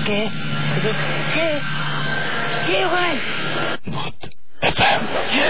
কে ভাই? ভূত FM.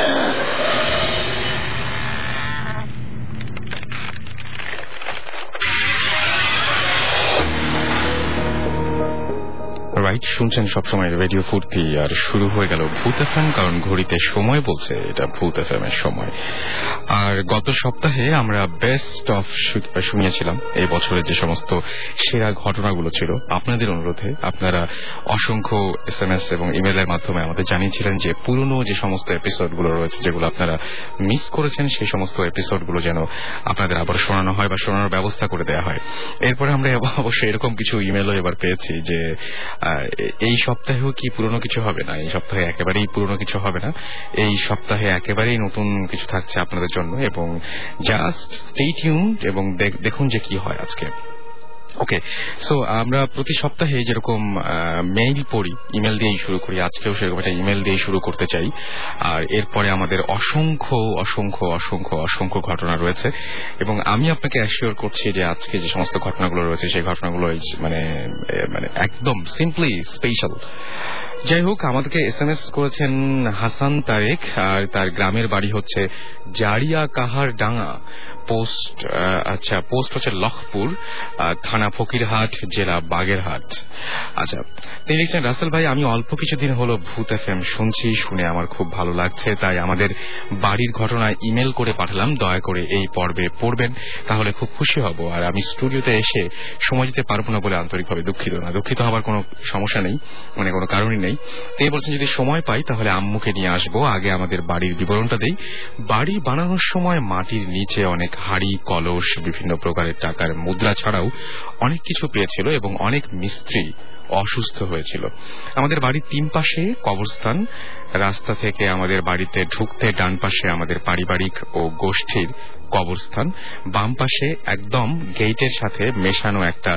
Right, শুনছেন সবসময় রেডিও ফুর্তি, আর শুরু হয়ে গেল ভূত এফএম, কারণ ঘড়িতে সময় বলছে এটা ভূত এফএম এর সময়। আর গত সপ্তাহে আমরা বেস্ট অফ শুনিয়েছিলাম এই বছরের যে সমস্ত সেরা ঘটনাগুলো ছিল। আপনাদের অনুরোধে আপনারা অসংখ্য SMS এবং ইমেলের মাধ্যমে আমাদের জানিয়েছিলেন যে পুরনো যে সমস্ত এপিসোডগুলো রয়েছে, যেগুলো আপনারা মিস করেছেন, সেই সমস্ত এপিসোডগুলো যেন আপনাদের আবার শোনানো হয় বা শোনানোর ব্যবস্থা করে দেওয়া হয়। এরপরে আমরা অবশ্যই এরকম কিছু ইমেলও এবার পেয়েছি যে এই সপ্তাহেও কি পুরনো কিছু হবে না, এই সপ্তাহে একেবারেই পুরনো কিছু হবে না, এই সপ্তাহে একেবারেই নতুন কিছু থাকছে আপনাদের জন্য, এবং জাস্ট স্টে টিউনড এবং দেখুন যে কি হয় আজকে। ওকে, সো আমরা প্রতি সপ্তাহে যেরকম মেইল পড়ি, ইমেল দিয়েই শুরু করি, আজকেও সেরকম একটা ইমেল দিয়ে শুরু করতে চাই। আর এরপরে আমাদের অসংখ্য অসংখ্য অসংখ্য অসংখ্য ঘটনা রয়েছে, এবং আমি আপনাকে অ্যাসিওর করছি যে আজকে যে সমস্ত ঘটনাগুলো রয়েছে সেই ঘটনাগুলো মানে একদম সিম্পলি স্পেশাল। যাই হোক, আমাদেরকে SMS করেছেন হাসান তারেক, আর তার গ্রামের বাড়ি হচ্ছে জারিয়া কাহার ডাঙ্গা, পোস্ট হচ্ছে লখপুর, থানা ফকিরহাট, জেলা বাগেরহাট। আচ্ছা, তিনি লিখছেন, রাসেল ভাই, আমি অল্প কিছুদিন হলো ভূত FM শুনছি, শুনে আমার খুব ভালো লাগছে, তাই আমাদের বাড়ির ঘটনা ইমেল করে পাঠালাম, দয়া করে এই পর্বে পড়বেন, তাহলে খুব খুশি হব। আর আমি স্টুডিওতে এসে সময় দিতে পারবো না বলে আন্তরিকভাবে দুঃখিত। না, দুঃখিত হবার কোনো সমস্যা নেই, মানে কোনো কারণই নেই। তিনি বলছেন, যদি সময় পাই তাহলে আম্মুকে নিয়ে আসবো। আগে আমাদের বাড়ির বিবরণটা দেই। বাড়ি বানানোর সময় মাটির নিচে অনেক হাড়ি, কলস, বিভিন্ন প্রকারের টাকার মুদ্রা ছাড়াও অনেক কিছু পেয়েছিল, এবং অনেক মিস্ত্রি অসুস্থ হয়েছিল। আমাদের বাড়ির 3 পাশে কবরস্থান। রাস্তা থেকে আমাদের বাড়িতে ঢুকতে ডান পাশে আমাদের পারিবারিক ও গোষ্ঠীর কবরস্থান, বাম পাশে একদম গেটের সাথে মেশানো একটা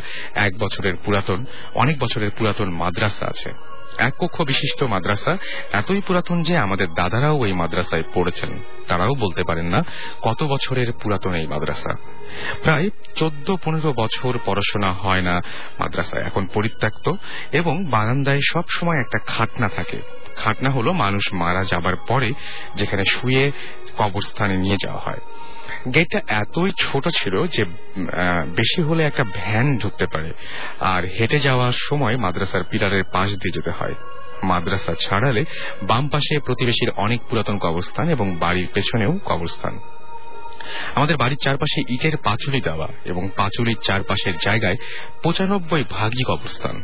অনেক বছরের পুরাতন মাদ্রাসা আছে। 1 কক্ষ বিশিষ্ট মাদ্রাসা, এতই পুরাতন যে আমাদের দাদারাও এই মাদ্রাসায় পড়েছেন। তারাও বলতে পারেন না কত বছরের পুরাতন এই মাদ্রাসা। প্রায় 14-15 বছর পড়াশোনা হয় না মাদ্রাসায়, এখন পরিত্যক্ত, এবং বারান্দায় সব সময় একটা খাটনা থাকে। খাটনা হলো মানুষ মারা যাবার পরে যেখানে শুয়ে কবরস্থানে নিয়ে যাওয়া হয়। গেটটা এতই ছোট ছিল যে বেশি হলে একটা ভ্যান ঢুকতে পারে, আর হেঁটে যাওয়ার সময় মাদ্রাসার পিলারের পাশ দিয়ে যেতে হয়। মাদ্রাসা ছাড়ালে বাম পাশে প্রতিবেশীর অনেক পুরাতন কবরস্থান, এবং বাড়ির পেছনেও কবরস্থান। আমাদের বাড়ির চারপাশে ইটের পাঁচুলি দেওয়া, এবং পাঁচুলির চারপাশের জায়গায় 95% কবরস্থান।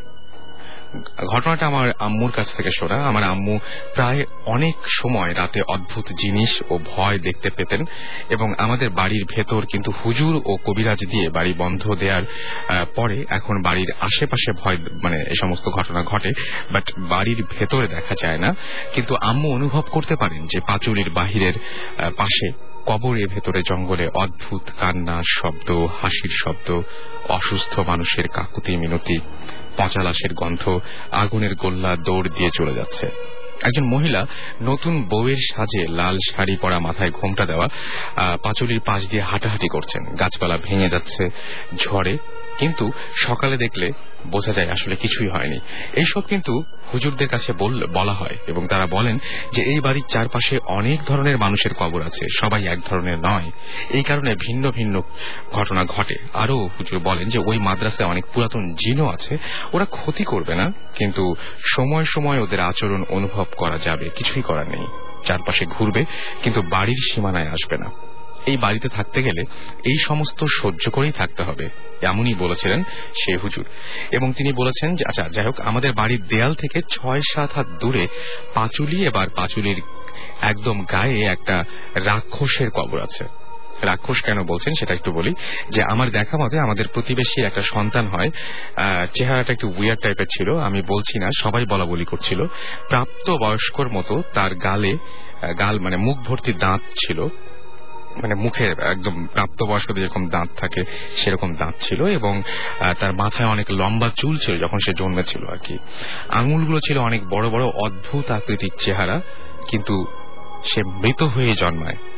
ঘটনাটা আমার আম্মুর কাছ থেকে শোনা। আমার আম্মু প্রায় অনেক সময় রাতে অদ্ভুত জিনিস ও ভয় দেখতে পেতেন, এবং আমাদের বাড়ির ভেতর কিন্তু হুজুর ও কবিরাজ দিয়ে বাড়ি বন্ধ দেওয়ার পরে এখন বাড়ির আশেপাশে ভয়, মানে এই সমস্ত ঘটনা ঘটে, বাট বাড়ির ভেতরে দেখা যায় না। কিন্তু আম্মু অনুভব করতে পারেন যে পাঁচুলির বাহিরের পাশে কবরের ভেতরে জঙ্গলে অদ্ভুত কান্নার শব্দ, হাসির শব্দ, অসুস্থ মানুষের কাকুতি মিনতি, পচা লাশের গন্ধ, আগুনের গোল্লা দৌড় দিয়ে চলে যাচ্ছে। একজন মহিলা নতুন বউয়ের সাজে লাল শাড়ি পরা, মাথায় ঘোমটা দেওয়া, পাঁচুলির পাশ দিয়ে হাঁটাহাঁটি করছেন। গাছপালা ভেঙে যাচ্ছে ঝড়ে, কিন্তু সকালে দেখলে বোঝা যায় আসলে কিছুই হয়নি। এইসব কিন্তু হুজুরদের কাছে বলা হয়, এবং তারা বলেন যে এই বাড়ির চারপাশে অনেক ধরনের মানুষের কবর আছে, সবাই এক ধরনের নয়, এই কারণে ভিন্ন ভিন্ন ঘটনা ঘটে। আরো হুজুর বলেন যে ওই মাদ্রাসায় অনেক পুরাতন জিনও আছে, ওরা ক্ষতি করবে না, কিন্তু সময় সময় ওদের আচরণ অনুভব করা যাবে, কিছুই করার নেই। চারপাশে ঘুরবে, কিন্তু বাড়ির সীমানায় আসবে না। এই বাড়িতে থাকতে গেলে এই সমস্ত সহ্য করেই থাকতে হবে, এমনই বলেছিলেন সে হুজুর। এবং তিনি বলেছেন যে আচ্ছা, যাই হোক, আমাদের বাড়ির দেয়াল থেকে 6-7 হাত দূরে পাঁচুলি, এবার পাঁচুলির একদম গায়ে একটা রাক্ষসের কবর আছে। রাক্ষস কেন বলছেন সেটা একটু বলি, যে আমার দেখা মতে আমাদের প্রতিবেশীর একটা সন্তান হয়, চেহারাটা একটু উইয়ার টাইপের ছিল, আমি বলছি না, সবাই বলা বলি করছিল। প্রাপ্ত বয়স্কর মতো তার গাল মানে মুখ ভর্তি দাঁত ছিল, মানে মুখে একদম প্রাপ্তবয়স্কদের যেরকম দাঁত থাকে সেরকম দাঁত ছিল, এবং তার মাথায় অনেক লম্বা চুল ছিল যখন সে জন্মেছিল আর কি। আঙুলগুলো ছিল অনেক বড় বড়, অদ্ভুত আকৃতির চেহারা, কিন্তু সে মৃত হয়ে জন্মায়।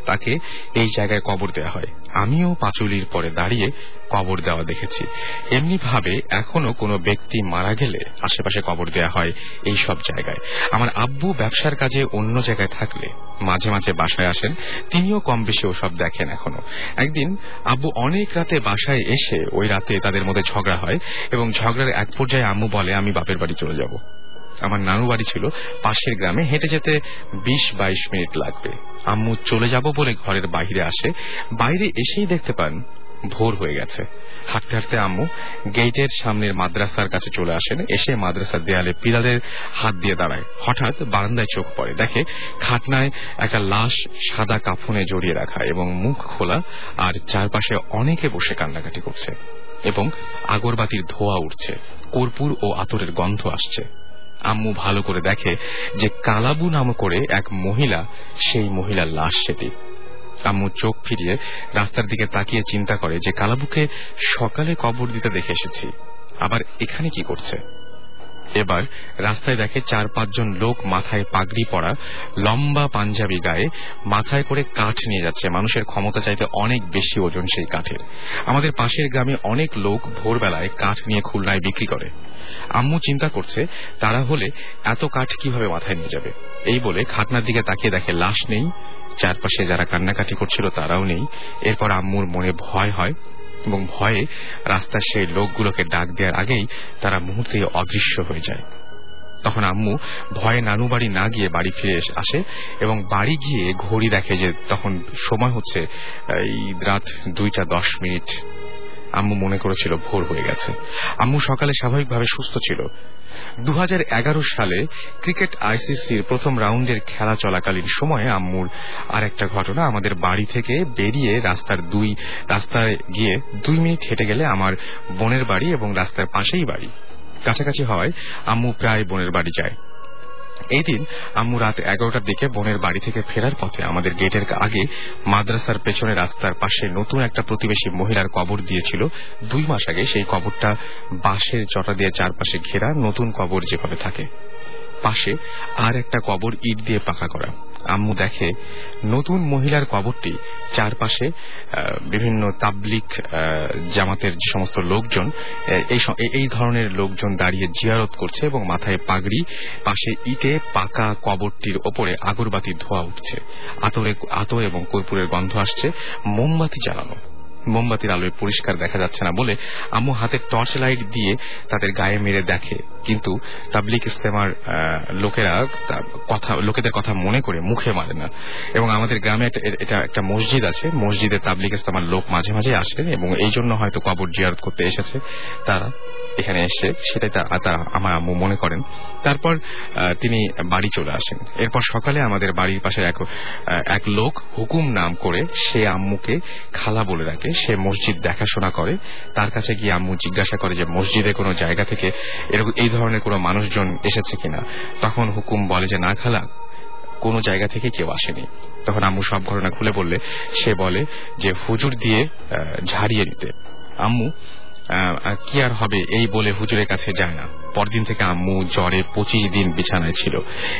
তাকে এই জায়গায় কবর দেওয়া হয়। আমিও পাঁচুলির পরে দাঁড়িয়ে কবর দেওয়া দেখেছি। এমনি ভাবে এখনো কোনো ব্যক্তি মারা গেলে আশেপাশে কবর দেওয়া হয় এই সব জায়গায়। আমার আব্বু ব্যবসার কাজে অন্য জায়গায় থাকলে মাঝে মাঝে বাসায় আসেন, তিনিও কম বেশি ওসব দেখেন এখনো। একদিন আব্বু অনেক রাতে বাসায় এসে ওই রাতে তাদের মধ্যে ঝগড়া হয় এবং ঝগড়ার এক পর্যায়ে আম্মু বলে, আমি বাপের বাড়ি চলে যাব। আমার নানু বাড়ি ছিল পাশের গ্রামে, হেঁটে যেতে 20-22 মিনিট লাগবে। আম্মু চলে যাব বলে ঘরের বাইরে আসে, বাইরে এসেই দেখতে পান ভোর হয়ে গেছে। হাঁটতে হাঁটতে আম্মু গেটের সামনের মাদ্রাসার কাছে চলে আসেন, এসে মাদ্রাসার দেয়ালে পিলারের হাত দিয়ে দাঁড়ায়। হঠাৎ বারান্দায় চোখ পড়ে, দেখে খাটনায় একটা লাশ সাদা কাফনে জড়িয়ে রাখা এবং মুখ খোলা, আর চারপাশে অনেকে বসে কান্নাকাটি করছে এবং আগরবাতির ধোঁয়া উঠছে, কর্পূর ও আতরের গন্ধ আসছে। আম্মু ভালো করে দেখে যে কালাবু নাম করে এক মহিলা, সেই মহিলার লাশ সেটি। আম্মু চোখ ফিরিয়ে রাস্তার দিকে তাকিয়ে চিন্তা করে যে কালাবুকে সকালে কবর দিতে দেখে এসেছি, আবার এখানে কি করছে। এবার রাস্তায় দেখে 4-5 জন লোক মাথায় পাগড়ি পরা, লম্বা পাঞ্জাবি গায়ে, মাথায় করে কাঠ নিয়ে যাচ্ছে। মানুষের ক্ষমতা চাইতে অনেক বেশি ওজন সেই কাঠের। আমাদের পাশের গ্রামে অনেক লোক ভোরবেলায় কাঠ নিয়ে খুলনায় বিক্রি করে। আম্মু চিন্তা করছে তারা হলে এত কাঠ কিভাবে মাথায় নিয়ে যাবে। এই বলে খাটনার দিকে তাকিয়ে দেখে লাশ নেই, চারপাশে যারা কান্নাকাটি করছিল তারাও নেই। এরপর আম্মুর মনে ভয় হয় এবং ভয়ে রাস্তার সেই লোকগুলোকে ডাক দেওয়ার আগেই তারা মুহূর্তে অদৃশ্য হয়ে যায়। তখন আম্মু ভয়ে নানু বাড়ি না গিয়ে বাড়ি ফিরে আসে এবং বাড়ি গিয়ে ঘড়ি দেখে যে তখন সময় হচ্ছে এই রাত 2:10। আম্মু মনে করেছিল ভোর হয়ে গেছে। আম্মু সকালে স্বাভাবিকভাবে সুস্থ ছিল। 2011 সালে ক্রিকেট আইসিসির প্রথম রাউন্ডের খেলা চলাকালীন সময়ে আম্মুর আর একটা ঘটনা। আমাদের বাড়ি থেকে বেরিয়ে রাস্তায় গিয়ে 2 মিনিট হেঁটে গেলে আমার বোনের বাড়ি এবং রাস্তার পাশেই বাড়ি। কাছাকাছি হওয়ায় আম্মু প্রায় বোনের বাড়ি যায়। এই দিন আম্মু রাত 11টার দিকে বোনের বাড়ি থেকে ফেরার পথে আমাদের গেটের আগে মাদ্রাসার পেছনে রাস্তার পাশে নতুন একটা প্রতিবেশী মহিলার কবর দিয়েছিল 2 মাস আগে। সেই কবরটা বাঁশের চটা দিয়ে চারপাশে ঘেরা, নতুন কবর যেভাবে থাকে। পাশে আর একটা কবর ইট দিয়ে পাকা করা। আম্মু দেখে নতুন মহিলার কবরটি চারপাশে বিভিন্ন তাবলিগ জামাতের যে সমস্ত লোকজন, এই ধরনের লোকজন দাঁড়িয়ে জিয়ারত করছে এবং মাথায় পাগড়ি। পাশে ইটে পাকা কবরটির ওপরে আগরবাতির ধোঁয়া উঠছে, আতর এবং কর্পূরের গন্ধ আসছে। মোমবাতি জ্বালানো, মোমবাতির আলোয় পরিষ্কার দেখা যাচ্ছে না বলে আম্মু হাতে টর্চ লাইট দিয়ে তাদের গায়ে মেরে দেখে, কিন্তু তাবলিগ ইস্তেমার লোকেদের কথা মনে করে মুখে মারে না। এবং আমাদের গ্রামে এটা একটা মসজিদ আছে, মসজিদে তাবলিগ ইস্তেমার লোক মাঝে মাঝে আসেন এবং এই জন্য হয়তো কবর জিয়ারত করতে এসেছে তারা এখানে এসে, সেটাই আমার আম্মু মনে করেন। তারপর তিনি বাড়ি চলে আসেন। এরপর সকালে আমাদের বাড়ির পাশে এক লোক হুকুম নাম করে সে আম্মুকে খালা বলে রাখে, সে মসজিদ দেখাশোনা করে। তার কাছে গিয়ে আম্মু জিজ্ঞাসা করে যে মসজিদে কোনো জায়গা থেকে এরকম এই ধরনের কোনো মানুষজন এসেছে কিনা। তখন হুকুম বলে যে না খালা, কোনো জায়গা থেকে কেউ আসেনি। তখন আম্মু সব ঘটনা খুলে বললে সে বলে যে হুজুর দিয়ে ঝাড়িয়ে দিতে। আম্মু কি আর হবে এই বলে হুজুরের কাছে যায় না। পরদিন থেকে আম্মু জ্বরে 25 দিন বিছানায় ছিল।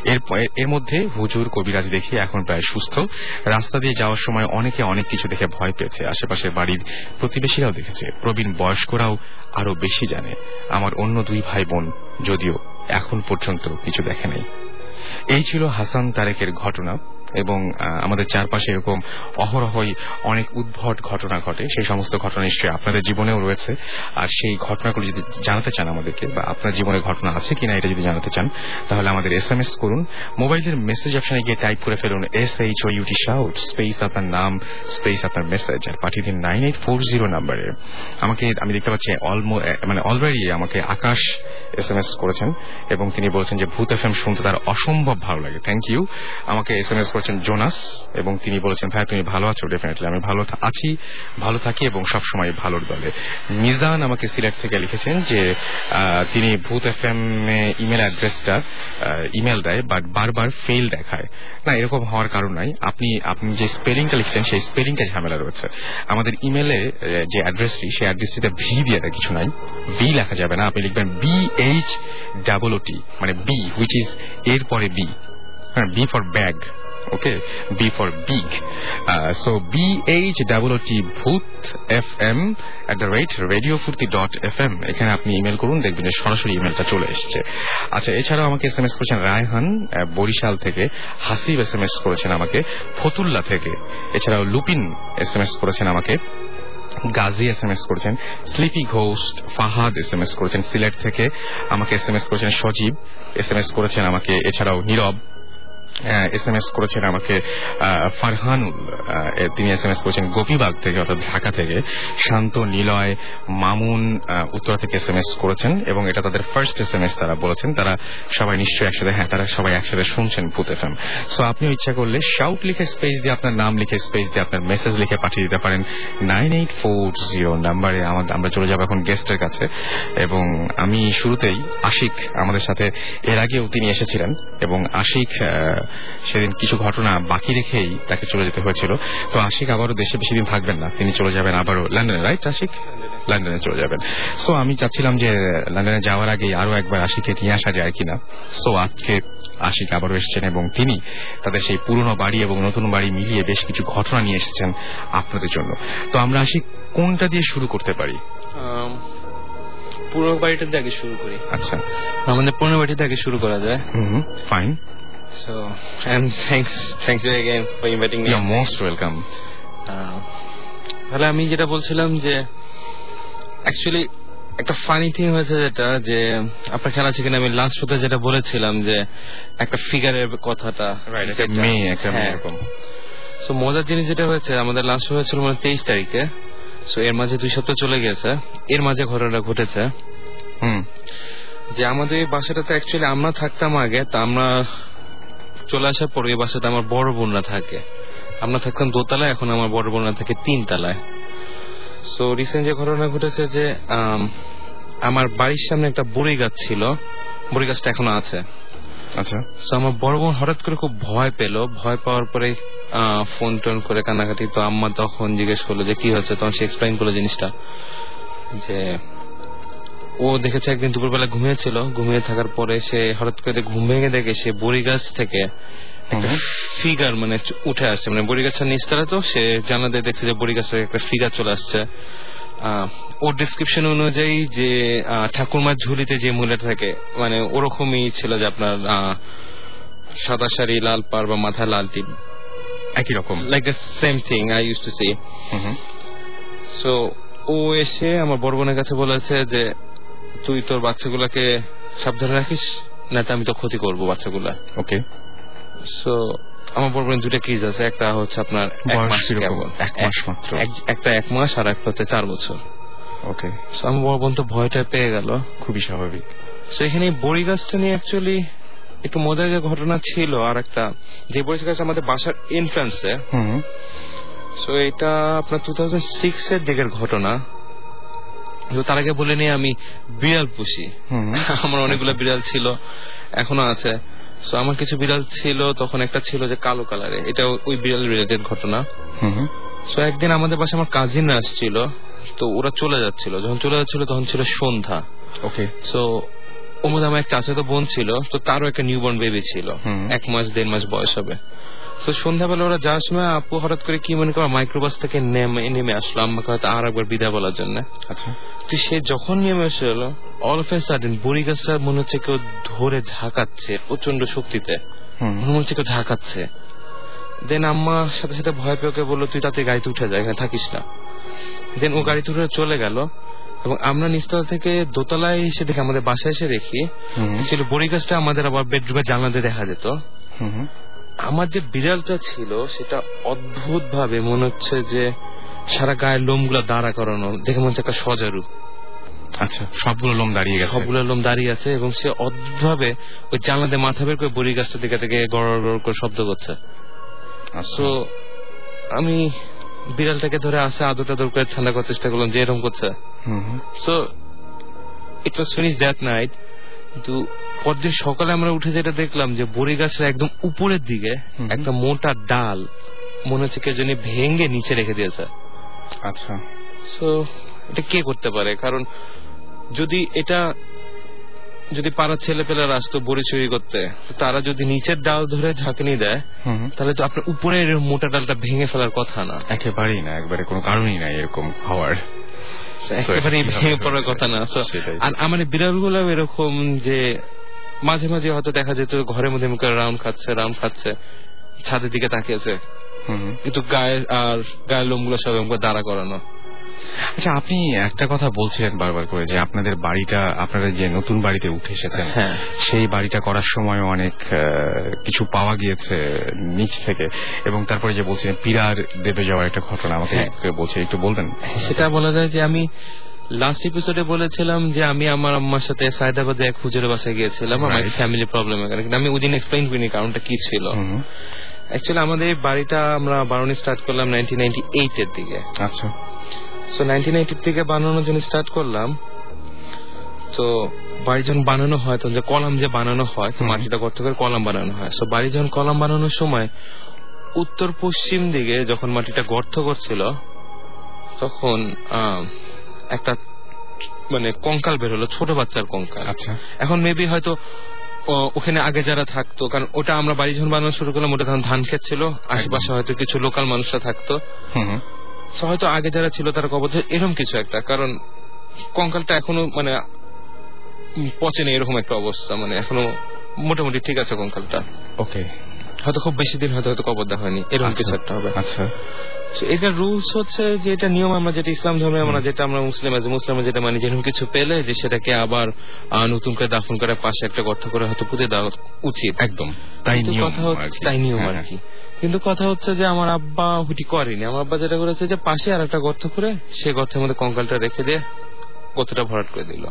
এর মধ্যে হুজুর কবিরাজ দেখে এখন প্রায় সুস্থ। রাস্তা দিয়ে যাওয়ার সময় অনেকে অনেক কিছু দেখে ভয় পেয়েছে, আশেপাশের বাড়ির প্রতিবেশীরাও দেখেছে, প্রবীণ বয়স্করাও আরো বেশি জানে। আমার অন্য 2 ভাই বোন যদিও এখন পর্যন্ত কিছু দেখে নাই। এই ছিল হাসান তারেকের ঘটনা। এবং আমাদের চারপাশে এরকম অহরহই অনেক উদ্ভট ঘটনা ঘটে। সেই সমস্ত ঘটনা নিশ্চয়ই আপনাদের জীবনেও রয়েছে। আর সেই ঘটনাগুলো যদি জানাতে চান আমাদেরকে, বা আপনার জীবনে ঘটনা আছে কিনা এটা যদি জানাতে চান, তাহলে আমাদের SMS করুন। মোবাইলের মেসেজ অপশনে গিয়ে টাইপ করে ফেলুন SHOUT শাউট, স্পেস আপনার নাম, স্পেস আপনার মেসেজ, আর পাঠিয়ে দিন 9840 নম্বরে। আমি দেখতে পাচ্ছি অলরেডি আমাকে আকাশ SMS করেছেন এবং তিনি বলছেন যে ভূত FM শুনতে তার অসম্ভব ভালো লাগে। Thank you. আমাকে SMS করেছেন জোনাস এবং তিনি বলেছেন ভাই তুমি ভালো আছো? ডেফিনেটলি আমি ভালো আছি, ভালো থাকি এবং সবসময় ভালোর দলে। মিজান আমাকে সিলেট থেকে লিখেছেন যে তিনি ভূত FM এ ইমেল অ্যাড্রেসটা ইমেল দেয় বাট বারবার ফেল দেখায়। না, এরকম হওয়ার কারণ নাই। আপনি যে স্পেলিংটা লিখছেন সেই স্পেলিংটা ঝামেলা রয়েছে। আমাদের ইমেলে যে অ্যাড্রেসটি, সেই অ্যাড্রেসটিতে ভি দিয়ে কিছু নাই, বি লেখা যাবে না। আপনি লিখবেন BHOOT, মানে বি হুইচ ইজ এর পরে বি, হ্যাঁ, B for bag, okay, B for big. So BHOOT Bhoot FM @radiofurti.fm, এখানে আপনি ইমেল করুন, দেখবেন যে সরাসরি ইমেলটা চলে এসছে। আচ্ছা, এছাড়াও আমাকে SMS করেছেন রায়হান বরিশাল থেকে, হাসিব SMS করেছেন আমাকে ফতুল্লা থেকে, এছাড়াও লুপিন SMS করেছেন আমাকে, গাজী SMS করেছেন, স্লিপি ঘোস্ট, ফাহাদ SMS করেছেন সিলেট থেকে, আমাকে SMS করেছেন সজীব, SMS করেছেন আমাকে এছাড়াও নীরব, SMS করেছেন আমাকে ফারহানুল, তিনি SMS করেছেন গোপীবাগ থেকে অর্থাৎ ঢাকা থেকে, শান্ত, নিলয়, মামুন উত্তরা থেকে SMS করেছেন এবং এটা তাদের ফার্স্ট SMS। তারা বলেছেন তারা সবাই নিশ্চয়ই একসাথে, তারা সবাই একসাথে শুনছেন ভূত FM। সো আপনিও ইচ্ছা করলে শাউট লিখে স্পেস দিয়ে আপনার নাম লিখে স্পেস দিয়ে আপনার মেসেজ লিখে পাঠিয়ে দিতে পারেন 9840 নাম্বারে। আমরা চলে যাবো এখন গেস্টের কাছে এবং আমি শুরুতেই আশিক আমাদের সাথে এর আগেও তিনি এসেছিলেন এবং আশিক সেদিন কিছু ঘটনা বাকি রেখেই তাকে চলে যেতে হয়েছিল। তো আশিক আবারও দেশে বেশি দিন থাকবেন না, তিনি চলে যাবেন আবারও লন্ডনে, রাইট আশিক? লন্ডনে চলে যাবেন। সো আমি চাচ্ছিলাম যে লন্ডনে যাওয়ার আগে আরো একবার আশিককে নিয়ে আসা যায় কিনা। সো আজকে আশিক আবারও এসেছেন এবং তিনি তাদের সেই পুরনো বাড়ি এবং নতুন বাড়ি মিলিয়ে বেশ কিছু ঘটনা নিয়ে এসেছেন আপনাদের জন্য। তো আমরা আশিক কোনটা দিয়ে শুরু করতে পারি? পুরনো বাড়িটা দিয়ে আগে শুরু করি। আচ্ছা, আমাদের পুরনো বাড়িটা আগে শুরু করা যায়। Fine. So, and thanks you again for inviting me. You're most welcome. তাহলে আমি যেটা বলছিলাম যে অ্যাকচুয়ালি একটা ফানি থিং হয়েছে, যেটা যে আপনার খেয়াল আছে কিনা, আমি লাস্ট শোতে যেটা বলেছিলাম যে একটা ফিগারের কথাটা, একটা মেয়ে এরকম। সো মজার জিনিস যেটা হয়েছে, আমাদের লাস্ট শো হয়েছিল 23 তারিখে। সো এর মাঝে 2 সপ্তাহ চলে গেছে। এর মাঝে ঘটনাটা ঘটেছে যে আমাদের এই বাসাটাতে অ্যাকচুয়ালি আমরা থাকতাম আগে, তা আমরা চলে আসার পর এই বাসাতে আমার বড় বোনরা থাকে। আমরা থাকতাম দোতলায়, এখন আমার বড় বোনরা থাকে 3 তলায়। সো রিসেন্ট যে ঘটনা ঘটেছে যে আমার বাড়ির সামনে একটা বড়ি গাছ ছিল, বড়ি গাছটা এখনো আছে। আচ্ছা। সো আমার বড় বোন হঠাৎ করে খুব ভয় পেল, ভয় পাওয়ার পরে ফোন টোন করে কান্নাকাটি। তো আম্মা তখন জিজ্ঞেস করলো যে কি হয়েছে, তখন সে এক্সপ্লেইন করলো জিনিসটা যে ও দেখেছে একদিন দুপুরবেলা ঘুমিয়েছিল, ঘুমিয়ে থাকার পরে সে হঠাৎ করে ঘুম ভেঙে দেখে সে বড়ি গাছ থেকে একটা ফিগার উঠে আসছে, বড়ি গাছের নিচতলা, তো সে জানা দিয়ে দেখছে যে বড়ি গাছ থেকে একটা ফিগার চলে আসছে। ওর ডিসক্রিপশন অনুযায়ী যে ঠাকুরমার ঝুলিতে যে মহিলা থাকে ওরকমই ছিল, যে আপনার সাদা শাড়ি, লাল পাড় বা মাথায় লাল টিপ, একই রকম, like the same thing I used to see. So ও এসে আমার বড় বোনের কাছে বলেছে যে তুই তোর বাচ্চাগুলাকে সাবধানে রাখিস, না আমি তো ক্ষতি করবো বাচ্চাগুলা। ওকে। সো আমার বড় বোনের 2টা কিজ আছে, একটা হচ্ছে আপনার 1 মাস কেবল, 1 মাস মাত্র, একটা 1 মাস আর একটা হচ্ছে 4 বছর। ওকে। সো আমার বড় বোন তো ভয়টা পেয়ে গেল, খুবই স্বাভাবিক। সো এখানে বড়ি গাছটা নিয়ে অ্যাকচুয়ালি একটু মজার যে ঘটনা ছিল। আর একটা যে বড়ি গাছ আমাদের বাসার এন্ট্রান্সে, সো এটা আপনার 2006 এর দিকের ঘটনা। তার আগে বলে নিয়ে আমি বিড়াল পুষি, আমার অনেকগুলো বিড়াল ছিল, এখনো আছে। সো আমার কিছু বিড়াল ছিল, তখন একটা ছিল যে কালো কালারে, এটা ওই বিড়াল রিলেটেড ঘটনা। সো একদিন আমাদের পাশে আমার কাজিনরা আসছিল, তো ওরা চলে যাচ্ছিল, যখন চলে যাচ্ছিল তখন ছিল সন্ধ্যা। ওকে। সো ওর মধ্যে আমার এক চাচাতো বোন ছিল, তো তারও একটা নিউবর্ন বেবি ছিল, 1 মাস 1.5 মাস বয়স হবে। তো সন্ধ্যাবেলা ওরা যাওয়ার সময় আপু হঠাৎ করে কি মনে করো মাইক্রোবাস থেকে নেমে আসলো আমাকে হয়তো আর একবার বিদায় বলার জন্য। আচ্ছা। তো সে যখন নেমে এসেছিল, অল অফ এ সাডেন বড়ি গাছটা মনে হচ্ছে কেউ ধরে ঝাঁকাচ্ছে প্রচন্ড শক্তিতে, মনে হচ্ছে কেউ ঝাঁকাচ্ছে। দেন আম্মা সাথে সাথে ভয় পেয়ে ওকে বললো তুই তাতে গাড়িতে উঠে যায়, এখানে থাকিস না। দেন ও গাড়িতে উঠে চলে গেল এবং আমরা নিচতলা থেকে দোতলায় এসে দেখি, আমাদের বাসায় এসে দেখি বড়ি গাছটা আমাদের আবার বেডরুমে জানলা দিয়ে দেখা যেত। আমার যে বিড়ালটা ছিল সেটা অদ্ভুত ভাবে মনে হচ্ছে যে সারা গায়ের লোমগুলো দাঁড়া করানো, দেখে মনে হচ্ছে একটা সজারু। আচ্ছা, সবগুলো লোম দাঁড়িয়ে গেছে, সবগুলো লোম দাঁড়িয়ে আছে এবং সে অদ্ভুত ভাবে ওই জানলা দিয়ে মাথা বের করে বড়ি গাছটা দিকে থেকে গড় গড় করে শব্দ করছে। তো আমি বিড়ালটাকে ধরে আসে আদর টাদর করে ঠান্ডা করার চেষ্টা করলাম যে এরকম করছে। So it was finished that night. কিন্তু পরদিন সকালে আমরা উঠে যেটা দেখলাম যে বড়ি গাছের একদম উপরের দিকে একটা মোটা ডাল মনে হচ্ছে কেউ যেন ভেঙে নিচে রেখে দিয়েছে। আচ্ছা। সো এটা কে করতে পারে? কারণ যদি এটা যদি পাড়ার ছেলেপেলেরা আসতো বড়ি চুরি করতে, তারা যদি নিচের ডাল ধরে ঝাঁকুনি দেয় তাহলে তো আপনার উপরের মোটা ডালটা ভেঙে ফেলার কথা না। একেবারেই না, একবারে কোনো কারণই নাই এরকম হওয়ার, একেবারেই ভেঙে পড়ার কথা না। আর আমার বিড়ালগুলো এরকম যে মাঝে মাঝে হয়তো দেখা যেত ঘরের মধ্যে মুখে রাউন্ড খাচ্ছে, ছাদের দিকে তাকিয়েছে, কিন্তু গায়ের লোমগুলো সব দাঁড়া করানো। আচ্ছা, আপনি একটা কথা বলছিলেন বারবার করে যে আপনাদের বাড়িটা, আপনারা যে নতুন বাড়িতে উঠে এসেছেন সেই বাড়িটা করার সময় অনেক কিছু পাওয়া গিয়েছে নিচ থেকে, এবং তারপরে যে বলছিলেন পিরার দেবে যাওয়ার একটা ঘটনা আমাকে বলছে, একটু বলবেন? সেটা বলা যায় যে আমি লাস্ট এপিসোডে বলেছিলাম যে আমি আমার আম্মার সাথে সায়দাবাদে এক হুজুরের বাসায় গিয়েছিলাম আমার ফ্যামিলি প্রবলেমের কারণে, কিন্তু আমি ওই দিন এক্সপ্লেইন করিনি কারণটা কি ছিল। অ্যাকচুয়ালি আমাদের বাড়িটা আমরা বানানো স্টার্ট করলাম 1998 এর দিকে। আচ্ছা, সো 1980 থেকে বানানোর জন্য স্টার্ট করলাম। তো বাড়ি যখন বানানো হয় তখন যে কলাম যে বানানো হয়, তো মাটিটা গর্ত করে কলাম বানানো হয়। সো বাড়ি যখন কলাম বানানোর সময় উত্তর পশ্চিম দিকে যখন মাটিটা গর্ত করছিল তখন একটা মানে কঙ্কাল বের হলো, ছোট বাচ্চার কঙ্কাল। আচ্ছা, এখন মেবি হয়তো ওখানে আগে যারা থাকতো, কারণ ওটা আমরা বাড়ি যখন বানানো শুরু করলাম ওটা তখন ধান ক্ষেত ছিল, আশেপাশে হয়তো কিছু লোকাল মানুষরা থাকতো, হয়তো আগে যারা ছিল তারা কবর এরকম কিছু একটা, কারণ কঙ্কালটা এখনো মানে পচেনি এরকম একটা অবস্থা, মানে এখনো মোটামুটি ঠিক আছে কঙ্কালটা। ওকে, হয়তো খুব বেশি দিন হয়তো কবর দেওয়া হয়নি, এরকম কিছু একটা হবে। আচ্ছা, এটা রুলস হচ্ছে যে এটা নিয়ম, আমরা যেটা ইসলাম ধর্মে আমরা যেটা আমরা মুসলিম যেটা মানি, যেরকম কিছু পেলে যে সেটাকে আবার নতুন করে দাফন করে পাশে একটা গর্ত করে হয়তো পুঁতে দেওয়া উচিত। একদম তাই নিয়ম আর কি। কিন্তু কথা হচ্ছে যে আমার আব্বা হুটি করেনি, আমার আব্বা যেটা করেছে যে পাশে আর একটা গর্ত করে সেই গর্তের মধ্যে কঙ্কালটা রেখে দিয়ে গর্তটা ভরাট করে দিল।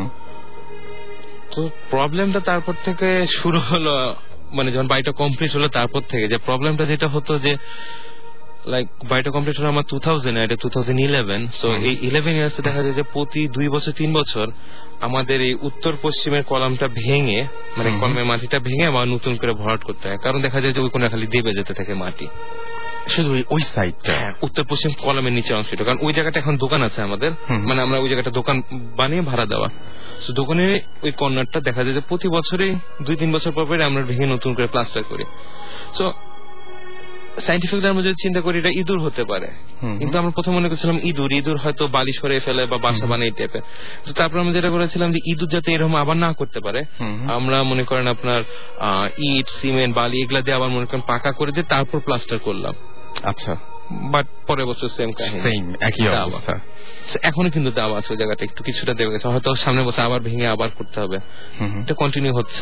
তো প্রবলেমটা তারপর থেকে শুরু হলো, মানে যখন বাড়িটা কমপ্লিট হলো তারপর থেকে যে প্রবলেমটা যেটা হতো যে লাইক বাড়িটা কমপ্লিট হলো আমার 2000, এটা 2011। সো এই 11 ইয়ার্সে দেখা যায় যে প্রতি 2 বছর 3 বছর আমাদের এই উত্তর পশ্চিমের কলামটা ভেঙে, মানে কলমের মাটিটা ভেঙে আবার নতুন করে ভরাট করতে হয়, কারণ দেখা যায় যে ওই কোণে খালি দেবে যেতে থাকে মাটি, শুধু ওই সাইডটা উত্তর পশ্চিম কলামের নিচে অংশটা, কারণ ওই জায়গাটা এখন দোকান আছে আমাদের, মানে আমরা ওই জায়গাটা দোকান বানিয়ে ভাড়া দেওয়া। তো দোকানের ওই কর্নারটা দেখা যায় যে প্রতি বছরই 2-3 বছর পর পরে আমরা ভেঙে নতুন করে প্লাস্টার করি। সো সাইন্টিফিক আমরা যদি চিন্তা করি এটা ইঁদুর হতে পারে, কিন্তু আমরা প্রথম মনে করছিলাম ইঁদুর হয়তো বালি সরে ফেলে বা বাসা বানিয়ে টাইপের। তো তারপর আমরা যেটা করেছিলাম যে ইঁদুর যাতে এরকম আবার না করতে পারে, আমরা মনে করেন আপনার ইট সিমেন্ট বালি এগুলা দিয়ে আবার মনে করেন পাকা করে দিয়ে তারপর প্লাস্টার করলাম। আচ্ছা, বাট পরের বছর সেম কাহিনী, একই অবস্থা। এখনো কিন্তু দেওয়া আছে ওই জায়গাটা, একটু কিছুটা দেওয়া গেছে, হয়তো সামনের বছর আবার ভেঙে আবার করতে হবে, এটা কন্টিনিউ হচ্ছে।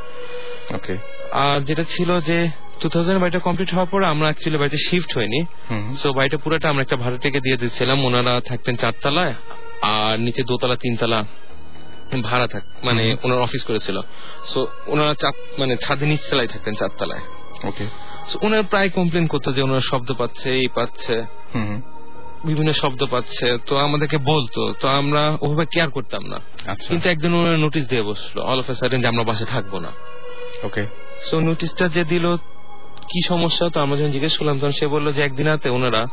ওকে, আর যেটা ছিল যে 2000 বাড়িটা কমপ্লিট হওয়ার পর আমরা অ্যাকচুয়ালি বাড়িতে শিফট হয়নি। সো বাড়িটা পুরোটা আমরা একটা ভাড়া থেকে দিয়ে দিচ্ছিলাম, ওনারা থাকতেন 4 তলায় আর নিচে 2 তলা 3 তলা ভাড়া মানে ওনার অফিস করেছিল। সো ওনারা মানে ছাদে নিচ তলায় থাকতেন 4 তলায়। ওকে, সো ওনারা প্রায় কমপ্লেন করতো যে ওনারা শব্দ পাচ্ছে, এই পাচ্ছে, বিভিন্ন শব্দ পাচ্ছে, তো আমাদেরকে বলতো, তো আমরা ওভাবে কেয়ার করতাম না। কিন্তু একদিন ওনারা নোটিশ দিয়ে বসলো অল অফ এ সাডেন যে আমরা বাসে থাকবো না। ওকে, সো নোটিশটা যে দিল কি সমস্যা, তো আমরা যখন জিজ্ঞেস করলাম তখন সে বললো যে একদিন রাতে ওনারা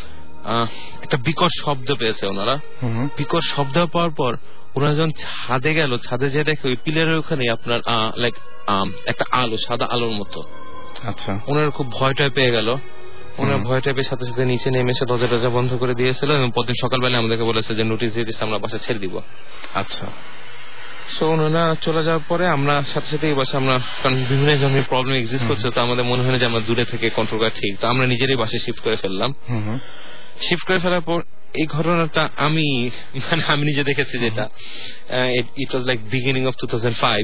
একটা বিকট শব্দ পেয়েছে। ওনারা বিকট শব্দ পাওয়ার পর ওনারা যখন ছাদে গেল, ছাদে যে দেখে ওই পিলারের ওখানে আপনার লাইক একটা আলো, সাদা আলোর মতো। আচ্ছা, ওনারা খুব ভয়টায় পেয়ে গেল। ওনারা ভয়টায় পেয়ে সাথে সাথে নিচে নেমে এসে দরজা বন্ধ করে দিয়েছিল এবং পরদিন সকালবেলা আমাদেরকে বলেছে যে নোটিশ দিয়ে দিচ্ছে আমরা বাসা ছেড়ে দিব। আচ্ছা, সো ওনারা চলে যাওয়ার পরে আমরা সাথে সাথে এই বাসা আমরা, কারণ বিভিন্ন ধরনের প্রবলেম এক্সিস্ট করছে, তো আমাদের মনে হয় না যে আমরা দূরে থেকে কন্ট্রোল করা ঠিক, তো আমরা নিজেরই বাসে শিফট করে ফেললাম। শিফট করে ফেলার পর এই ঘটনাটা আমি নিজে দেখেছি, যেটা it was like beginning of 2005।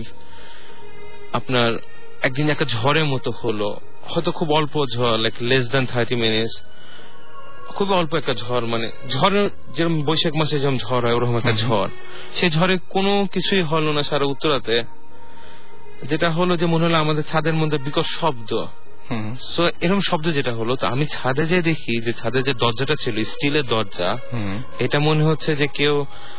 আপনার একদিন একটা ঝড়ের মতো হলো, হয়তো খুব অল্প ঝড়, লাইক লেস দ্যান 30 মিনিটস, খুব অল্প একটা ঝড়, মানে ঝড়ের যেরকম বৈশাখ মাসে যেমন ঝড় হয় ওরকম একটা ঝড়। সেই ঝড়ে কোনো কিছুই হলো না সারা উত্তরাতে, যেটা হলো যে মনে হলো আমাদের ছাদের মধ্যে বিকট শব্দ। সো এরকম শব্দ যেটা হলো, তো আমি ছাদে যে দেখি যে ছাদে যে দরজাটা ছিল স্টিলের দরজা, এটা মনে হচ্ছে যে কেউ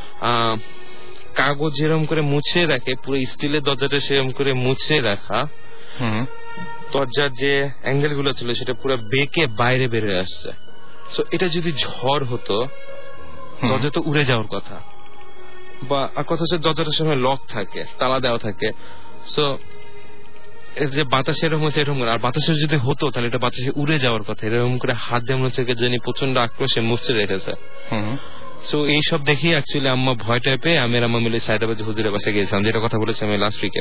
কাগজ যেরকম করে মুছে রাখে, পুরো স্টিলের দরজাটা সেরকম করে মুছে রাখা, দরজার যে অ্যাঙ্গেল গুলো ছিল সেটা পুরো বেঁকে বাইরে বেরিয়ে আসছে। সো এটা যদি ঝড় হতো দরজা তো উড়ে যাওয়ার কথা, বা কথা হচ্ছে দরজাটার সময় লক থাকে, তালা দেওয়া থাকে। সো যে বাতাস এরকম হচ্ছে এরকম করে, আর বাতাসে যদি হতো তাহলে এটা বাতাসে উড়ে যাওয়ার কথা, এরকম করে হাত দিয়ে মনে হচ্ছে যিনি প্রচন্ড আক্রোশে মুছতে রেখেছে। সো এইসব দেখি অ্যাকচুয়ালি আম্মা ভয়টা পেয়ে আমি আর আম্মা মিলে সায়দাবাদী হুজুরের বাসায় গিয়েছিলাম, যেটা কথা বলেছি আমি লাস্ট উইকে।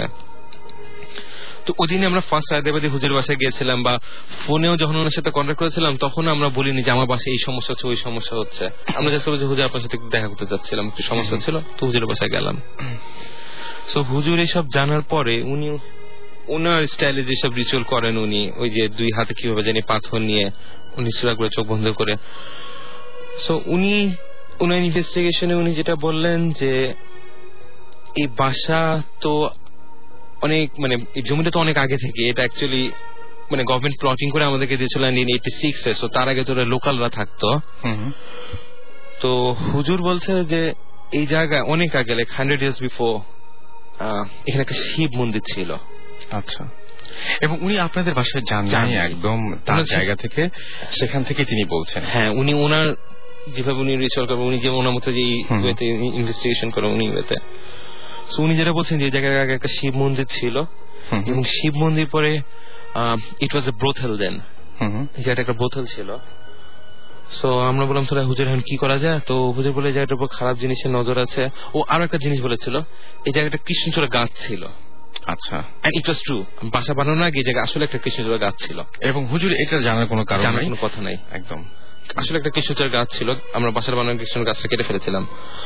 তো ওই দিনে আমরা ফার্স্ট সায়দাবাদী হুজুরের বাসায় গিয়েছিলাম, বা ফোনেও যখন ওনার সাথে কন্ট্যাক্ট করেছিলাম তখন আমরা বলিনি যে আমার বাসায় এই সমস্যা হচ্ছে ওই সমস্যা হচ্ছে। আমরা জাস্ট বলেছি হুজুর আপনার সাথে দেখা করতে চাচ্ছিলাম, একটু সমস্যা ছিল, তো হুজুরের বাসায় গেলাম। সো হুজুর এইসব জানার পরে উনি ওনার স্টাইলে যেসব রিচুয়াল করেন, উনি ওই যে 2 হাতে কিভাবে জানি পাথর নিয়ে উনি সুরা করে চোখ বন্ধ করে। সো উনি ওনার ইনভেস্টিগেশনে উনি যেটা বললেন যে এই বাসা তো অনেক মানে এই জমিটা তো অনেক আগে থেকে, এটা অ্যাকচুয়ালি মানে গভর্নমেন্ট প্লটিং করে আমাদেরকে দিয়েছিল 1986-এ। সো তার আগে তো লোকালরা থাকতো। তো হুজুর বলছে যে এই জায়গায় অনেক আগে, লাইক 100 years বিফোর, এখানে একটা শিব মন্দির ছিল। আচ্ছা, এবং উনি আপনাদের বাসায় যান একদম তার জায়গা থেকে, সেখান থেকে তিনি বলছেন? হ্যাঁ, উনি ওনার যেভাবে উনি রিচুয়াল করবেন, উনি যে ওনার মতো যে ইনভেস্টিগেশন করেন উনি ওয়েতে। সো উনি যেটা বলছেন যে জায়গায় আগে একটা শিব মন্দির ছিল, এবং শিব মন্দির পরে ইট ওয়াজ এ ব্রোথেল দেন, যেটা একটা ব্রোথেল ছিল। সো আমরা বললাম তাহলে হুজুর এখন কি করা যায়? তো হুজুর বলে জায়গাটার উপর খারাপ জিনিসের নজর আছে। ও আরো একটা জিনিস বলেছিল, এই জায়গাটা কৃষ্ণচূড়া গাছ ছিল। আচ্ছা, ইট ওয়াজ ট্রু। বাসা বানানোর আগে এই জায়গায় আসলে একটা কৃষ্ণচূড়া গাছ ছিল, এবং হুজুর এটা জানার কোনো কারণ নাই, কোনো কথা নাই, একদম আসলে একটা কৃষ্ণচূড়া গাছ ছিল। আমরা বাসার বানানোর কৃষ্ণচূড়া গাছটা কেটে ফেলেছিলাম।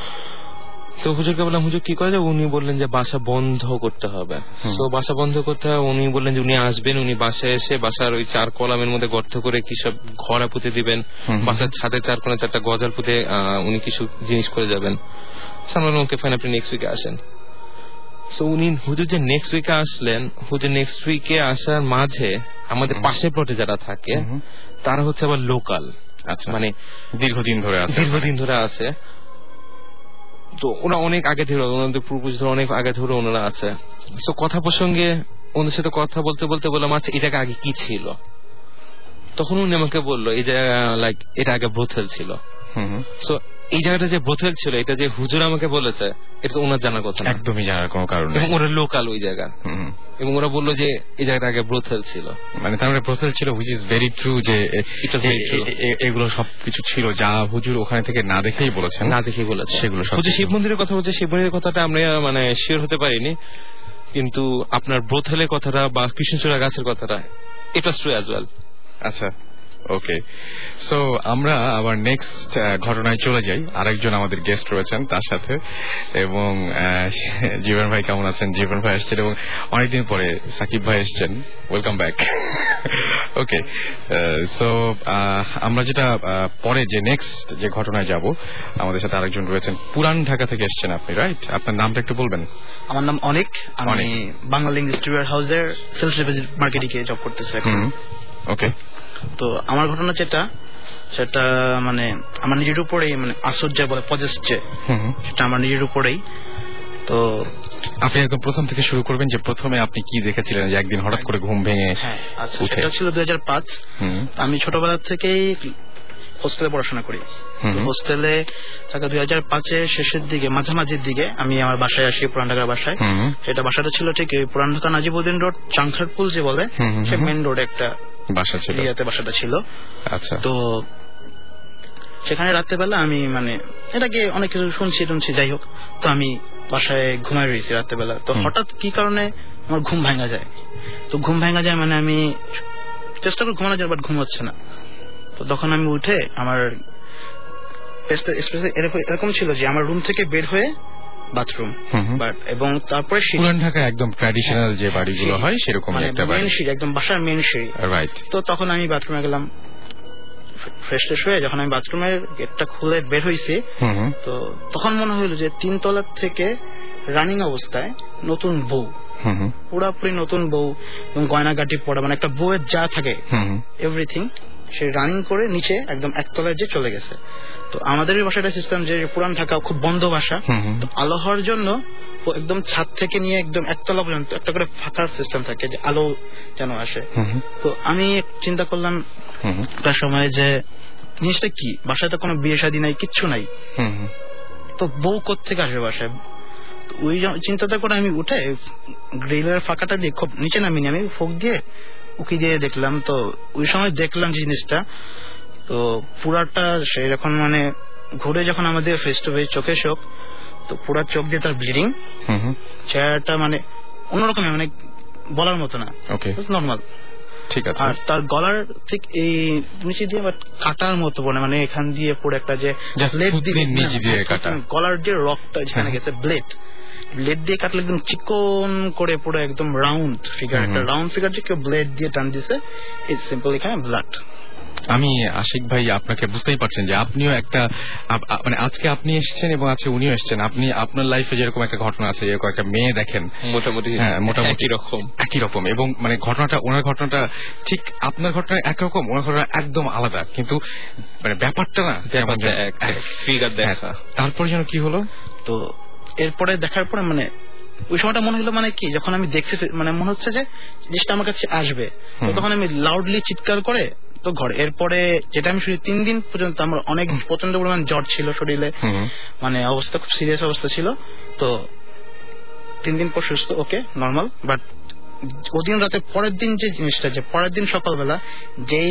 তো হুজুরকে বললাম হুজুর কি করা যায়? উনি বললেন যে বাসা বন্ধ করতে হবে। তো বাসা বন্ধ করতে হবে, উনি বললেন যে উনি আসবেন, উনি বাসায় এসে বাসার ওই 4 কলামের মধ্যে গর্ত করে কি সব ঘরা পুঁতে দিবেন, বাসার ছাদে 4 কোণে 4টা গজাল পুঁতে উনি কিছু জিনিস করে যাবেন। আমরা ওকে ফাইন, আপনি নেক্সট উইকে আসেন। সো উনি হুজুর যে নেক্সট উইকে আসলেন, হুজুর নেক্সট উইকে আসার মাঝে আমাদের পাশের প্লটে যারা থাকে তারা হচ্ছে আবার লোকাল, মানে দীর্ঘদিন ধরে আছে। তো ওরা অনেক আগে ধরে, ওনাদের পূর্বপুরুষ ধরে অনেক আগে ধরে ওনারা আছে। সো কথা প্রসঙ্গে ওনাদের সাথে কথা বলতে বলতে বললাম আচ্ছা এই জায়গা আগে কি ছিল? তখন উনি আমাকে বললো এই জায়গা লাইক এটা আগে ব্রোথেল ছিল। সো এই জায়গাটা যে ব্রোথেল ছিল, এটা যে হুজুর আমাকে বলেছে, এটা তো ওনার জানার কথা না, একদমই জানার কোনো কারণ নেই। এবং ওরা লোকাল ওই জায়গা, এবং ওরা বললো যে এই জায়গাটা আগে ব্রোথেল ছিল। মানে তার মানে ব্রোথেল ছিল, হুইচ ইজ ভেরি ট্রু, যে এগুলো সবকিছু ছিল যা হুজুর ওখানে থেকে না দেখেই বলেছেন, সেগুলো সব। শিব মন্দিরের কথা বলছে, শিব মন্দিরের কথাটা আমরা মানে শিওর হতে পারিনি, কিন্তু আপনার ব্রোথেলের কথাটা বা কৃষ্ণচূড়া গাছের কথাটা it was true as well. আচ্ছা, ওকে। সো আমরা আবার নেক্সট ঘটনায় চলে যাই। আরেকজন আমাদের গেস্ট রয়েছেন তার সাথে, এবং জীবন ভাই কেমন আছেন? জীবন ভাই এসছেন, এবং অনেকদিন পরে সাকিব ভাই এসছেন, ওয়েলকাম ব্যাক। ওকে, সো আমরা যেটা পরে যে নেক্সট যে ঘটনায় যাব, আমাদের সাথে আরেকজন রয়েছেন, পুরান ঢাকা থেকে এসছেন আপনি, রাইট? আপনার নামটা একটু বলবেন? আমার নাম অনেক, আমি বাংলা ডিস্ট্রিবিউটর হাউসের সেলস মার্কেটিং এ জব করতেছি এখন। ওকে, তো আমার ঘটনা যেটা, সেটা মানে আমার নিজের উপরেই, মানে আসর যে বলে পজেস্ট, সেটা আমার নিজের উপরেই। তো আপনি একদম প্রথম থেকে শুরু করবেন, যে প্রথমে আপনি কি দেখেছিলেন যে একদিন হঠাৎ করে ঘুম ভেঙে? হ্যাঁ, আচ্ছা, সেটা ছিল 2005। আমি ছোটবেলা থেকেই হোস্টেলে পড়াশোনা করি। হোস্টেলে থাকা 2005-এর শেষের দিকে, মাঝামাঝির দিকে আমি আমার বাসায় আসি, পুরান ঢাকার বাসায়। এটা বাসাটা ছিল ঠিক পুরান ঢাকা নাজিবউদ্দিন রোড, চাংখারপুল যে বলে, সে মেন রোড একটা বাসা ছিল, বাসাটা ছিল। আচ্ছা, তো সেখানে রাত্রেবেলা আমি মানে এটাকে অনেক কিছু শুনছি, যাই হোক। তো আমি বাসায় ঘুমায় রয়েছি রাত্রেবেলা। তো হঠাৎ কি কারণে আমার ঘুম ভাঙা যায়। তো ঘুম ভাঙা যায় মানে আমি চেষ্টা করি ঘুমানো যায়, বাট ঘুম হচ্ছে না। তো তখন আমি উঠে, আমার এরকম ছিল যে আমার রুম থেকে বের হয়ে বাথরুম, এবং তারপরে পুরান ঢাকা একদম ট্র্যাডিশনাল যে বাড়িগুলো হয় সেরকম একটা বাড়ি, মেন সিঁড়ি, একদম বাসার মেন সিঁড়ি, রাইট। তো তখন আমি বাথরুমে গেলাম, ফ্রেশ হয়ে যখন আমি বাথরুমের গেটটা খুলে বের হয়েছি, তো তখন মনে হইল যে 3 তলার থেকে রানিং অবস্থায় নতুন বউ, পুরাপুরি নতুন বউ, এবং গয়নাগাটি পড়া, মানে একটা বউয়ের যা থাকে এভরিথিং, সে রানিং করে নিচে একদম 1 তলায় যে চলে গেছে। তো আমাদের এই বাসাটা সিস্টেম যে পুরান ঢাকা খুব বন্ধ বাসা, তো আলো হওয়ার জন্য একদম ছাদ থেকে নিয়ে একদম 1 তলা পর্যন্ত একটা করে ফাঁকার সিস্টেম থাকে, যে আলো যেন আসে। তো আমি চিন্তা করলাম একটা সময় যে জিনিসটা কি, বাসায় তো কোনো বিয়ে শাদী নাই, কিচ্ছু নাই, তো বউ কোত্থেকে আসবে বাসায়, ওই চিন্তাটা করে আমি উঠে গ্রিলের ফাঁকাটা দিয়ে খুব নিচে নামিনি, আমি ফোক দিয়ে উকি দিয়ে দেখলাম। তো ওই সময় দেখলাম জিনিসটা, তো পুরাটা সে যখন মানে ঘুরে যখন আমাদের ফেস টু ফেস চোখে চোখ, তো পুরা চোখ দিয়ে তার ব্লিডিং, চেহারাটা মানে অন্যরকম, মানে বলার মতো না, নর্মাল। ঠিক আছে। আর তার গলার ঠিক এই নিচে দিয়ে কাটার মতো মানে এখান দিয়ে পুরো একটা যে গলার যে রকটা যেখানে গেছে ব্লেড দিয়ে কাটলে একদম চিকন করে পুরো একদম রাউন্ড ফিগার, একটা রাউন্ড ফিগার যে কেউ ব্লেড দিয়ে টান দিছে, এই সিম্পল এখানে ব্লাড। আমি আশিক ভাই আপনাকে বুঝতেই পারছেন যে আপনিও একটা মানে আজকে আপনি এসেছেন এবং আজকে উনিও এসেছেন, আপনি আপনার লাইফে যেরকম একটা ঘটনা আছে, এরকম একটা মেয়ে দেখেন মোটামুটি একই রকম, এবং মানে ঘটনাটা ওনার ঘটনাটা ঠিক আপনার ঘটনা একরকম, ওনার ঘটনা একদম আলাদা, কিন্তু মানে ব্যাপারটা না তারপরে যেন কি হলো। তো এরপরে দেখার পরে মানে ওই সময়টা মনে হলো মানে কি, যখন আমি দেখছি মানে মনে হচ্ছে যে জিনিসটা আমার কাছে আসবে, তখন আমি লাউডলি চিৎকার করে তো ঘরে। এরপরে যেটা আমি শুনি 3 দিন পর্যন্ত আমার অনেক প্রচন্ড পরিমাণ জ্বর ছিল শরীরে, মানে অবস্থা খুব সিরিয়াস অবস্থা ছিল। তো 3 দিন পর সুস্থ, ওকে নর্মাল। বাট ওদিন রাতে পরের দিন যে জিনিসটা, যে পরের দিন সকালবেলা যে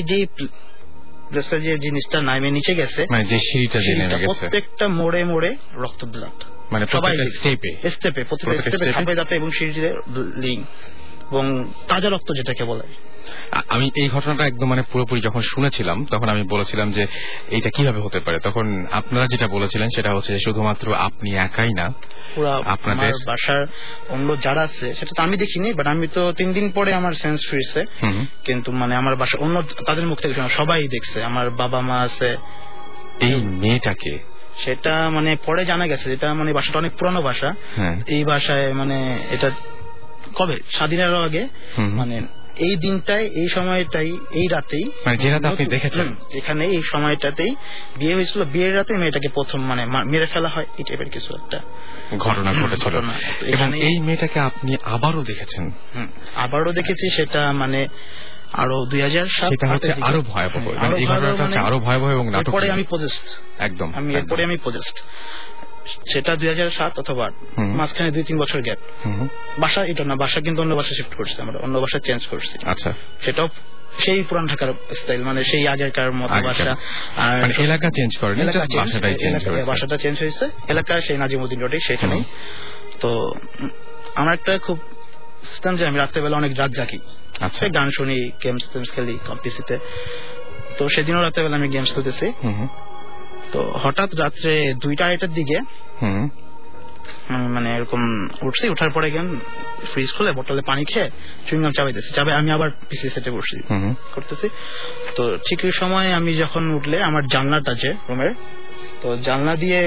যে জিনিসটা নামে নিচে গেছে, প্রত্যেকটা মোড়ে মোড়ে রক্ত, ব্লাড, মানে সবাই স্টেপে প্রত্যেকটা স্টেপে ধাপে ধাপে এবং সিঁড়িতে লিং এবং তাজা রক্ত যেটাকে বলে। আমি এই ঘটনাটা একদম মানে পুরোপুরি যখন শুনেছিলাম তখন আমি বলেছিলাম যে এইটা কিভাবে হতে পারে, তখন আপনারা যেটা বলেছিলেন সেটা হচ্ছে শুধুমাত্র আপনি একাই না, আপনাদের বাসার অন্য যারা আছে সেটা তো আমি দেখিনি, বাট আমি তো 3 দিন পরে আমার সেন্স ফিরছে, কিন্তু মানে আমার বাসা অন্য তাদের মুখ থেকে সবাই দেখছে, আমার বাবা মা আছে। এই মেয়েটাকে সেটা মানে পরে জানা গেছে, যেটা মানে বাসাটা অনেক পুরানো বাসা, এই বাসায় মানে এটা কবে স্বাধীনের আগে, মানে এই দিনটাই, এই সময়টাই, এই রাতেই, মানে যে রাতে আপনি দেখেছেন এখানে এই সময়টাতেই বিয়ে হয়েছিল, বিয়ের রাতে মেয়েটাকে প্রথম মানে মেরে ফেলা হয়, এই টাইপের কিছু একটা ঘটনা ঘটেছিল। এবং এই মেয়েটাকে আপনি আবারও দেখেছেন? আবারও দেখেছি, সেটা মানে আরো 2007, সেটা হচ্ছে আরো ভয়াবহ, এই ঘটনাটা হচ্ছে আরো ভয়াবহ এবং নাটক। এরপরে আমি পজেস্ট, একদম এরপরে আমি পজেস্ট, সেটা 2007 অথবা মাঝখানে 2-3 বছর গ্যাপ। বাসা এটা না, বাসা কিন্তু অন্য বাসা শিফট করছি আমরা, অন্য বাসা চেঞ্জ করছি। আচ্ছা, সেটাও সেই পুরান ঢাকার স্টাইল, মানে সেই আগেরকার মতো বাসা। আর এলাকা চেঞ্জ করেন, বাসাটা চেঞ্জ হয়েছে, এলাকা সেই নাজিমউদ্দিন রোডে, সেখানেই। তো আমার একটা খুব সিস্টেম যে আমি রাত্রেবেলা অনেক রাত জাগি, গান শুনি, গেমস খেলি পিসিতে। তো সেদিনও রাত্রেবেলা আমি গেমস খেলতেছি। তো হঠাৎ রাত্রে 2টা-2:30টার দিকে মানে এরকম উঠছি, উঠার পরে গেম ফ্রিজ খুলে বোতলে পানি খেয়ে চুইংগাম চাবাইতেছি, আমি আবার পিসি সেটে বসছি করতেছি। তো ঠিক ওই সময় আমি যখন উঠলে আমার জানলাটা আছে রুমের, তো জানলা দিয়ে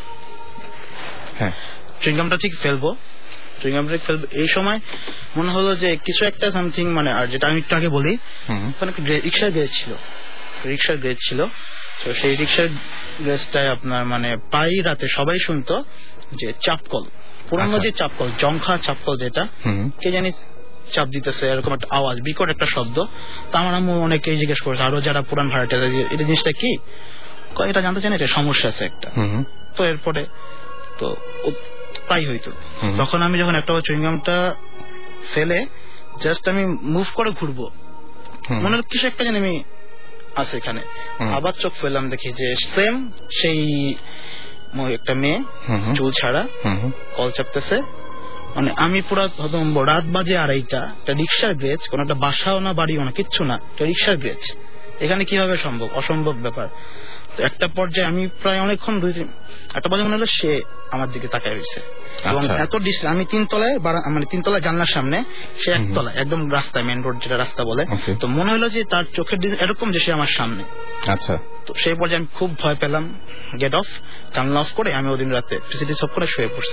চুইংগামটা ঠিক ফেলবো, এই সময় মনে হলো যে কিছু একটা সামথিং মানে, আর যেটা আমি একটু আগে বলি, ওখানে রিক্সার গ্রেজ ছিল। তো সেই রিক্সার গ্রেজটায় আপনার মানে প্রায় রাতে সবাই শুনতো যে চাপকল, পুরনো যে চাপকল, জংখা চাপকল যেটা, কে জানি চাপ দিতেছে, এরকম একটা আওয়াজ, বিকট একটা শব্দ। তো আমার আম্মু অনেকেই জিজ্ঞেস করেছে, আরো যারা পুরান ভাড়াটে, এটা জিনিসটা কি, এটা জানতে চান, এটা সমস্যা আছে একটা। তো এরপরে তো প্রায় হইতো, তখন আমি যখন একটা চুইংগামটা ফেলে জাস্ট আমি মুভ করে ঘুরবো, মনে হলো কিছু একটা জানি আমি আছে এখানে, আবার চোখ ফেললাম, দেখি যে সেম সেই একটা মেয়ে, চুল ছাড়া, কল চাপতেছে। মানে আমি পুরা রাত বাজে 2:30, একটা রিক্সার গ্রেজ, কোন একটা বাসাও না বাড়িও না, কিচ্ছু না, একটা রিক্সার গ্রেজ, এখানে কিভাবে সম্ভব, অসম্ভব ব্যাপার। তো একটা পর্যায়ে আমি প্রায় অনেকক্ষণ, 2-3 পর্যায়ে মনে হলো সে আমার দিকে তাকায় রয়েছে, এবং এত আমি 3তলায়, মানে 3তলায় জানলার সামনে, সে 1তলায় একদম রাস্তায়, মেন রোড যেটা রাস্তা বলে। তো মনে হলো যে তার চোখের দিকে এরকম যে সে আমার সামনে। আচ্ছা, তো সেই পর্যায়ে আমি খুব ভয় পেলাম, গেট অফ, জানলা অফ করে আমি ওদিন রাতে পিসিটি সব করে শুয়ে পড়ছি।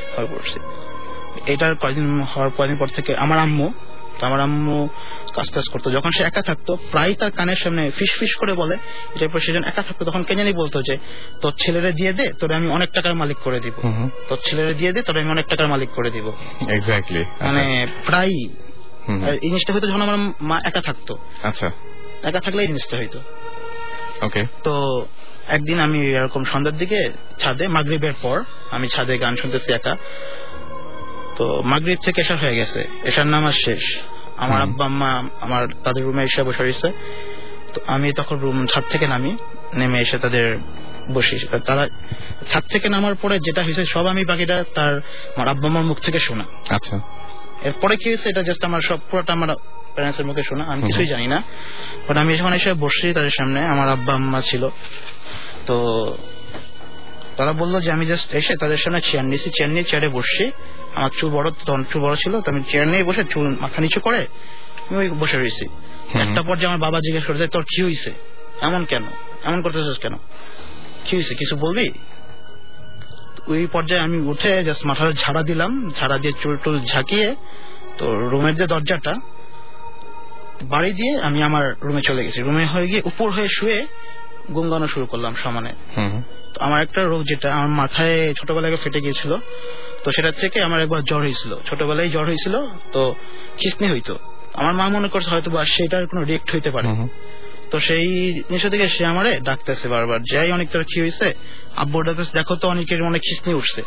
এটার কয়েকদিন পর থেকে আমার আম্মু কাজ করতো, যখন সে একা থাকতো প্রায় তার কানের সামনে ফিস ফিস করে বলে, এরপর সে যখন একা থাকতো তখন কে জানি বলতো যে তোর ছেলেরে দিয়ে দে, তোরে আমি অনেক টাকার মালিক করে দিব, তোর ছেলেরে দিয়ে দে, তোরে আমি অনেক টাকার মালিক করে দিব। এক্স্যাক্টলি, মানে প্রায় এই জিনিসটা হয়তো যখন আমার মা একা থাকতো। আচ্ছা, একা থাকলে এই জিনিসটা হইতো। ওকে। তো একদিন আমি এরকম সন্ধ্যার দিকে ছাদে, মাগরিবের পর আমি ছাদে গান শুনতেছি একা। তো মাগরিব থেকে এশা হয়ে গেছে, এশার নামাজ শেষ, আমার আব্বা আম্মা আমার তাদের রুমে এসে বসে রয়েছে। তো আমি তখন ছাদ থেকে নেমে এসে তাদের বসি। তারা ছাদ থেকে নামার পরে যেটা হয়েছে সব আমি বাকিটা তার আমার আব্বা আম্মার মুখ থেকে শোনা। আচ্ছা, এরপরে কি হয়েছে এটা জাস্ট আমার সব পুরোটা আমার প্যারেন্টসের মুখে শোনা, আমি কিছুই জানি না। বাট আমি যখন এসে বসছি তাদের সামনে, আমার আব্বা আম্মা ছিল, তো তারা বললো যে আমি জাস্ট এসে তাদের সামনে চেয়ার নিয়েছি, চেয়ার নিয়ে চেয়ারে বসছি। আমার চুল বড়, তখন চুল বড় ছিল, তো আমি চেয়ার নিয়ে বসে চুল মাথা নিচু করে আমি ওই বসে রয়েছি। একটা পর্যায়ে আমার বাবা জিজ্ঞেস করছে তোর কি হয়েছে, এমন কেন, এমন করতেছিস কেন, কি হয়েছে, কিছু বলবি? ওই পর্যায়ে আমি উঠে জাস্ট মাথায় ঝাড়া দিলাম, ঝাড়া দিয়ে চুল টুল ঝাঁকিয়ে তো রুমের যে দরজাটা বাড়ি দিয়ে আমি আমার রুমে চলে গেছি। রুমে হয়ে গিয়ে উপর হয়ে শুয়ে গুনগানো শুরু করলাম সমানে। তো আমার একটা রোগ যেটা আমার মাথায় ছোটবেলায় ফেটে গিয়েছিল, তো সেটা থেকে আমার একবার জ্বর হয়েছিল, ছোটবেলায় জ্বর হয়েছিল, তো খিস্নি হইতো। আমার মা মনে করছে হয়তো বা সেটার কোনো রিয়েক্ট হইতে পারে। তো সেই জিনিস থেকে সে আমারে ডাকতেছে বারবার, যাই অনেক তোর কি হয়েছে, আব্বু ডাকতেছে দেখো তো অনেকের অনেক খিস্নি উঠছে।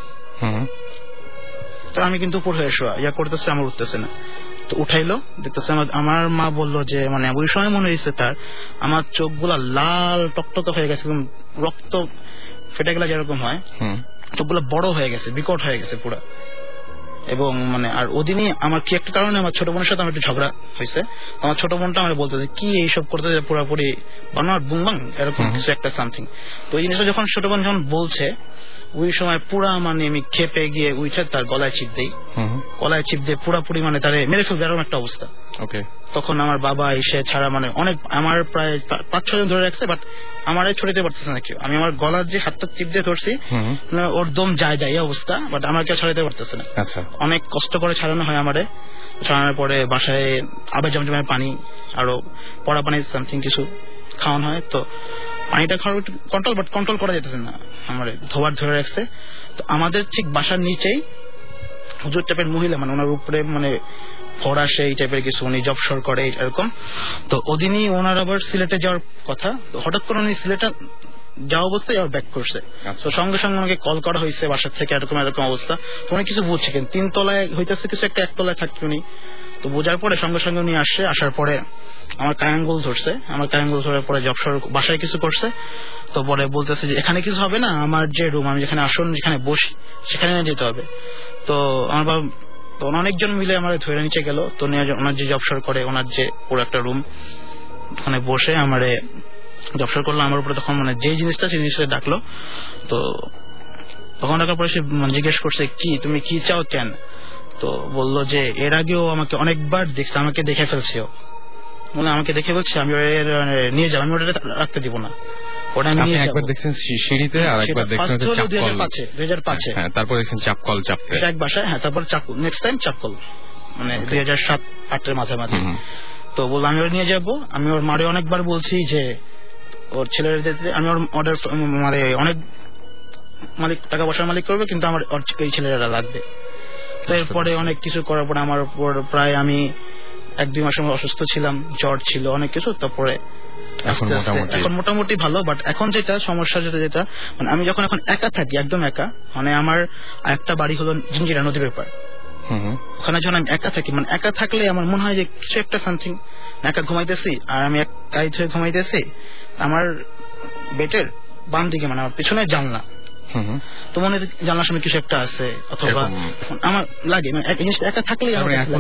তো আমি কিন্তু উপর হয়ে শোয়া, ইয়া করতেছে, আমার উঠতেছে না। তো উঠাইলো, দেখতেছে আমার মা বললো যে মানে ওই সময় মনে হয়েছে তার আমার চোখগুলা লাল টকটকে হয়ে গেছে, রক্ত ফেটে গেলে যেরকম হয় চোখগুলো বড় হয়ে গেছে, বিকট হয়ে গেছে পুরা। এবং মানে আর ওদিনই আমার কি একটা কারণে আমার ছোট বোনের সাথে আমার একটু ঝগড়া হয়েছে। আমার ছোট বোনটা আমার বলতেছে কি এইসব করতে পুরোপুরি বানোয়ার বুংবাং এরকম কিছু একটা সামথিং। তো এই জিনিসটা যখন ছোট বোন যখন বলছে ওই সময় পুরা মানে আমি খেপে গিয়ে উঠে তার গলায় চিপ দেই, গলায় চিপ দিয়ে পুরাপুরি মানে তারে মেরে ফেলবে এরকম একটা অবস্থা। তখন আমার বাবা এসে ছাড়া মানে অনেক আমার প্রায় 5-6 জন ধরে রাখছে, বাট আমার ছড়িতে পারতেছে না কেউ। আমি আমার গলার যে হাতটা চিপ দিয়ে ধরছি ওর দম যায় এই অবস্থা, বাট আমার কেউ ছাড়াতে পারতেছে না। অনেক কষ্ট করে ছাড়ানো হয় আমারে। ছাড়ানোর পরে বাসায় আবার জমজমের পানি আরো পড়া পানি সামথিং কিছু খাওয়ানো হয়। তো পানিটা খাওয়ার কন্ট্রোল, বাট কন্ট্রোল করা যেতেছে না, আমার ধোয়ার ধরে রাখছে। তো আমাদের ঠিক বাসার নিচেই হুজুর টাইপের মহিলা, মানে ওনার উপরে মানে ফরাসে এই টাইপের কিছু উনি জবসর করে এরকম। তো ওদিনই ওনার আবার সিলেটে যাওয়ার কথা, তো হঠাৎ করে উনি সিলেটে যাওয়া অবস্থায় আবার ব্যাক করছে। তো সঙ্গে সঙ্গে আমাকে কল করা হয়েছে বাসার থেকে, এরকম এরকম অবস্থা। তো উনি কিছু বুঝছে, কিন্তু 3 তলায় হইতেছে কিছু একটা, 1 তলায় থাকবে উনি। তো বোঝার পরে সঙ্গে সঙ্গে উনি আসছে, আসার পরে আমার কায়াঙ্গুল ধরছে, আমার কায়াঙ্গুল ধরার পরে জবসর বাসায় কিছু করছে। তো পরে বলতেছে যে এখানে কিছু হবে না, আমার যে রুম আমি যেখানে আসন যেখানে বসি সেখানে যেতে হবে। তো আমার বাবা তো অনেকজন মিলে আমার ধরে নিচে গেল। তো ওনার যে জবসর করে ওনার যে পুরো একটা রুম, ওখানে বসে আমারে জবসর করলো আমার উপরে। তখন মানে যে জিনিসটা সেই জিনিসটা ডাকলো। তো তখন ডাকার পরে সে জিজ্ঞেস করছে কি তুমি কি চাও কেন? তো বললো যে এর আগেও আমাকে অনেকবার দেখছে, আমাকে দেখে ফেলছেও, মানে আমাকে দেখে বলছে আমি নিয়ে যাবো, আমি ওটা রাখতে দিব না। ওটা আমি একবার দেখছেন সিঁড়িতে, আর একবার দেখছেন 2005-এ, তারপর দেখছেন চাপকল চাপতে এক বাসায়। হ্যাঁ, তারপর নেক্সট টাইম চাপকল মানে 2007-08-এর মাঝামাঝি। তো বললো আমি ওর নিয়ে যাবো। আমি ওর মারে অনেকবার বলছি যে ওর ছেলের যেতে, আমি ওর অর্ডার মানে অনেক মালিক টাকা পয়সার মালিক করবে, কিন্তু আমার ওই ছেলেরা লাগবে। তো এরপরে অনেক কিছু করার পরে আমার উপর প্রায় আমি 1-2 মাস অসুস্থ ছিলাম, জ্বর ছিল, অনেক কিছু। তারপরে এখন মোটামুটি ভালো। বাট এখন যেটা সমস্যা যেটা মানে আমি যখন এখন একা থাকি, একদম একা, মানে আমার একটা বাড়ি হলো জিঞ্জিরা নদীর ব্যাপার, ওখানে যখন আমি একা থাকি, মানে একা থাকলে আমার মনে হয় যে কিছু একটা সামথিং, একা ঘুমাইতেছি আর আমি একাই ধরে ঘুমাইতেছি, আমার বেটের বাম দিকে মানে আমার পিছনে জানলা, তো মনে হয় জানলার সামনে কিছু একটা আছে, অথবা আমার লাগে মানে জিনিসটা একা থাকলেই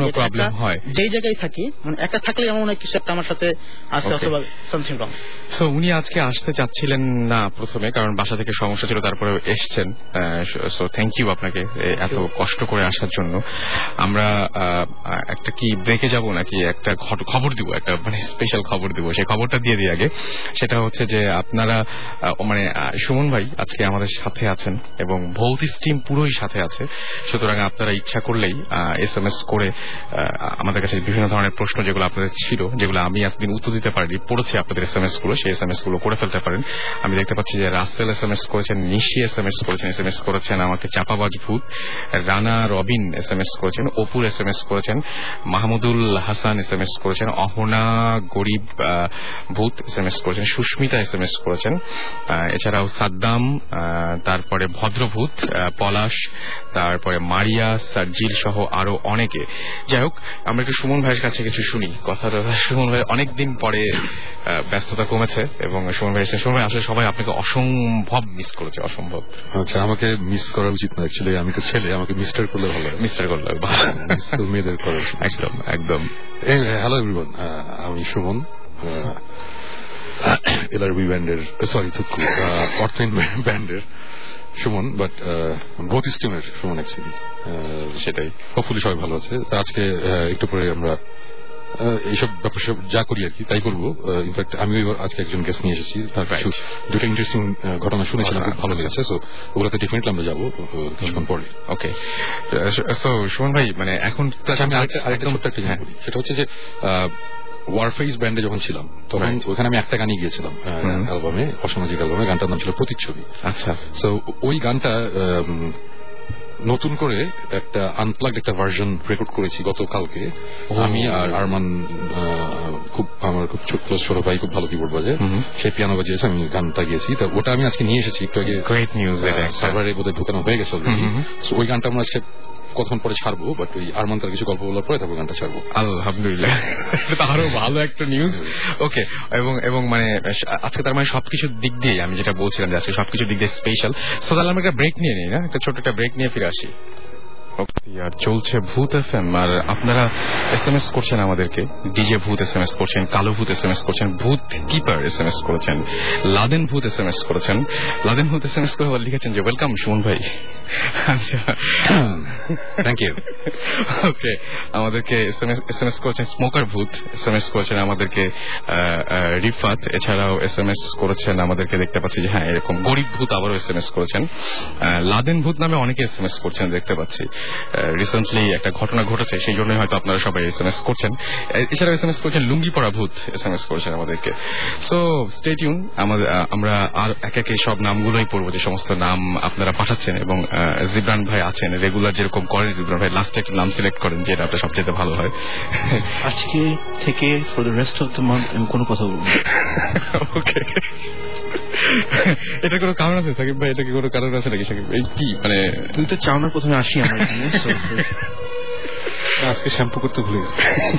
যেই জায়গায় থাকি মানে একা থাকলেই আমার মনে হয় কিছু একটা আমার সাথে আছে, অথবা সামথিং রং। সো উনি আজকে আসতে চাচ্ছিলেন না প্রথমে, কারণ বাসা থেকে সমস্যা ছিল, তারপরে এসছেন। সো থ্যাংক ইউ আপনাকে এত কষ্ট করে আসার জন্য। আমরা একটা কি ব্রেকে যাব নাকি একটা খবর দিব, একটা মানে স্পেশাল খবর দিব, সেই খবরটা দিয়ে দিই আগে। সেটা হচ্ছে যে আপনারা মানে সুমন ভাই আজকে আমাদের সাথে সাথে আছেন এবং ভৌতিস টিম পুরোই সাথে আছে। সুতরাং আপনারা ইচ্ছা করলেই SMS করে আমাদের কাছে বিভিন্ন ধরনের প্রশ্ন যেগুলো আপনাদের ছিল, যেগুলো আমি এতদিন উত্তর দিতে পারিনি, পড়েছি আপনাদের SMS গুলো, সেই SMS গুলো করে ফেলতে পারেন। আমি দেখতে পাচ্ছি যে রাসেল SMS করেছেন, নিশি SMS করেছেন, SMS করেছেন আমাকে চাপাবাজ ভূত, রানা রবিন SMS করেছেন, অপুর SMS করেছেন, মাহমুদুল হাসান SMS করেছেন, অহনা গরিব ভূত SMS করেছেন, সুস্মিতা SMS করেছেন, এছাড়াও সাদ্দাম, তারপরে ভদ্রভূত, পলাশ, তারপরে মারিয়া, সার্জিল সহ আরো অনেকে। যাই হোক, আমরা একটু সুমন ভাইয়ের কাছে কিছু শুনি কথাটা। সুমন ভাই অনেকদিন পরে ব্যস্ততা কমেছে এবং সুমন ভাই আসলে সবাই আপনাকে অসম্ভব মিস করেছে, অসম্ভব। আচ্ছা, আমাকে মিস করা উচিত না, অ্যাকচুয়ালি আমি তো ছেলে, আমাকে মিস্টার করলে ভালো। মিস্টার করলে ভালো, মেয়েদের করা উচিত। একদম একদম। হ্যালো এভরিওয়ান, আমি সুমন, LRB ব্যান্ডের, সরি থুকু অর্থইন ব্যান্ডের সুমন, বাট ভৌতিস টিমের সুমন অ্যাকচুয়ালি। সেটাই, হোপফুলি সবাই ভালো আছে। আজকে একটু পরে আমরা এইসব ব্যাপার যা করি আর কি তাই করবো। ইনফ্যাক্ট আমিও আজকে একজন গেস্ট নিয়ে এসেছি, তার দুটো ইন্টারেস্টিং ঘটনা শুনেছিলাম, খুব ভালো লেগেছে। সো ওগুলোতে ডেফিনেটলি আমরা যাবো কিছুক্ষণ পরে। ওকে, সো সুমন ভাই, মানে এখন আমি আরেকটা ছোট্ট একটা জিনিস বলি, সেটা হচ্ছে যে ওয়ারফেস ব্যান্ডে যখন ছিলাম তখন ওখানে আমি একটা গানই গিয়েছিলাম অ্যালবামে, অসামাজিক অ্যালবামে। গানটার নাম ছিল প্রতিচ্ছবি। আচ্ছা, সো ওই গানটা নতুন করে একটা আনপ্লাগড একটা ভার্সন রেকর্ড করেছি গতকালকে। আমি আর আরমান, আমার খুব ছোট ভাই, খুব ভালো কিবোর্ড বাজে, সে পিয়ানো বাজিয়েছে, আমি গানটা গিয়েছি। তো ওটা আমি আজকে নিয়ে এসেছি একটু আগে, গ্রেট নিউজ, সার্ভারে বোধহয় ঢুকানো হয়ে গেছে অলরেডি। সো ওই গানটা আমরা আজকে কখন পরে ছাড়বো, বাট ওই আরমান তার কিছু গল্প বলার পরে তারপর গানটা ছাড়বো। আলহামদুলিল্লাহ, আরো ভালো একটা নিউজ। ওকে, এবং মানে আজকে তার মানে সবকিছুর দিক দিয়ে আমি যেটা বলছিলাম যে আজকে সবকিছুর দিক দিয়ে স্পেশাল। সো তাহলে আমরা একটা ব্রেক নিয়ে নিই না, একটা ছোট একটা ব্রেক নিয়ে ফিরে আসি। আর চলছে ভূত FM, আর আপনারা SMS করছেন আমাদেরকে। ডিজে ভূত SMS করছেন, কালো ভূত SMS করছেন, ভূত কিপার SMS করেছেন, লাদেন ভূত SMS করেছেন। লাদেন ভূত SMS করে লিখেছেন যে ওয়েলকাম সুমন ভাই। আচ্ছা, থ্যাংক ইউ। ওকে, আমাদেরকে SMS করেছেন স্মোকার ভূত, SMS করেছেন আমাদেরকে রিফাত, এছাড়াও SMS করেছেন আমাদেরকে, দেখতে পাচ্ছি যে হ্যাঁ এরকম গরিব ভূত আবারও SMS করেছেন। লাদেন ভূত নামে অনেকে SMS করছেন দেখতে পাচ্ছি। রিসেন্টলি একটা ঘটনা ঘটেছে, সেই জন্যই হয়তো আপনারা সবাই SMS করছেন। এছাড়াও SMS করেছেন লুঙ্গি পরা ভূত, SMS করেছেন আমাদেরকে। সো স্টে টিউন, আমরা আর এক একে সব নামগুলোই পড়বো যে সমস্ত নাম আপনারা পাঠাচ্ছেন। এবং জিবরান ভাই আছেন রেগুলার, যেরকম করেন জিবরান ভাই লাস্টে একটা নাম সিলেক্ট করেন, যেটা আপনার সবচেয়ে ভালো হয়। আজকে থেকে for the rest of the month আমি কোনো কথা বলবো। ওকে, এটা কোনো কারণ আছে সাকিব ভাই? এটা কি কোনো কারণ আছে নাকি সাকিব? এই কি মানে তুই তো চাও না প্রথমে আসি আমার এখানে। আজকে শ্যাম্পু করতে ভুলে গেছি।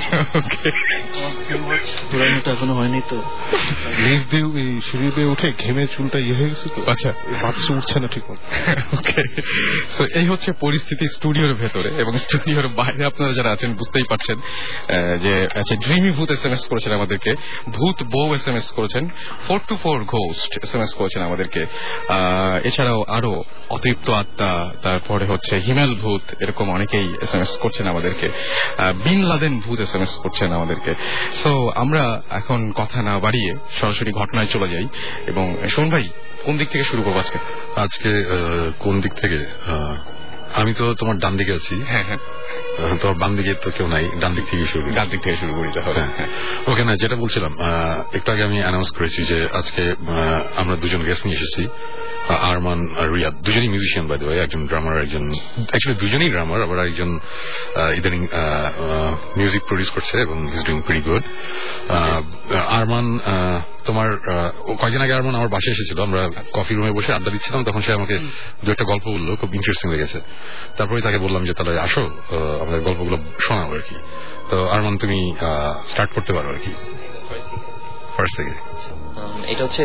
এখনো হয়নি তো, লিফট দিয়ে সিঁড়ি দিয়ে উঠে ঘেমে চুলটা ইয়ে হয়ে গেছে তো। আচ্ছা, বাতাস উঠছে না ঠিক মতো। ওকে, সো এই হচ্ছে পরিস্থিতি স্টুডিওর ভেতরে। এবং স্টুডিওর বাইরে আপনারা যারা আছেন বুঝতেই পারছেন যে আচ্ছা, ড্রিমি ভূত SMS করেছেন আমাদেরকে, ভূত বউ SMS করেছেন, 424 ঘোস্ট SMS করেছেন আমাদেরকে, এছাড়াও আরো অতৃপ্ত আত্মা, তারপরে হচ্ছে হিমেল ভূত, এরকম অনেকেই SMS করছেন আমাদেরকে। বিন লাদেন ভূত SMS করছেন আমাদেরকে। সো আমরা এখন কথা না বাড়িয়ে সরাসরি ঘটনায় চলে যাই। এবং শোন ভাই, কোন দিক থেকে শুরু করবো আজকে? কোন দিক থেকে? আমি তো তোমার ডান দিকে আছি। হ্যাঁ হ্যাঁ, তোমার বাম দিকে তো কেউ নাই, ডান দিক থেকে শুরু করি। ডান দিক থেকে শুরু করি তাহলে। ওকে, না যেটা বলছিলাম, একটু আগে আমি অ্যানাউন্স করেছি যে আজকে আমরা দুজন গেস্ট নিয়ে এসেছি, আরমান আর রিয়াদ, দুজনই মিউজিশিয়ান বাই দ্য ওয়ে। একজন ড্রামার, একজন অ্যাকচুয়ালি দুজনেই ড্রামার, আবার একজন ইদানিং মিউজিক প্রডিউস করছে এবং is doing pretty good. Arman, তোমার কয়েকদিন আগে আরমান আমার বাসায় এসেছিল, আমরা কফি রুমে বসে আড্ডা দিচ্ছিলাম, তখন সে আমাকে দু একটা গল্প বললো, খুব ইন্টারেস্টিং লেগেছে। তারপরে তাকে বললাম যে তাহলে আসো আমাদের গল্পগুলো শোনাবো আর কি। তো আরমান, তুমি স্টার্ট করতে পারো আর কি ফার্স্ট থেকে। এটা হচ্ছে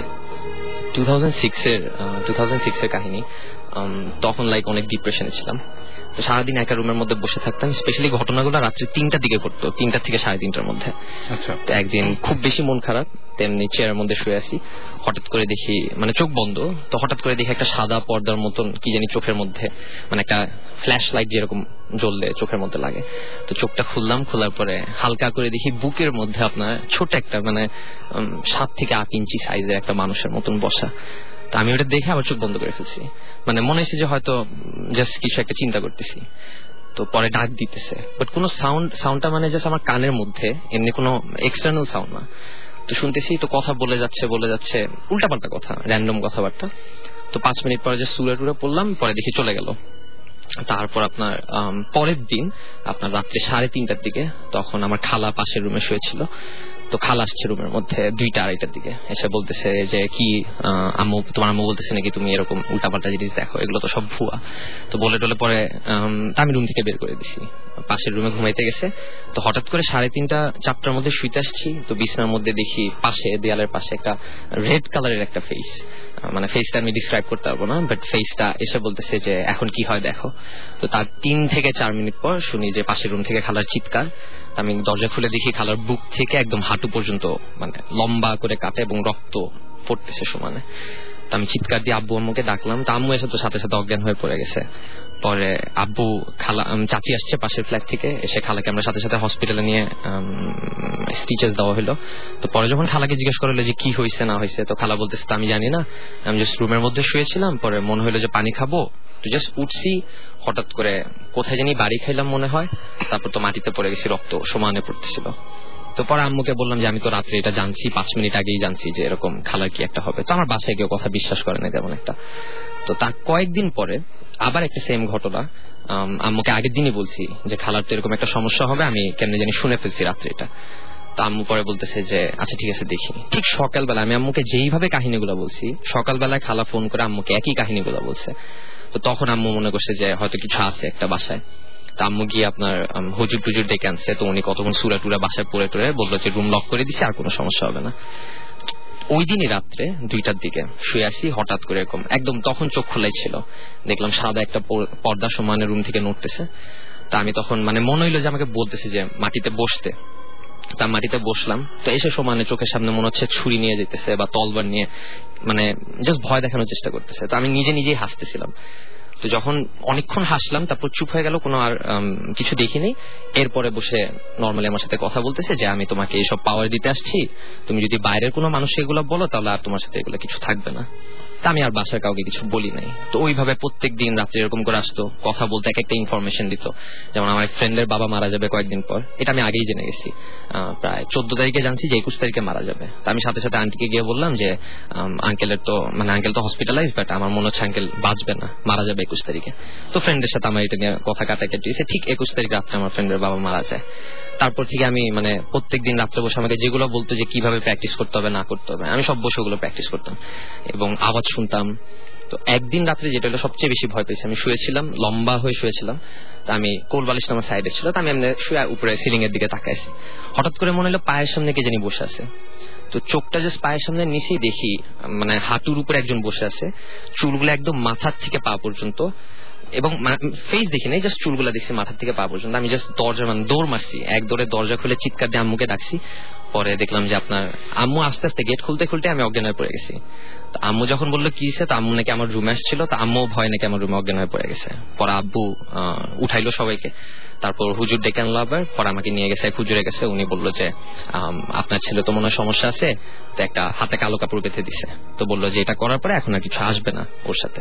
2006 এর কাহিনী। তখন লাইক অনেক ডিপ্রেশনে ছিলাম, তো সারাদিন একা রুমের মধ্যে বসে থাকতাম। স্পেশালি ঘটনাগুলো রাত্রি 3টার দিকে ঘটতো, 3টা থেকে 3:30টার মধ্যে। আচ্ছা, তো একদিন খুব বেশি মন খারাপ, তেমনি চেয়ারের মধ্যে শুয়ে আছি, হঠাৎ করে দেখি, মানে চোখ বন্ধ, তো হঠাৎ করে দেখি একটা সাদা পর্দার মতন কি জানি চোখের মধ্যে, মানে একটা ফ্ল্যাশ লাইট যেরকম জ্বললে চোখের মধ্যে লাগে। তো চোখটা খুললাম, খোলার পরে হালকা করে দেখি বুকের মধ্যে আপনার ছোট একটা, মানে 7 থেকে 8 ইঞ্চি সাইজের একটা মানুষের মতন বসা। তো আমি ওটা দেখে আবার চোখ বন্ধ করে ফেলছি, মানে মনে হয়েছে যে হয়তো জাস্ট কিছু একটা চিন্তা করতেছি। তো পরে ডাক দিতেছে, বাট কোনো সাউন্ডটা মানে জাস্ট আমার কানের মধ্যে, এমনি কোনো এক্সটার্নাল সাউন্ড না। তো শুনতেছি তো কথা বলে যাচ্ছে উল্টাপাল্টা কথা, র্যান্ডম কথাবার্তা। তো 5 মিনিট পরে যে সুরা টুরা পড়লাম, পরে দেখি চলে গেল। তারপর আপনার পরের দিন আপনার রাত্রে 3:30টার দিকে তখন আমার খালা পাশের রুমে শুয়েছিল। তো খালা আসছে রুমের মধ্যে 2টা-2:30টার দিকে, এসে বলতেছে যে কি আম্মু, তোমার আম্মু বলতেছে নাকি তুমি এরকম উল্টাপাল্টা জিনিস দেখো, এগুলো তো সব ভুয়া। তো বলে টলে পরে আমি রুম থেকে বের করে দিছি, পাশের রুমে ঘুমাইতে গেছে। তো হঠাৎ করে 3:30-4টার মধ্যে শুইতে আসছি, তো বিছানার মধ্যে দেখি পাশে দেয়ালের পাশে একটা রেড কালারের একটা ফেস, মানে ফেসটা আমি ডিসক্রাইব করতে পারবো না, বাট ফেসটা এসে বলতেছে যে এখন কি হয় দেখো। তো তার 3 থেকে 4 মিনিট পর শুনি যে পাশের রুম থেকে খালার চিৎকার। আমি দরজা খুলে দেখি খালার বুক থেকে একদম হাঁটু পর্যন্ত মানে লম্বা করে কাটে এবং রক্ত পড়তেছে সমানে। তো আমি চিৎকার দিয়ে আব্বু আম্মুকে ডাকলাম, তো আম্মু এসে তো সাথে সাথে অজ্ঞান হয়ে পড়ে গেছে। পরে আব্বু খালা চাচি আসছে পাশের ফ্ল্যাট থেকে, এসে খালাকে আমরা সাথে সাথে হসপিটালে নিয়ে স্টিচেস দেওয়া হলো। তো পরে যখন খালাকে জিজ্ঞেস করলো যে কি হয়েছে না হয়েছে, তো খালা বলতেছে আমি জানি না, আমি জাস্ট রুমের মধ্যে শুয়েছিলাম, পরে মনে হলো যে পানি খাবো, তো জাস্ট উঠছি, হঠাৎ করে কোথায় জানি বাড়ি খাইলাম মনে হয়, তারপর তো মাটিতে পড়ে গেছি, রক্ত সমানে পড়তেছিল। তো পরে আম্মুকে বললাম যে আমি তো রাত্রে এটা জানছি, 5 মিনিট আগেই জানছি যে এরকম খালার কি একটা হবে। তো আমার বাসায় কেউ কথা বিশ্বাস করে না তেমন একটা। তো তার কয়েকদিন পরে আবার একটা সেম ঘটনা, আম্মুকে আগের দিনই বলছি যে খালার তো এরকম একটা সমস্যা হবে, আমি কেমনে জানি শুনে ফেলছি রাত্রে এটা। তো আম্মু পরে বলতেছে যে আচ্ছা ঠিক আছে দেখি। ঠিক সকালবেলা আমি আম্মুকে যেইভাবে কাহিনীগুলো বলছি, সকালবেলায় খালা ফোন করে আম্মুকে একই কাহিনীগুলো বলছে। তো তখন আম্মু মনে করছে যে হয়তো কিছু আছে একটা বাসায়। তো আম্মু গিয়ে আপনার হুজুর টুজুর ডেকে আনছে। তো উনি কতক্ষণ সুরা টুরা বাসায় পড়ে টরে বললো যে রুম লক করে দিছি, আর কোনো সমস্যা হবে না। ওই দিনই রাত্রে 2টার দিকে শুয়ে আসি, হঠাৎ করে এরকম একদম তখন চোখ খোলাই ছিল, দেখলাম সাদা একটা পর্দা সমানে রুম থেকে নড়তেছে। তা আমি তখন মানে মনে হইলো যে আমাকে বলতেছে যে মাটিতে বসতে। তা মাটিতে বসলাম, তো এসে সমানে চোখের সামনে মনে হচ্ছে ছুরি নিয়ে যেতেছে বা তলবার নিয়ে, মানে জাস্ট ভয় দেখানোর চেষ্টা করতেছে। তো আমি নিজেই হাসতেছিলাম। তো যখন অনেকক্ষণ হাসলাম, তারপর চুপ হয়ে গেল, কোনো আর কিছু দেখিনি। এরপরে বসে নর্মালি আমার সাথে কথা বলতেছে যে আমি তোমাকে এইসব পাওয়ার দিতে আসছি, তুমি যদি বাইরের কোনো মানুষ এগুলো বলো তাহলে আর তোমার সাথে এগুলো কিছু থাকবে না। তা আমি আর বাসার কাউকে কিছু বলি নাই। তো ওইভাবে প্রত্যেক দিন রাত্রে এরকম করে আসতো, কথা বলতে এক একটা ইনফরমেশন দিত। যেমন আমার এক ফ্রেন্ডের বাবা মারা যাবে কয়েকদিন পর, এটা আমি আগেই জেনে গেছি, প্রায় 14 তারিখে জানছি যে 21 তারিখে মারা যাবে। তা আমি সাথে সাথে আন্টিকে গিয়ে বললাম যে আঙ্কেলের তো মানে আঙ্কেল তো হসপিটালাইজ, বাট আমার মনে হচ্ছে আঙ্কেল বাঁচবে না, মারা যাবে 21 তারিখে। তো ফ্রেন্ডের সাথে আমার এটা নিয়ে কথা কাটাকাটি হয়েছে। ঠিক 21 তারিখ রাত্রে আমার ফ্রেন্ডের বাবা মারা যায়। তারপর থেকে আমি মানে প্রত্যেকদিন রাত্রে বসে আমাকে যেগুলো বলতো যে কিভাবে প্র্যাকটিস করতে হবে না করতে হবে, আমি সব বসে ওগুলো প্র্যাকটিস করতাম এবং আওয়াজ শুনতাম। তো একদিন রাত্রে যেটা হলো সবচেয়ে বেশি ভয় পেয়েছি, আমি শুয়েছিলাম, লম্বা হয়ে শুয়েছিলাম। তা আমি কোল বালিশটা আমার সাইডে ছিল, তো আমি এমনি শুয়ে উপরে সিলিং এর দিকে তাকাইছি। হঠাৎ করে মনে হলো পায়ের সামনে কে জানি বসে আছে। তো চোখটা জাস্ট পায়ের সামনে নিচেই দেখি মানে হাঁটুর উপরে একজন বসে আছে, চুলগুলো একদম মাথার থেকে পা পর্যন্ত, এবং ফেস দেখি নাই, জাস্ট চুলগুলা দেখছি মাথার থেকে পা পর্যন্ত। আমি জাস্ট দরজা দৌড় মারছি, এক দৌড়ে দরজা খুলে চিৎকার দিয়ে আম্মুকে ডাকছি। পরে দেখলাম যে আপনার আম্মু আস্তে আস্তে গেট খুলতে খুলতে আমি অজ্ঞান হয়ে পড়ে গেছি। তো আম্মু যখন বললো কি হয়েছে, তো আম্মু নাকি আমার রুমে আসছিল, তো আম্মু ভয় নাকি আমার রুমে অজ্ঞান হয়ে পড়ে গেছে। পরে আব্বু উঠাইলো সবাইকে, তারপর হুজুর ডেকে আনলো আবার। পরে আমাকে নিয়ে গেছে হুজুরের কাছে, উনি বললো যে আপনার ছেলে তো মনে হয় সমস্যা আছে, তো একটা হাতে কালো কাপড় বেঁধে দিছে। তো বললো যে এটা করার পরে এখন আর কিছু আসবে না ওর সাথে।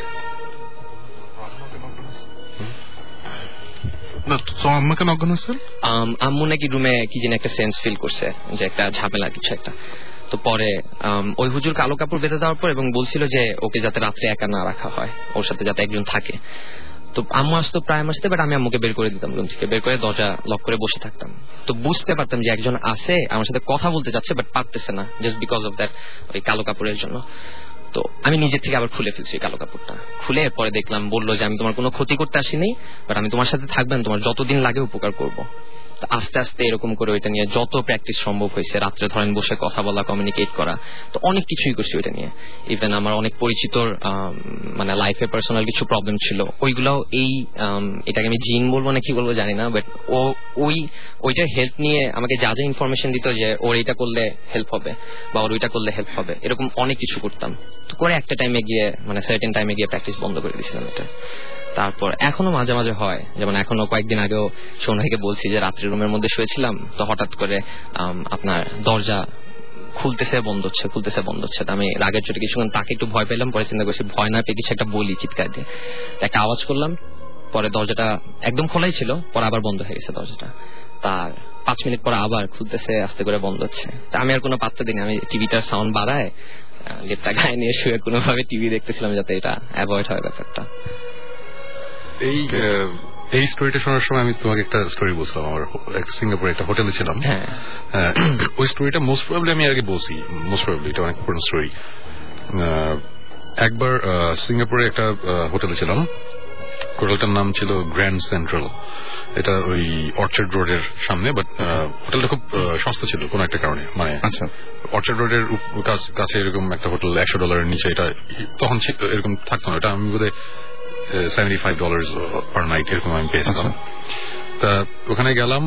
আম্মু নাকি রুমে কি যেন একটা সেন্স ফিল করছে যে একটা ঝামেলা কিছু একটা। তো পরে ওই হুজুর কালো কাপড় বেঁধে দেওয়ার পর এবং বলছিল যে ওকে যাতে রাত্রে একা না রাখা হয়, ওর সাথে যাতে একজন থাকে। তো আম্মু আসতো প্রায় আমার সাথে, বাট আমি আম্মুকে বের করে দিতাম রুম থেকে, বের করে দরজা লক করে বসে থাকতাম। তো বুঝতে পারতাম যে একজন আছে আমার সাথে কথা বলতে যাচ্ছে, বাট পারতেছে না, জাস্ট বিকজ অফ দ্যাট ওই কালো কাপড়ের জন্য। তো আমি নিজের থেকে আবার খুলে ফেলছি কালো কাপড়টা। খুলে এরপরে দেখলাম বললো যে আমি তোমার কোনো ক্ষতি করতে আসিনি, বাট আমি তোমার সাথে থাকবেন, তোমার যতদিন লাগে উপকার করবো। আস্তে আস্তে এরকম করে ওইটা নিয়ে যত প্র্যাকটিস সম্ভব হয়েছে, রাত্রে ধরেন বসে কথা বলা, কমিউনিকেট করা, তো অনেক কিছুই করছি ওইটা নিয়ে। ইভেন আমার অনেক পরিচিত মানে লাইফে পার্সোনাল কিছু প্রবলেম ছিল, ওইগুলাও এই এটাকে আমি জিন বলবো না কি বলবো জানি না, বাট ওইটার হেল্প নিয়ে আমাকে যা যা ইনফরমেশন দিত যে ওর এইটা করলে হেল্প হবে বা ওর ওইটা করলে হেল্প হবে, এরকম অনেক কিছু করতাম। তো করে একটা টাইমে গিয়ে মানে সার্টেন টাইমে গিয়ে প্র্যাকটিস বন্ধ করে দিয়েছিলাম এটা। তারপর এখনো মাঝে মাঝে হয়, যেমন এখনো কয়েকদিন আগেও সোনাইকে বলছি যে রাত্রি রুমের মধ্যে শুয়েছিলাম, তো হঠাৎ করে আপনার দরজা খুলতেছে বন্ধ হচ্ছে আমি রাগের চোটে কিছুক্ষণ তাকে একটু ভয় পেলাম, পরে চিন্তা করছি ভয় না পেয়ে কিছু একটা বলি চিৎকার দিয়ে, একটা আওয়াজ করলাম, পরে দরজাটা একদম খোলাই ছিল, পরে আবার বন্ধ হয়ে গেছে দরজাটা। তার 5 মিনিট পর আবার খুলতেছে, আস্তে করে বন্ধ হচ্ছে। তা আমি আর কোনো পাত্তা দিই না, আমি টিভিটার সাউন্ড বাড়ায় লেপটা গায়ে নিয়ে শুয়ে কোনোভাবে টিভি দেখতেছিলাম যাতে এটা অ্যাভয়েড হয় ব্যাপারটা। এই স্টোরিটা শোনার সময় আমি তোমাকে একটা স্টোরি বলছিলাম, আমার সিঙ্গাপুরে একটা হোটেলে ছিলাম। ওই স্টোরিটা মোস্ট প্রবাবলি আমি আগে বলছি, মোস্ট প্রবাবলি এটা অনেক পুরনো স্টোরি। একবার সিঙ্গাপুরে একটা হোটেলে ছিলাম, হোটেলটার নাম ছিল গ্র্যান্ড সেন্ট্রাল, এটা ওই অর্চার্ড রোডের সামনে, বাট হোটেলটা খুব সস্তা ছিল কোনো একটা কারণে। মানে অর্চার্ড রোডের কাছে এরকম একটা হোটেল $100 নিচে, এটা তখন এরকম থাকতো না, এটা আমি বোধহয় $75 পার নাইট এরকম আমি পেয়েছিলাম। তা ওখানে গেলাম,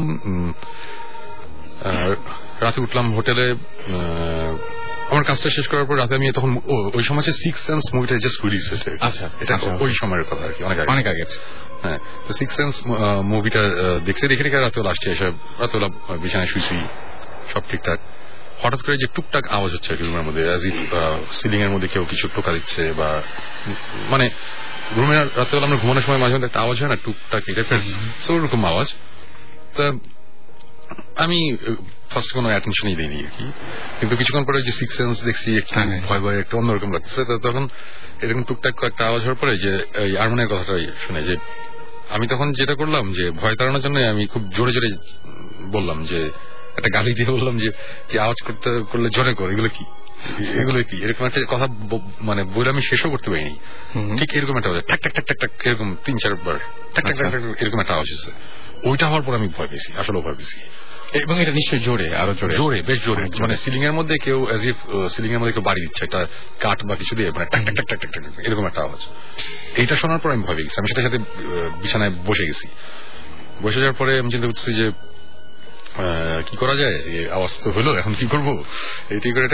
রাতে উঠলাম হোটেলে, আমার কাজটা শেষ করার পর রাতে আমি তখন ওই সময় 6 সেন্স মুভিটা জাস্ট রিলিজ হয়েছে। আচ্ছা, এটা ওই সময়ের কথা আর কি, অনেক আগে। হ্যাঁ, তো 6 সেন্স মুভিটা দেখে রেখে রাতেও আসছে, এসব রাতেওলা বিছানায় শুয়েছি, সব ঠিকঠাক। হঠাৎ করে যে টুকটাক আওয়াজ হচ্ছে রুমের মধ্যে, সিলিং এর মধ্যে কেউ কিছু টোকা দিচ্ছে, বা মানে রুমের রাতেবেলা আমরা ঘুমানোর সময় মাঝে মধ্যে একটা আওয়াজ হয় না টুকটাক, ওরকম আওয়াজ। তা আমি ফার্স্ট কোনো অ্যাটেনশনই দিইনি আর কি, কিন্তু কিছুক্ষণ পরে যে 6 সেন্স দেখছি একটু ভয় ভয় একটু অন্যরকম লাগতেছে। তখন এরকম টুকটাক একটা আওয়াজ হওয়ার পরে যে আরমানের কথাটাই শুনে, যে আমি তখন যেটা করলাম যে ভয় তাড়ানোর জন্য আমি খুব জোরে জোরে বললাম, যে একটা গালি দিয়ে বললাম যে আওয়াজ করলে জোরে কর, এগুলো কি এরকম একটা কথা মানে বলে আমি শেষও করতে পারিনি। ঠিক এরকম একটা আওয়াজ, ঠাক ঠাক ঠাক ঠাক ঠাক এরকম 3-4 বার ঠাক ঠাক ঠাক এরকম একটা আওয়াজ হচ্ছে। ওইটা হওয়ার পর আমি ভয় পেয়েছি, আসলে ভয় পেয়েছি। এবং এটা নিশ্চয়ই জোরে, আরো জোরে, বেশ জোরে, মানে সিলিং এর মধ্যে কেউ সিলিং এর মধ্যে কেউ বাড়ি দিচ্ছে একটা কাঠ বা কিছু দিয়ে, মানে টাক টাক টাক টাক টাক এরকম একটা আওয়াজ। এইটা শোনার পর আমি ভয় পেয়ে গেছি, আমি সাথে সাথে বিছানায় বসে গেছি। বসে যাওয়ার পরে আমি চিন্তা করছি যে কি করা যায়, আওয়াজ তো হলো, এখন কি করবো, এইটাই করে।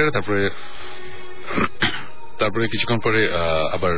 তারপরে কিছুক্ষণ পরে আবার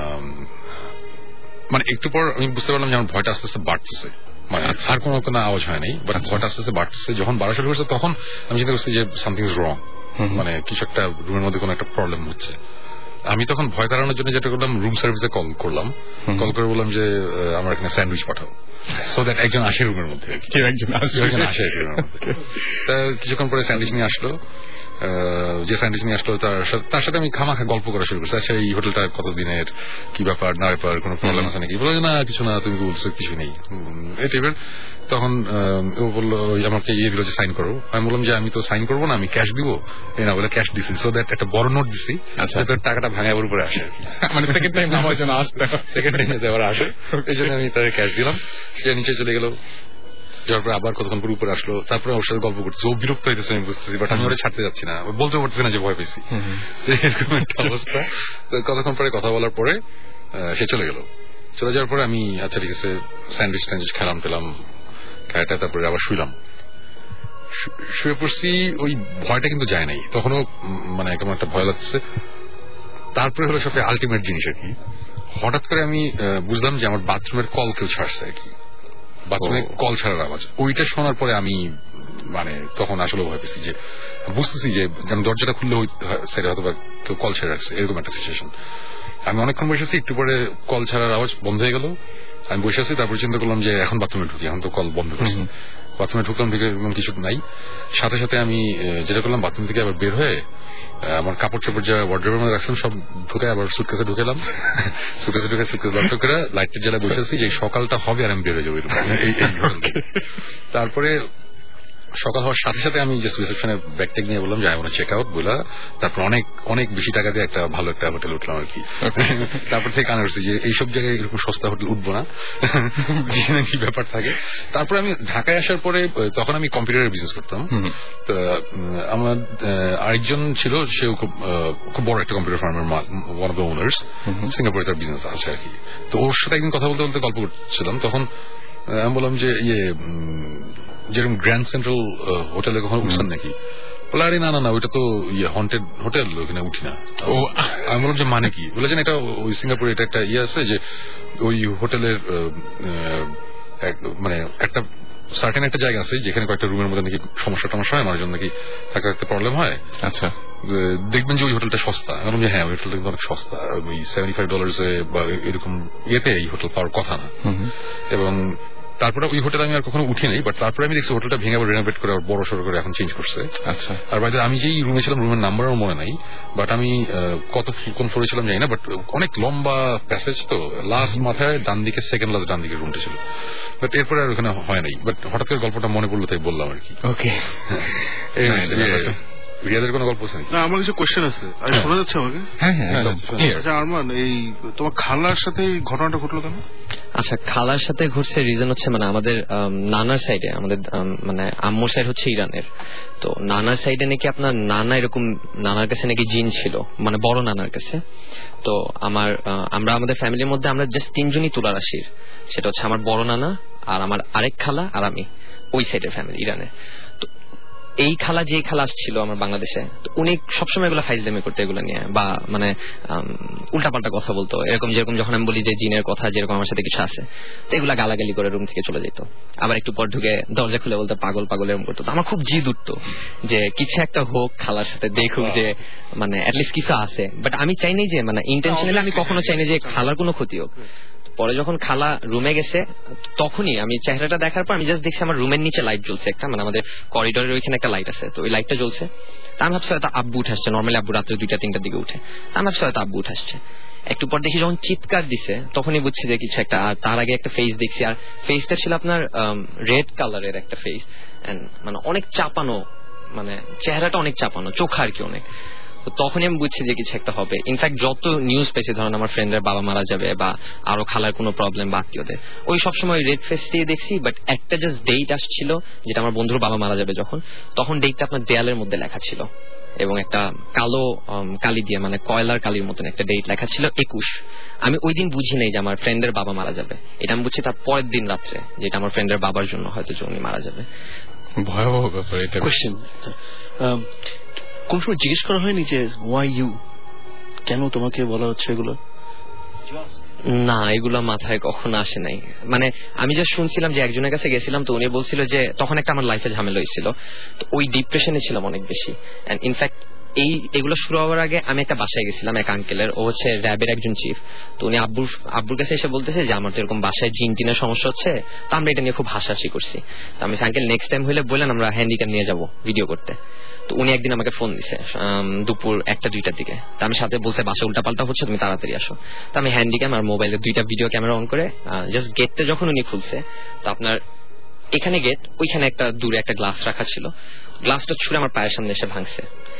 মানে একটু পর আমি বুঝতে পারলাম যে আমার ভয়টা আস্তে আস্তে বাড়তেছে, মানে আর কোনো আওয়াজ হয় নাই, বাট ভয়টা আস্তে আস্তে বাড়তেছে। যখন বাড়া শুরু করছে তখন আমি চিন্তা করছি যে সামথিং ইজ রং, মানে কিছু একটা রুমের মধ্যে কোনো একটা প্রবলেম হচ্ছে। আমি তখন ভয় তাড়ানোর জন্য যেটা করলাম, রুম সার্ভিসে কল করে বললাম যে আমার এখানে স্যান্ডউইচ পাঠাও, সো দ্যাট একজন আসে রুমের মধ্যে, একজন আসে রুমের মধ্যে। তা কিছুক্ষণ পরে স্যান্ডউইচ নিয়ে আসলো, যে স্যান্ডউইচ নিয়ে আসলো তার সাথে আমি খামাখা গল্প করা শুরু করছি। আচ্ছা, এই হোটেলটা কতদিনের, কি ব্যাপার না ব্যাপার, কোনো প্রবলেম আছে নাকি? বলে না কিছু না, তুমি বলছো কিছু নেই, এই টাইপের। তখন ও বললো আমাকে দিল যে সাইন করো। আমি বললাম যে আমি তো সাইন করবো না, আমি ক্যাশ দিব। এই না বলে ক্যাশ দিছি, সো দ্যাট একটা বড় নোট দিছি, টাকাটা ভাঙা ওর উপরে আসে, মানে সেকেন্ড টাইম আমার জন্য আসতে, সেকেন্ড টাইম যাওয়ার আসে, এই জন্য আমি তাকে ক্যাশ দিলাম। সে নিচে চলে গেল, যাওয়ার পরে আবার কতক্ষণ পর উপরে আসলো, তারপরে ওর সাথে গল্প করছে। ও বিরক্ত হইতেছে আমি বুঝতেছি, বাট আমি ওরা ছাড়তে যাচ্ছি না, বলতে পারছি না যে ভয় পেয়েছি, এরকম একটা অবস্থা। কতক্ষণ পরে কথা বলার পরে সে চলে গেল। চলে যাওয়ার পরে আমি আচ্ছা ঠিক আছে স্যান্ডউইচ খেলাম খাইটা, তারপরে আবার শুয়ে পড়ছি। ওই ভয়টা কিন্তু যায় নাই, তখনও মানে কেমন একটা ভয় লাগছে। তারপরে হলো সবচেয়ে আলটিমেট জিনিস আর কি, হঠাৎ করে আমি বুঝলাম যে আমার বাথরুমের কল কেউ ছাড়ছে আর কি, বাথরুমে কল ছাড়ার আওয়াজ। ওইটা শোনার পরে আমি মানে তখন আসলে ভয় পেয়েছি, যে বুঝতেছি যে আমি দরজাটা খুললে সেটা হয়তো বা কেউ কল ছেড়ে রাখছে, এরকম একটা সিচুয়েশন। আমি অনেকক্ষণ বসে আছি, একটু পরে কল ছাড়ার আওয়াজ বন্ধ হয়ে গেল। আমি বসে আছি, তারপরে চিন্তা করলাম যে এখন বাথরুমে ঢুকি, এখন তো কল বন্ধ করছি। বাথরুমে ঢুকলাম, কিছু নাই। সাথে সাথে আমি যেটা করলাম, বাথরুম থেকে আবার বের হয়ে আমার কাপড় চাপড় যা ওয়ার্ড্রোবের মধ্যে রাখছিলাম সব ঢুকে আবার সুটকেসে ঢুকেলাম। সুটকেসে ঢুকে সুটকেস লক করে লাইটের জ্বালায় বসে আছি যে সকালটা হবে আর আমি বের হয়ে যাবো। তারপরে সকাল হওয়ার সাথে সাথে আমি যে রিসেপশনে ব্যাগ ট্যাগ নিয়ে বললাম যে I want to check out বলা, তারপর অনেক বেশি টাকা দিয়ে একটা ভালো একটা হোটেল উঠলাম আর কি। তারপর থেকে কানে উঠছি যে এইসব জায়গায় এরকম সস্তা হোটেল উঠবো না, কি ব্যাপার থাকে। তারপর আমি ঢাকায় আসার পরে তখন আমি কম্পিউটারের বিজনেস করতাম। তো আমার আরেকজন ছিল, সেও খুব বড় একটা কম্পিউটার ফার্মের ওয়ান অফ দ্য ওনার্স, সিঙ্গাপুরে তার বিজনেস আছে আর কি। তো ওর সাথে একদিন কথা বলতে বলতে গল্প করছিলাম, তখন আমি বললাম যে যেরকম গ্র্যান্ড সেন্ট্রাল হোটেলে কখনো উঠছেন নাকি? বলে আরে না না না, ওইটা তো হন্টেড হোটেল, ওখানে উঠি না। আমি বললাম যে মানে কি? বলেছেন এটা ওই সিঙ্গাপুরে এটা একটা আছে যে ওই হোটেলের মানে একটা সার্টেন একটা জায়গা আছে যেখানে কয়েকটা রুমের মধ্যে নাকি সমস্যা হয়, মানুষজন নাকি থাকতে থাকতে প্রবলেম হয়। আচ্ছা, দেখবেন যে ওই হোটেলটা সস্তা। আমি যে হ্যাঁ ওই হোটেলটা কিন্তু অনেক সস্তা, ওই $75 বা এরকম ইয়েতে এই হোটেল পাওয়ার কথা না। এবং তারপরে ওই হোটেল আমি আর কখনো উঠি নাই, বাট তারপরে আমি দেখছি হোটেলটা ভেঙে আবার রেনোভেট করে বড় সড়ো করে এখন চেঞ্জ করছে। আচ্ছা, আর বাইরে আমি যেই রুমে ছিলাম রুমের নাম্বার আমার মনে নাই, বাট আমি কোন ফ্লোরে ছিলাম জানি না, বাট অনেক লম্বা প্যাসেজ, তো লাস্ট মাথায় ডান দিকে সেকেন্ড লাস্ট ডান দিকের রুমটা ছিল। বাট এরপরে আর ওখানে হয় নাই, বাট হঠাৎ করে গল্পটা মনে পড়লো তাই বললাম আর কি। ওকে, রিয়াদের কোনো গল্প আছে? না, আমার কিছু কোয়েশ্চেন আছে। শোনা যাচ্ছে আমাকে? হ্যাঁ, আচ্ছা আরমান, এই তোমার খালার সাথে এই ঘটনাটা ঘটলো কেন? আচ্ছা, খালার সাথে ঘটছে রিজন হচ্ছে মানে আমাদের নানার সাইডে, আমাদের মানে আম্মুর সাইড হচ্ছে ইরানের, তো নানার সাইডে নাকি আপনার নানার কাছে নাকি জিন ছিল, মানে বড় নানার কাছে। তো আমরা আমাদের ফ্যামিলির মধ্যে আমরা জাস্ট 3 জনই তুলা রাশির, সেটা হচ্ছে আমার বড় নানা আর আমার আরেক খালা আর আমি, ওই সাইডের ফ্যামিলি ইরানে। তো এই খালা যে খালা আসছিল আমার বাংলাদেশে, তো উনি সবসময় এগুলো ফাইজলামি করতে, এগুলো নিয়ে বা মানে উল্টাপাল্টা কথা বলতো, এরকম যেরকম যখন আমি বলি যে জিনের কথা যেরকম আমার সাথে কিছু আছে, তো এগুলা গালাগালি করে রুম থেকে চলে যেত। আবার একটু পর ঢুকে দরজা খুলে বলতো পাগল পাগল এরকম করতো। আমার খুব জিদ উঠতো যে কিছু একটা হোক, খালার সাথে দেখুক যে মানে অ্যাটলিস্ট কিছু আছে। বাট আমি চাইনি যে মানে ইন্টেনশনালি আমি কখনো চাইনি যে খালার কোনো ক্ষতি হোক। পরে যখন খালা রুমে গেছে তখনই আমি চেহারাটা দেখার পর আমি জাস্ট দেখছি আমার রুমের নিচে লাইট জ্বলছে একটা, মানে আমাদের করিডোরের ওইখানে একটা লাইট আছে, তো ওই লাইটটা জ্বলছে। তা আমি ভাবছি হয়তো আব্বু উঠে আসছে, নর্মালি আব্বু রাত্রে 2টা-3টার দিকে উঠে, আমি ভাবছি হয়তো আব্বু উঠে আসছে। একটু পর দেখি যখন চিৎকার দিছে তখনই বুঝছি যে কিছু একটা। আর তার আগে একটা ফেস দেখছি, আর ফেসটা ছিল আপনার রেড কালারের একটা ফেস, মানে অনেক চাপানো, মানে চেহারাটা অনেক চাপানো, চোখ আর কি অনেক। তখনই আমি বুঝছি যে কিছু একটা হবে। ইনফ্যাক্ট যত নিউজ পেয়েছে, ধরেন আমার ফ্রেন্ডের বাবা মারা যাবে বা আরো খালার কোনো প্রবলেম বা আত্মীয়দের, ওই সবসময় রেড ফেসটি দেখছি। বাট একটা জাস্ট ডেট আসছিল যেটা আমার বন্ধুর বাবা মারা যাবে যখন, তখন ডেটটা আপনার দেয়ালের মধ্যে লেখা ছিল এবং একটা কালো কালি দিয়ে, মানে কয়লার কালির মতন একটা ডেট লেখা ছিল 21। আমি ওই দিন বুঝি নাই যে আমার ফ্রেন্ডের বাবা মারা যাবে, এটা আমি বুঝছি তার পরের দিন রাত্রে, যেটা আমার ফ্রেন্ডের বাবার জন্য হয়তো উনি মারা যাবে। ভয়াবহ ব্যাপার এটা। কোশ্চেন, কোন সময় জিজ্ঞেস করা হয়নি যে ওয়াই ইউ, কেন তোমাকে বলা হচ্ছে এগুলো? না, এগুলো মাথায় কখনো আসে নাই। মানে আমি যা শুনছিলাম যে একজনের কাছে গেছিলাম, তো উনি বলছিল যে তখন একটা আমার লাইফে ঝামেলা হয়েছিল, তো ওই ডিপ্রেশনে ছিলাম অনেক বেশি। এন্ড ইনফ্যাক্ট এগুলো শুরু হওয়ার আগে আমি একটা বাসায় গেছিলাম এক আঙ্কেলের, ও হচ্ছে র্যাবের একজন চিফ। তো উনি আব্বুর কাছে এসে বলতেছে যে আমার তো এরকম বাসায় জিন টিনের সমস্যা হচ্ছে, তো আমরা এটা নিয়ে খুব হাসাহাসি করছি। তো আমি আঙ্কেল নেক্সট টাইম হইলে বললেন আমরা হ্যান্ডিক্যাম নিয়ে যাব ভিডিও করতে। তো উনি একদিন আমাকে ফোন দিছে দুপুর 1টা-2টার দিকে, তো আমি সাথে বলছে বাসা উল্টাপাল্টা হচ্ছে, তুমি তাড়াতাড়ি আসো। তো আমি হ্যান্ডিক্যাম আর মোবাইলে 2টা ভিডিও ক্যামেরা অন করে জাস্ট গেটটা যখন উনি খুলছে, তো আপনার এখানে গেট, ওইখানে একটা দূরে একটা গ্লাস রাখা ছিল, গ্লাসটা ছুঁড়ে আমার পায়ের সামনে এসে ভাঙছে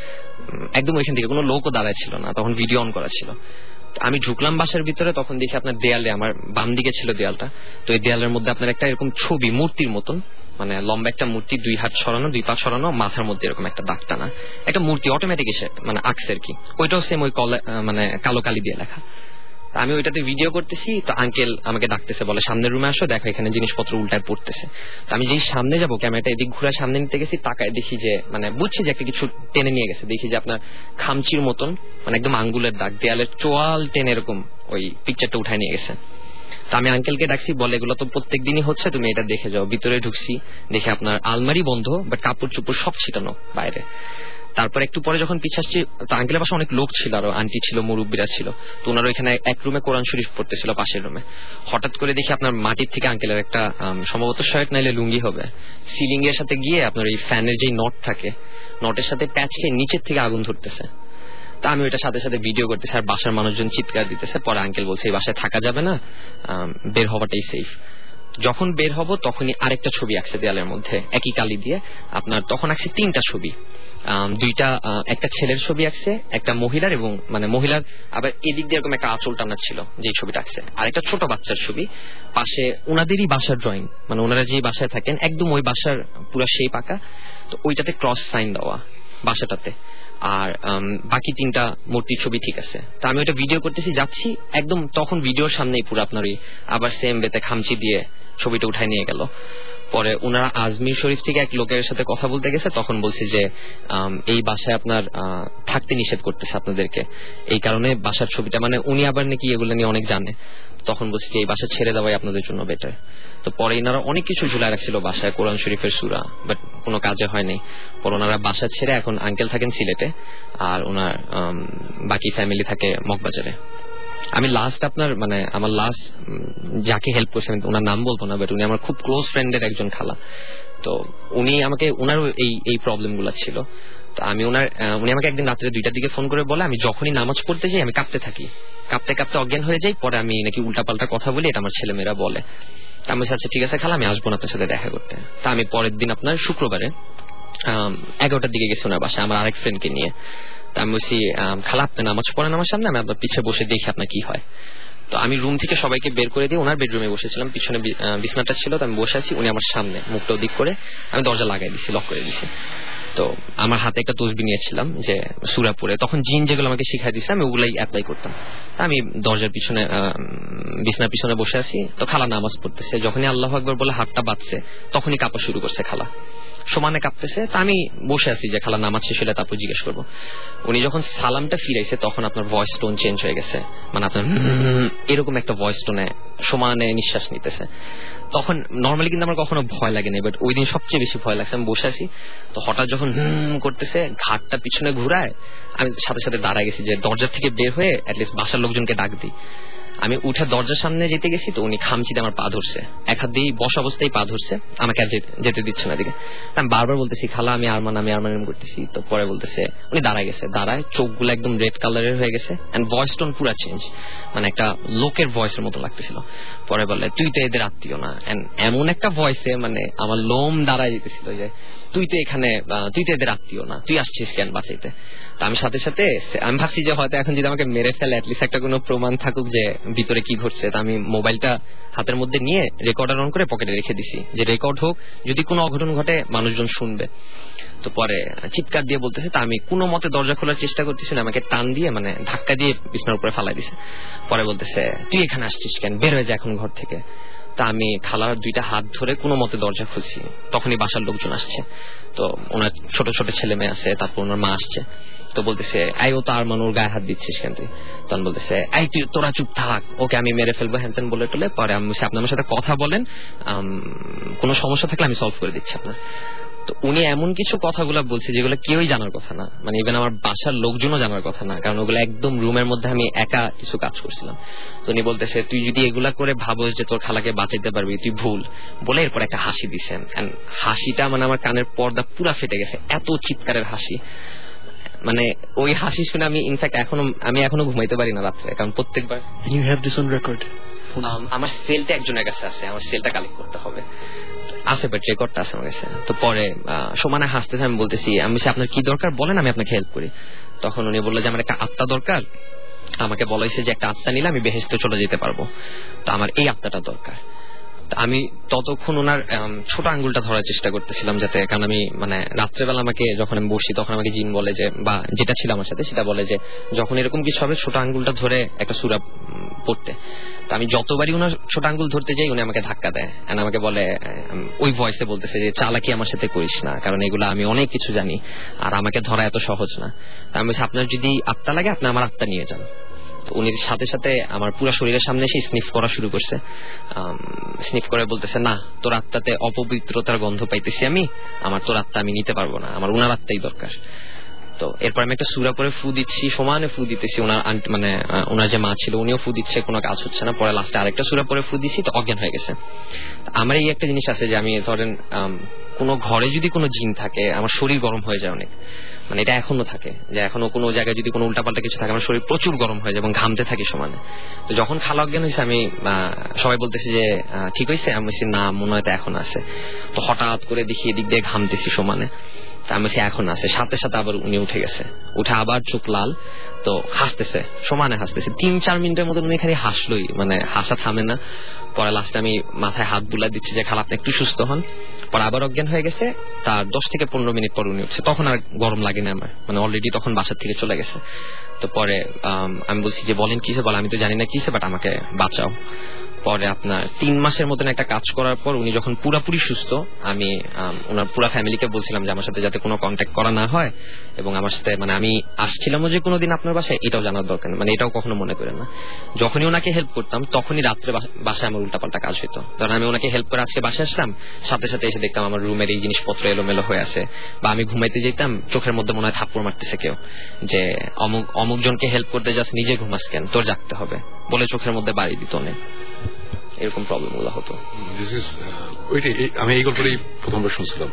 একদম ওইখান থেকে। কোনো লোকও দাঁড়ায় ছিল না, তখন ভিডিও অন করা ছিল। আমি ঢুকলাম বাসার ভিতরে, তখন দেখি আপনার দেয়ালে, আমার বাম দিকে ছিল দেয়ালটা, তো এই দেয়ালের মধ্যে আপনার একটা এরকম ছবি, মূর্তির মতন, মানে লম্বা একটা মূর্তি, 2 হাত সরানো, 2 পা সরানো, মাথার মধ্যে এরকম একটা দাগ টানা একটা মূর্তি, অটোমেটিক এসে মানে আঁকছে আর কি। ওইটাও সেম ওই মানে কালো কালি দিয়ে লেখা। আমি ওইটাতে ভিডিও করতেছি, তো আঙ্কেল আমাকে ডাকতেছে, বলে সামনের রুমে আসো, দেখো এখানে জিনিসপত্র উল্টায় পড়তেছে। তো আমি যেই সামনে যাবো, ক্যামেরাটা এদিক ঘুরে সামনে নিতে গেছি, তাকায় দেখি যে মানে বুঝছি যে একটা কিছু টেনে নিয়ে গেছে। দেখি যে আপনার খামচির মতন, মানে একদম আঙ্গুলের দাগ, দেয়ালের চোয়াল টেনে এরকম ওই পিকচারটা উঠায় নিয়ে গেছে। তো আমি আঙ্কেলকে ডাকছি, বলে এগুলো তো প্রত্যেক দিনই হচ্ছে, তুমি এটা দেখে যাও। ভিতরে ঢুকছি, দেখি আপনার আলমারি বন্ধ, বাট কাপড় চোপড় সব ছিটানো বাইরে। তারপর একটু পরে যখন পিছে আসছি, তো আঙ্কেলের পাশে অনেক লোক ছিল, আরো আন্টি ছিল, মুরব্বীরা ছিল, তো ওনারা ওইখানে এক রুমে কোরআন শরীফ পড়তেছিল পাশের রুমে। হঠাৎ করে দেখি আপনার মাটির থেকে আঙ্কেলের একটা সম্ভবত শার্ট নাইলে লুঙ্গি হবে, সিলিং এর সাথে গিয়ে আপনার ওই ফ্যানের যে নট থাকে, নটের সাথে প্যাচ খেয়ে নিচের থেকে আগুন ধরতেছে। তা আমি ওইটার সাথে সাথে ভিডিও করতেছি, আর বাসার মানুষজন চিৎকার দিতেছে। পরে আঙ্কেল বলছে এই বাসায় থাকা যাবে না, বের হওয়াটাই সেফ। যখন বের হব তখনই আরেকটা ছবি আঁকছে দেয়ালের মধ্যে একই কালি দিয়ে, আপনার তখন আঁকছে 3টা ছবি, 2টা, একটা ছেলের ছবি আঁকছে, একটা মহিলার, এবং মানে মহিলার আবার এদিক দিয়ে এরকম একটা আঁচল টানা ছিল যে ছবিটা আঁকছে, আর একটা ছোট বাচ্চার ছবি পাশে, ওনাদেরই বাসার ড্রয়িং, মানে ওনারা যে বাসায় থাকেন একদম ওই বাসার পুরা সেই পাকা, তো ওইটাতে ক্রস সাইন দেওয়া বাসাটাতে। আর বাকি 3টা মূর্তির ছবি ঠিক আছে। তা আমি ওইটা ভিডিও করতেছি, যাচ্ছি একদম, তখন ভিডিওর সামনেই পুরো আপনার আবার সেম বেতে খামচি দিয়ে ছবিটা উঠায় নিয়ে গেল। পরে ওনারা আজমির শরীফ থেকে এক লোকের সাথে কথা বলতে গেছে, তখন বলছে যে এই বাসায় আপনার থাকতে নিষেধ করতেছে আপনাদেরকে, এই কারণে বাসার ছবিটা, মানে উনি আবার নাকি এগুলো নিয়ে অনেক জানে, তখন বলছে যে এই বাসা ছেড়ে দেওয়াই আপনাদের জন্য বেটার। তো পরে এনারা অনেক কিছু ঝুলাই রাখছিল বাসায়, কোরআন শরীফের সূরা, বাট কোনো কাজে হয়নি। পরে ওনারা বাসা ছেড়ে এখন আঙ্কেল থাকেন সিলেটে, আর ওনার বাকি ফ্যামিলি থাকে মগবাজারে। আমি লাস্ট আপনার মানে আমার লাস্ট যাকে হেল্প করছে, আমি ওনার নাম বলবো না, বাট উনি আমার খুব ক্লোজ ফ্রেন্ডের একজন খালা। তো উনি আমাকে, ওনারও এই প্রবলেম গুলা ছিল। তো আমি উনি আমাকে একদিন রাত্রে 2টার দিকে ফোন করে বলে, আমি যখনই নামাজ পড়তে যাই আমি কাঁপতে থাকি, কাঁপতে কাঁপতে অজ্ঞান হয়ে যাই, পরে আমি নাকি উল্টাপাল্টা কথা বলি, এটা আমার ছেলেমেয়েরা বলে। তা আমি আচ্ছা ঠিক আছে খালা, আমি আসবো না আপনার সাথে দেখা করতে। তা আমি পরের দিন আপনার শুক্রবারে 11টার দিকে গেছি ওনার বাসায় আমার আরেক ফ্রেন্ডকে নিয়ে। তা আমি বলছি খালা আপনি নামাজ পড়েন আমার সামনে, আমি আপনার পিছিয়ে বসে দেখি আপনার কি হয়। তো আমি রুম থেকে সবাইকে বের করে দিয়ে ওনার বেডরুমে বসেছিলাম, পিছনে বিছনাটা ছিল, তো আমি বসে আছি, উনি আমার সামনে মুখটা দিক করে, আমি দরজা লাগাই দিছি, লক করে দিছি। তো আমার হাতে একটা তসবিহ নিয়েছিলাম যে সূরা পড়ে, তখন জিন যেগুলো আমাকে শিখাই দিয়েছে আমি ওগুলাই অ্যাপ্লাই করতাম। আমি দরজার পিছনে বিছনার পিছনে বসে আছি, তো খালা নামাজ পড়তেছে, যখনই আল্লাহু আকবার বলে হাতটা বাঁধছে তখনই কাঁপা শুরু করছে, খালা সমানে কাঁপতেছে। তা আমি বসে আছি যে খালা নামাজ শেষ হলে তারপর জিজ্ঞেস করবো। উনি যখন সালামটা ফিরাইছে তখন আপনার ভয়েস টোন চেঞ্জ হয়ে গেছে, মানে আপনার এরকম একটা ভয়েস টোনে সমানে নিঃশ্বাস নিতেছে। তখন নর্মালি কিন্তু আমার কখনো ভয় লাগেনি, বাট ওই দিন সবচেয়ে বেশি ভয় লাগছে। আমি বসে আছি, তো হঠাৎ যখন করতেছে, ঘাটটা পিছনে ঘুরায়, আমি সাথে সাথে দাঁড়ায় গেছি যে দরজার থেকে বের হয়ে অ্যাটলিস্ট বাসার লোকজনকে ডাক দিই। আমি উঠে দরজার সামনে যেতে গেছি, তো উনি খামচিতে আমার পা ধরছে, এক হাত দিয়ে বসা অবস্থায় পা ধরছে, আমাকে আর যেতে দিচ্ছে না দিকে। আমি বারবার বলতেছি খালা আমি আরমান এরকম করতেছি। তো পরে বলতেছে, উনি দাঁড়ায় গেছে, দাঁড়ায় চোখগুলো একদম রেড কালারের হয়ে গেছে, এন্ড ভয়েস টোন পুরো চেঞ্জ, মানে একটা লোকের ভয়েসের মতো লাগতেছিল। পরে বললে তুই তো এদের আত্মীয় না, এন্ড এমন একটা ভয়েসে মানে আমার লোম দাঁড়ায় যেতেছিল যে তুই তো এদের আত্মীয় না, তুই আসছিস কেন বাঁচাইতে। তো আমি সাথে সাথে আমি ভাবছি যে হয়তো এখন যদি আমাকে মেরে ফেলে অ্যাটলিস্ট একটা কোনো প্রমাণ থাকুক যে ভিতরে কি ঘটছে। তা আমি মোবাইলটা হাতের মধ্যে নিয়ে রেকর্ডার অন করে পকেটে রেখে দিছি, যে রেকর্ড হোক, যদি কোনো অঘটন ঘটে মানুষজন শুনবে। তো পরে চিৎকার দিয়ে বলতেছে, তা আমি কোনো মতে দরজা খোলার চেষ্টা করতেছি না, আমাকে টান দিয়ে মানে ধাক্কা দিয়ে বিছানার উপরে ফালাই দিছে। পরে বলতেছে তুই এখানে আসছিস কেন, বের হয়ে যা এখন ঘর থেকে। তা আমি খালার 2টা হাত ধরে কোনো মতে দরজা খুলছি, তখনই বাসার লোকজন আসছে। তো ওনার ছোট ছোট ছেলে মেয়ে আছে, তারপর ওনার মা আসছে। তো বলতেছে এই ও তো আরমান, ওর গায়ে হাত দিচ্ছিস কেন তুই। তখন বলতেছে এই তুই তোরা চুপ থাক, ওকে আমি মেরে ফেলবো হ্যান ত্যান বলে টলে। পরে আমি আপনি আমার সাথে কথা বলেন, কোনো সমস্যা থাকলে আমি সলভ করে দিচ্ছি আপনার। তো উনি এমন কিছু কথাগুলো বলছে যেগুলো কেউই জানার কথা না, মানে ইভেন আমার বাসার লোকজনও জানার কথা না, কারণ ওগুলো একদম রুমের মধ্যে আমি একা কিছু কাজ করছিলাম। তো উনি বলতেছে তুই যদি এগুলা করে ভাবোস যে তোর খালাকে বাঁচাইতে পারবি তুই ভুল, বলে এরপর একটা হাসি দিছেন। হাসিটা মানে আমার কানের পর্দা পুরা ফেটে গেছে, এত চিৎকারের হাসি। মানে ওই হাসি শুনে আমি ইনফ্যাক্ট এখনো ঘুমাইতে পারি না রাত্রে, কারণ প্রত্যেকবার আমার সেলটা একজনের কাছে আছে, আমার সেলটা কালেক্ট করতে হবে, আছে বাট রেকর্ডটা আছে আমার কাছে। তো পরে সমানে হাসতেছে, আমি বলতেছি আপনার কি দরকার বলেন, আমি আপনাকে হেল্প করি। তখন উনি বললো যে আমার একটা আত্মা দরকার, আমাকে বলাইছে যে একটা আত্মা নিলে আমি বেহেশতে চলে যেতে পারবো, তো আমার এই আত্মাটা দরকার। আমি ততক্ষণ ওনার ছোট আঙ্গুলটা ধরার চেষ্টা করতেছিলাম যাতে, কারণ আমি মানে রাত্রেবেলা আমাকে যখন আমি বসি তখন আমাকে জিন বলে যে, বা যেটা ছিল আমার সাথে সেটা বলে যে যখন এরকম কিছু হবে ছোট আঙ্গুলটা ধরে একটা সূরা পড়তে। তো আমি যতবারই ওনার ছোট আঙ্গুল ধরতে যাই উনি আমাকে ধাক্কা দেয়, আর আমাকে বলে ওই ভয়েসে বলতেছে যে চালাকি আমার সাথে করিস না, কারণ এগুলো আমি অনেক কিছু জানি আর আমাকে ধরা এত সহজ না। আমি বলছি আপনার যদি আত্মা লাগে আপনি আমার আত্মা নিয়ে যান। উনি সাথে সাথে আমার পুরো শরীরের সামনে এসে স্নিফ করা শুরু করছে, স্নিফ করে বলতেছে না তোর আত্মাতে অপবিত্রতার গন্ধ পাইতেছি আমি, আমার তোর আত্মা আমি নিতে পারবো না, আমার উনার আত্মাই দরকার। তো এরপর আমি একটা সূরা পরে ফু দিচ্ছি, সমানে ফু দিতেছি, ওনার মানে ওনার যে মা ছিল উনিও ফু দিচ্ছে, কোনো কাজ হচ্ছে না। পরে লাস্টে আরেকটা সূরা পরে ফু দিচ্ছি, তো অজ্ঞান হয়ে গেছে। আমার এই একটা জিনিস আছে যে আমি ধরেন কোনো ঘরে যদি কোনো জিন থাকে আমার শরীর গরম হয়ে যায় অনেক, মানে এটা এখনো থাকে যে এখনো কোনো জায়গায় যদি কোনো উল্টাপাল্টা কিছু থাকে আমার শরীর প্রচুর গরম হয়ে যায় এবং ঘামতে থাকি সমানে। তো যখন খালা অজ্ঞান হয়েছে আমি সবাই বলতেছি যে ঠিক হয়েছে, আমি বলছি না মনে হয় এখন আছে। তো হঠাৎ করে দেখি এদিক দিয়ে ঘামতেছি সমানে, তা আমি বলছি এখন আছে। সাথে সাথে আবার উনি উঠে গেছে, উঠে আবার চোখ লাল, তো হাসতেছে, সমানে হাসতেছে 3-4 মিনিটের মতো উনি খালি হাসলোই, মানে হাসা থামে না। পরে লাস্টে আমি মাথায় হাত বুলা দিচ্ছি যে খালা আপনি একটু সুস্থ হন। পরে আবার অজ্ঞান হয়ে গেছে, তার 10 থেকে 15 মিনিট পর উনি উঠছে, তখন আর গরম লাগে না আমার, মানে অলরেডি তখন বাসার থেকে চলে গেছে। তো পরে আমি বলছি যে বলেন কিসে, বলে আমি তো জানি না কিসে, বাট আমাকে বাঁচাও। পরে আপনার 3 মাসের মতন একটা কাজ করার পর উনি যখন পুরাপুরি সুস্থ, আমি ওনার পুরা ফ্যামিলিকে বলছিলাম যে আমার সাথে যাতে কোনো কন্ট্যাক্ট করা না হয়, এবং আমার সাথে মানে আমি আসছিলাম যে কোনোদিন আপনার বাসায়, এটাও জানার দরকার নেই, মানে এটাও কখনো মনে করেন না। যখনই ওনাকে হেল্প করতাম তখনই রাত্রে বাসায় আমার উল্টাপাল্টা কাজ হইতো। ধরেন আমি ওনাকে হেল্প করে আজকে বাসায় আসলাম, সাথে সাথে এসে দেখতাম আমার রুমের এই জিনিসপত্র এলোমেলো হয়ে আছে, বা আমি ঘুমাইতে যেতাম চোখের মধ্যে মনে হয় থাপ্পড় মারতেছে কেউ, যে অমুক জনকে হেল্প করতে যাস নিজে ঘুমাস কেন, তোর জাগতে হবে বলে চোখের মধ্যে বাড়ি দিত অনেক। এরকম প্রবলেম গুলো হতো। আমি এই গল্পটাই প্রথমবার শুনছিলাম।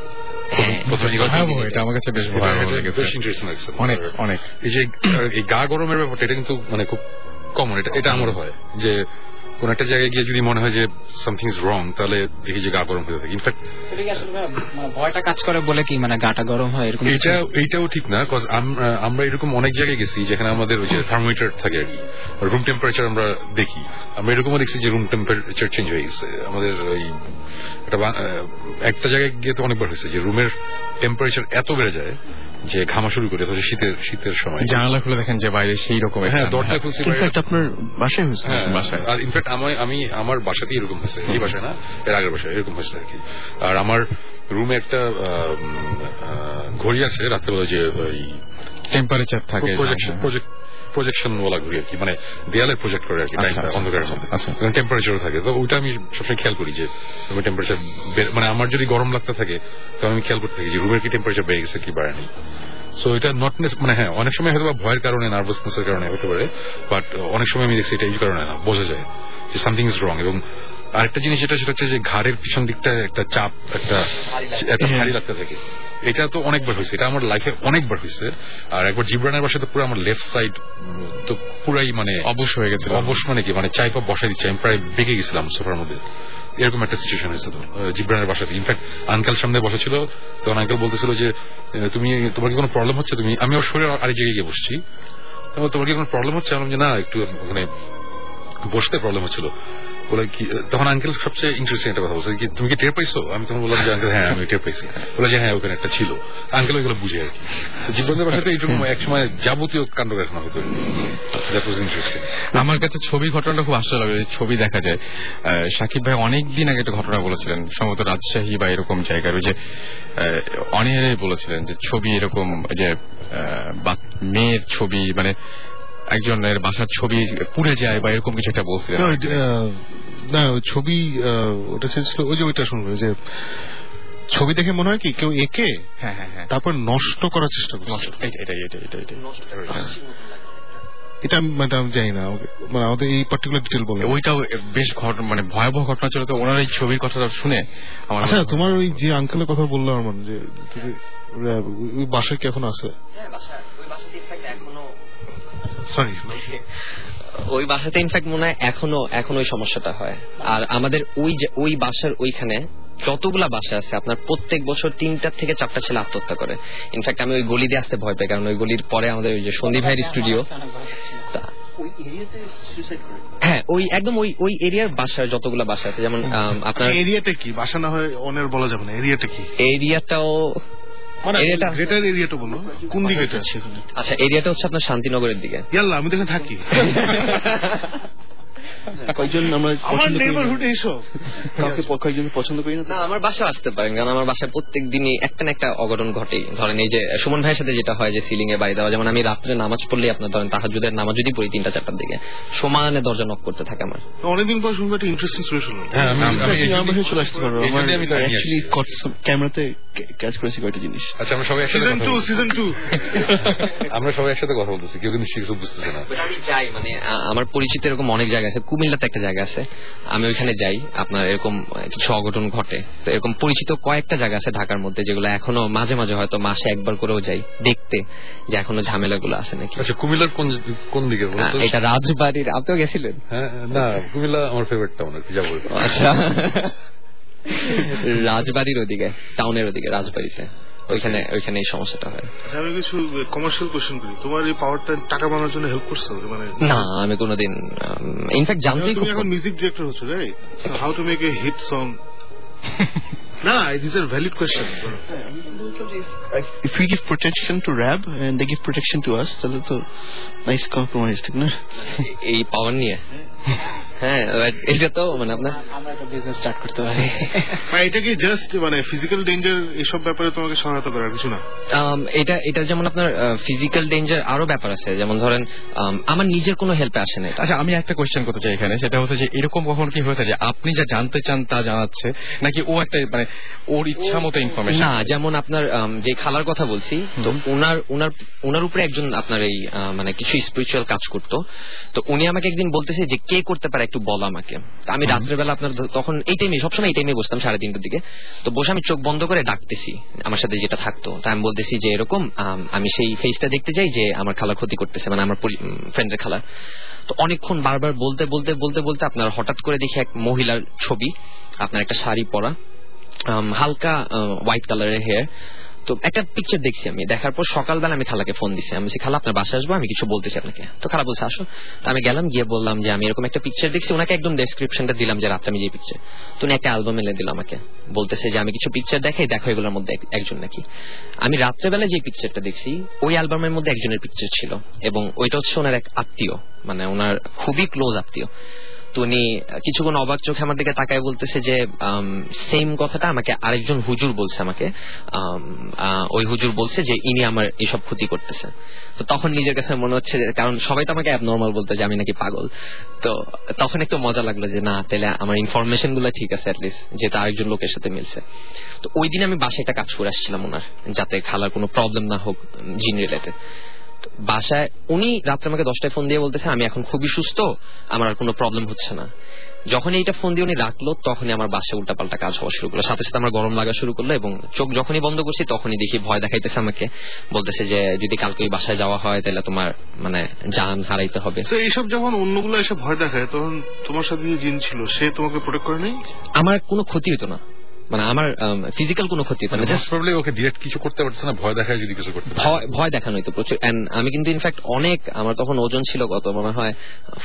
এটা আমার কাছে বেশ ভয়াবহ লেগেছে, অনেক অনেক। এই যে এই গা গরমের ব্যাপারটা, এটা কিন্তু মানে খুব কমন। এটা আমারও হয় যে কোন একটা জায়গায় গিয়ে যদি মনে হয় যে সামথিং ইজ রং, তাহলে দেখি যে গা গরম হয়ে থাকে। ইনফ্যাক্ট ভয়টা কাজ করে বলে কি মানে গাটা গরম হয় এরকম? এইটাও ঠিক না, কজ আমরা এরকম অনেক জায়গায় গেছি যেখানে আমাদের ওই যে থার্মোমিটার থাকে আর কি, রুম টেম্পারেচার আমরা দেখি। আমরা এরকমও দেখছি যে রুম টেম্পারেচার চেঞ্জ হয়ে গেছে আমাদের। ওই একটা জায়গায় গিয়ে তো অনেকবার হয়েছে যে রুমের টেম্পারেচার এত বেড়ে যায় যে ঘামা শুরু করে, অথচ শীতের সময় জানালা খুলে দেখেন যে বাইরে সেই রকম। হ্যাঁ, দরজা খুলছি আপনার বাসায় হয়েছে? বাসায়। আর ইনফ্যাক্ট আমি আমার বাসাতেই এরকম হয়েছে, এই বাসায় না, এর আগের বাসায় এরকম হয়েছে আর কি। আর আমার রুমে একটা ঘড়ি আছে রাত্রেবেলা, যে টেম্পারেচার থাকে, প্রজেকশন ওয়ালা ঘড়ি আর কি, মানে দেয়ালে প্রজেক্ট করে আর কি অন্ধকারের মধ্যে, টেম্পারেচারও থাকে। তো ওইটা আমি সবসময় খেয়াল করি যে রুমের টেম্পারেচার, মানে আমার যদি গরম লাগতে থাকে তখন আমি খেয়াল করতে থাকি যে রুমের কি টেম্পারেচার বেড়ে গেছে কি বাড়েনি। সো এটা নট মানে হ্যাঁ, অনেক সময় হয়তো ভয়ের কারণে, নার্ভাসনেসের কারণে হতে পারে, বাট অনেক সময় আমি দেখছি এটা এই কারণে না, বোঝা যায় যে সামথিং ইজ রং। এবং আরেকটা জিনিস সেটা হচ্ছে যে ঘাড়ের পিছন দিকটা একটা চাপ, একটা ভারী লাগতে থাকে। এটা তো অনেকবার হয়েছে, এটা আমার লাইফে অনেকবার হয়েছে। আর একবার জিব্রানের বাসায় তো পুরো আমার লেফট সাইড তো পুরাই মানে অবশ হয়ে গেছে। অবশ মানে কি, মানে চাইপা বসাই দিচ্ছে, আমি প্রায় বেঁকে গেছিলাম সোফার মধ্যে। এরকম একটা সিচুয়েশন হয়েছে তো জিব্রানের বাসাতে। ইনফ্যাক্ট আঙ্কেল সামনে বসা ছিল, তখন আঙ্কেল বলতেছিল যে তোমার কি কোনো প্রবলেম হচ্ছে? আমি ওর শরীরে আরেক জায়গায় গিয়ে বসছি, তোমার কি কোনো প্রবলেম হচ্ছে? আমি যে না, একটু ওখানে বসতে প্রবলেম হচ্ছিল বলে কি। তখন আঙ্কেল সবচেয়ে ইন্টারেস্টিং একটা কথা বলছে, কি তুমি কি টের পাইছো? আমি তখন বললাম যে আঙ্কেল হ্যাঁ আমি টের পাইছি। বলে যে হ্যাঁ ওখানে একটা ছিল। আঙ্কেল ওইগুলো বুঝে আর কি। জীবনের বাসাতে এইরকম এক সময় যাবতীয় কাণ্ড দেখানো হতো। That was interesting. আমার কাছে ছবির ঘটনাটা খুব আশ্চর্য লাগে। ছবি দেখা যায়, সাকিব ভাই অনেকদিন আগে একটা ঘটনা বলেছিলেন, সম্ভবত রাজশাহী বা এরকম জায়গার, ওই যে অনেকে বলেছিলেন যে ছবি এরকম যে মেয়ের ছবি, মানে একজনের বাসার ছবি পুড়ে যায় বা এরকম কিছু একটা বলছিলেন। না ছবি ওটা ছিল ওই যে ওইটা শুনবো যে ছবি দেখে মনে হয় কি কেউ এঁকে তারপর নষ্ট করার চেষ্টা করছে। এটা মানে আমি জানি না, মানে আমাদের এই পার্টিকুলার ডিটেল বলে। ওইটাও বেশ মানে ভয়াবহ ঘটনা ছিল। তো ওনার এই ছবির কথাটা শুনে আমার, আচ্ছা তোমার ওই যে আঙ্কেলের কথা বললাম আমার, যে ওই বাসায় কি এখন আছে? সরি, ওই বাসাতে ইনফ্যাক্ট মনে হয় এখনো ওই সমস্যাটা হয়। আর আমাদের ওই বাসার ওইখানে যতগুলা বাসা আছে আপনার প্রত্যেক বছর 3টা থেকে 4টা ছেলে আত্মহত্যা করে। ইনফ্যাক্ট আমি ওই গলি দিয়ে আসতে ভয় পাই, কারণ ওই গলির পরে আমাদের ওই যে সন্দীপ ভাইয়ের স্টুডিও। হ্যাঁ, ওই একদম ওই এরিয়ার বাসায় যতগুলা বাসা আছে, যেমন আপনার এরিয়াটা কি বাসা না হয় অনের বলা যাবে না, এরিয়াটা কি? এরিয়াটাও এরিয়াটা বলো কোন দিকে আছে? আচ্ছা, এরিয়াটা হচ্ছে আপনার শান্তিনগরের দিকে। আমি দেখে থাকি। কয়েকজন পছন্দ করি না, আমার বাসা আসতে পারেন, কারণ আমার বাসায় প্রত্যেক দিনই একটা না একটা অঘটন ঘটেই। ধরেন এই যে সুমন ভাইয়ের সাথে যেটা হয় যে সিলিং এ বাড়ি দেওয়া, যেমন আমি রাত্রে নামাজ পড়লেই আপনার ধরেন তাহাজ্জুদের নামাজ যদি পড়ি 3টা-4টার দিকে, সমানে দরজা নক করতে থাকে আমার। অনেকদিন পর শুনবো একটা ইন্টারেস্টিং স্টোরি শুনলাম। চলে আসতে পারবো। ক্যামেরাতে ক্যাচ করেছি কয়েকটা জিনিস। আচ্ছা, আমরা সবাই সিজন 2 আমরা সবাই একসাথে কথা বলতেছি, কেউ কিন্তু কিছু বুঝতেছে না। আমি যাই, মানে আমার পরিচিত এরকম অনেক জায়গা আছে, কুমিল্লাতে একটা জায়গা আছে, আমি ওইখানে যাই, আপনার এরকম কিছু অঘটন ঘটে। তো এরকম পরিচিত কয়েকটা জায়গা আছে ঢাকার মধ্যে, যেগুলো এখনো মাঝে মাঝে হয়তো মাসে একবার করেও যাই দেখতে যে এখনো ঝামেলাগুলো আছে নাকি। আচ্ছা, কুমিল্লার কোন দিকে? এটা রাজবাড়ির। আপনিও গেছিলেন? হ্যাঁ, না কুমিল্লা আমার ফেভারিট টাউন আর কি, যাবো। আচ্ছা, রাজবাড়ির ওদিকে, টাউনের ওদিকে রাজবাড়িতে, ওইখানে এই সমস্যাটা হয়। আমি কিছু কমার্শিয়াল কোশ্চেন করি, তোমার এই পাওয়ারটা টাকা বানানোর জন্য হেল্প করছো? মানে না, আমি কোনোদিন ইনফ্যাক্ট জানতেই। তুমি এখন মিউজিক ডিরেক্টর হচ্ছো, right? So how to make a hit song? No, these are valid questions. If we give protection to RAB and they give protection to us, তাহলে তো nice compromise, ঠিক না? এই পাওয়ার নিয়ে হ্যাঁ, এটা তো মানে আপনার আমরা একটা বিজনেস স্টার্ট করতে পারি। এটা কি জাস্ট মানে ফিজিক্যাল ডেঞ্জার এসব ব্যাপারে তোমাকে সহায়তা করার কিছু না? এটা যেমন আপনার ফিজিক্যাল ডেঞ্জার আরো ব্যাপার আছে, যেমন ধরেন আমার নিজের কোনো হেল্পে আসে না। আচ্ছা, আমি একটা কোয়েশ্চেন করতে চাই এখানে, সেটা হচ্ছে যে এরকম কখন কি হয়েছে যে আপনি যা জানতে চান তা জানাচ্ছে, নাকি ও একটা মানে ওর ইচ্ছা মতো ইনফরমেশন? না, যেমন আপনার যে খালার কথা বলছি, তো উনার উপরে একজন আপনার এই মানে কিছু স্পিরিচুয়াল কাজ করতো, তো উনি আমাকে একদিন বলতেছে যে কে করতে পারে একটু বল আমাকে। আমি রাত্রেবেলা আপনার তখন এই টাইমে সবসময় এই টাইমে বসতাম 3:30টার দিকে, তো বসে আমি চোখ বন্ধ করে ডাকতেছি আমার সাথে যেটা থাকতো, তা আমি বলতেছি যে এরকম আমি সেই ফেসটা দেখতে চাই যে আমার খালার ক্ষতি করতেছে, মানে আমার ফ্রেন্ডের খালার। তো অনেকক্ষণ বারবার বলতে বলতে বলতে বলতে আপনার হঠাৎ করে দেখি এক মহিলার ছবি, আপনার একটা শাড়ি পরা, হালকা হোয়াইট কালারের হেয়ার। তো একটা পিকচার দেখছি আমি, দেখার পর সকালবেলা আমি খালাকে ফোন দিচ্ছি, আমি বলছি খালা আপনার বাসায় আসবো, আমি কিছু বলতেছি আপনাকে। তো খালা বলছে আসো। তো আমি গেলাম, গিয়ে বললাম যে আমি এরকম একটা পিকচার দেখছি, ওনাকে একদম ডেসক্রিপশনটা দিলাম যে রাত্রে আমি যে পিকচার, তো উনি একটা অ্যালবাম এনে দিল আমাকে, বলতেছে যে আমি কিছু পিকচার দেখাই, দেখো এগুলোর মধ্যে একজন নাকি। আমি রাত্রেবেলা যে পিকচারটা দেখছি ওই অ্যালবামের মধ্যে একজনের পিকচার ছিল, এবং ওইটা হচ্ছে ওনার এক আত্মীয়, মানে ওনার খুবই ক্লোজ আত্মীয়। তো উনি কিছুক্ষণ অবাক চোখে আমার দিকে তাকায় বলতেছে যে সেম কথাটা আমাকে আরেকজন হুজুর বলছে, আমাকে ওই হুজুর বলছে যে ইনি আমার এইসব ক্ষতি করতেছে। তো তখন নিজের কাছে মনে হচ্ছে, কারণ সবাই তো আমাকে অ্যাবনর্মাল বলতে যে আমি নাকি পাগল, তো তখন একটু মজা লাগলো যে না, তাহলে আমার ইনফরমেশন গুলো ঠিক আছে অ্যাটলিস্ট, যেটা আরেকজন লোকের সাথে মিলছে। তো ওই দিন আমি বাসায় একটা কাজ করে আসছিলাম ওনার, যাতে খালার কোনো প্রবলেম না হোক জিন রিলেটেড। বাসায় উনি রাত্রে আমাকে 10টায় ফোন দিয়ে বলতেছে আমি এখন খুবই সুস্থ, আমার আর কোনো প্রবলেম হচ্ছে না। যখনই এইটা ফোন দিয়ে উনি রাখলো, তখনই আমার বাসায় উল্টাপাল্টা কাজ হওয়া শুরু করলো, সাথে সাথে আমার গরম লাগা শুরু করলো, এবং চোখ যখনই বন্ধ করছি তখনই দেখি ভয় দেখাইতেছে আমাকে, বলতেছে যে যদি কালকে ওই বাসায় যাওয়া হয় তাহলে তোমার মানে জান হারাইতে হবে। তো এইসব যখন অন্যগুলো এসে ভয় দেখায়, তখন তোমার সাথে যে জিন ছিল সে তোমাকে প্রোটেক্ট করে নাই? আমার কোনো ক্ষতি হতো না, মানে আমার ফিজিক্যাল কোনো ক্ষতি হতো না, জাস্ট প্রবলেম ওকে ডিরেক্ট কিছু করতে পারছে না, ভয় দেখায় যদি কিছু করতে, ভয় দেখানো হতো প্রচুর। এন্ড আমি কিন্তু ইনফ্যাক্ট অনেক, আমার তখন ওজন ছিল কত মনে হয়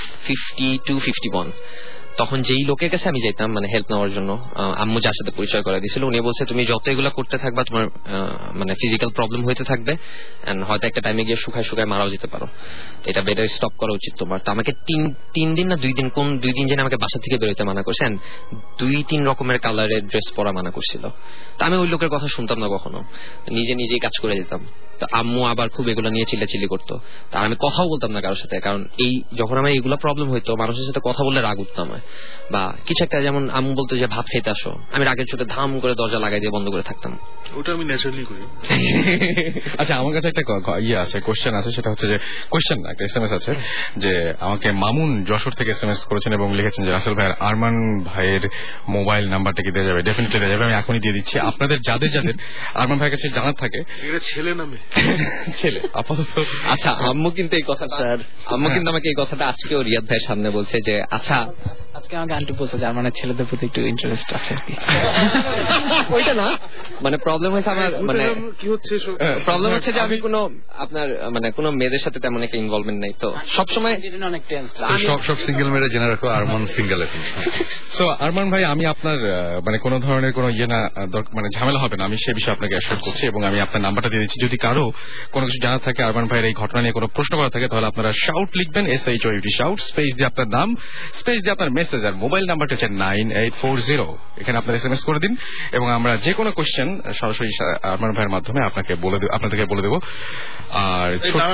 50-51। তখন যেই লোকের কাছে আমি যেতাম মানে হেল্প নেওয়ার জন্য, আম্মু যার সাথে পরিচয় করে দিয়েছিল, উনি বলছে তুমি যত এগুলো করতে থাকবা তোমার মানে ফিজিক্যাল প্রবলেম হইতে থাকবে, এন্ড হয়তো একটা টাইমে গিয়ে শুকায় শুকায় মারাও যেতে পারো, এটা বেডে স্টপ করা উচিত তোমার। তো আমাকে 3 দিন না 2 দিন, কোন 2 দিন যেন আমাকে বাসা থেকে বেরোতে মানা করছে, এন্ড 2-3 রকমের কালারের ড্রেস পরা মানা করছিল। তো আমি ওই লোকের কথা শুনতাম না কখনো, নিজেই কাজ করে যেতাম। তো আম্মু আবার খুব এগুলো নিয়ে চিল্লাচিল্লি করতো, আর আমি কথাও বলতাম না কারোর সাথে, কারণ এই যখন আমার এইগুলো প্রবলেম হইতো মানুষের সাথে কথা বললে রাগ উঠতো আমার, বা কিছু একটা, যেমন আম্মু বলতো যে ভাত খেতে আসো, আমি রাগের চোটে ধাম করে দরজা লাগাই দিয়ে বন্ধ করে থাকতাম। ওটা আমি ন্যাচারালি করি। আচ্ছা, আমার কাছে একটা কোশ্চেন আছে, সেটা হচ্ছে যে কোশ্চেন না, একটা এসএমএস আছে, যে আমাকে মামুন যশোর থেকে এসএমএস করেছেন এবং লিখেছেন যে রাসেল ভাইয়ের আরমান ভাইয়ের মোবাইল নাম্বারটা কি দেওয়া যাবে? ডেফিনেটলি দেওয়া যাবে, আমি এখনই দিয়ে দিচ্ছি। আপনাদের যাদের যাদের আরমান ভাইয়ের কাছে জানার থাকে, এটা ছেলে নামে ছেলে আপাতত। আচ্ছা, আম্মু কিন্তু এই কথাটা, আম্মু কিন্তু আমাকে এই কথাটা আজকেও রিয়াদ ভাইয়ের সামনে বলছে যে আচ্ছা আজকে আমাকে আন্টি বলছে যে আমার ছেলেদের প্রতি একটু ইন্টারেস্ট আছে আর কি। ওইটা না, মানে প্রবলেম হয়েছে আমার, মানে কি হচ্ছে প্রবলেম হচ্ছে যে আমি কোনো আপনার মানে কোনো মেয়েদের সাথে তেমন একটা ইনভলভমেন্ট নেই, তো সবসময় অনেক টেন্স। সব সিঙ্গেল মেয়েরা জেনে রাখো আরমান সিঙ্গেল এখন। সো আরমান ভাই, আমি আপনার মানে কোনো ধরনের কোনো ইয়ে না, মানে ঝামেলা হবে না, আমি সে বিষয়ে আপনাকে অ্যাসিওর করছি, এবং আমি আপনার নাম্বারটা দিয়ে দিচ্ছি। যদি কারো কোনো কিছু জানার থাকে, আরমান ভাইয়ের এই ঘটনা নিয়ে কোনো প্রশ্ন করা থাকে, তাহলে আপনারা শাউট লিখবেন, SHOUT শাউট, স্পেস দিয়ে আপনার নাম, স্পেস দিয়ে আপনার মেসেজ, আর মোবাইল নাম্বারটা হচ্ছে 9840। এখানে আপনার SMS করে দিন, এবং আমরা যে কোনো কোশ্চেন সরাসরি আরমান ভাইয়ের মাধ্যমে আপনাদেরকে বলে দেবো। আর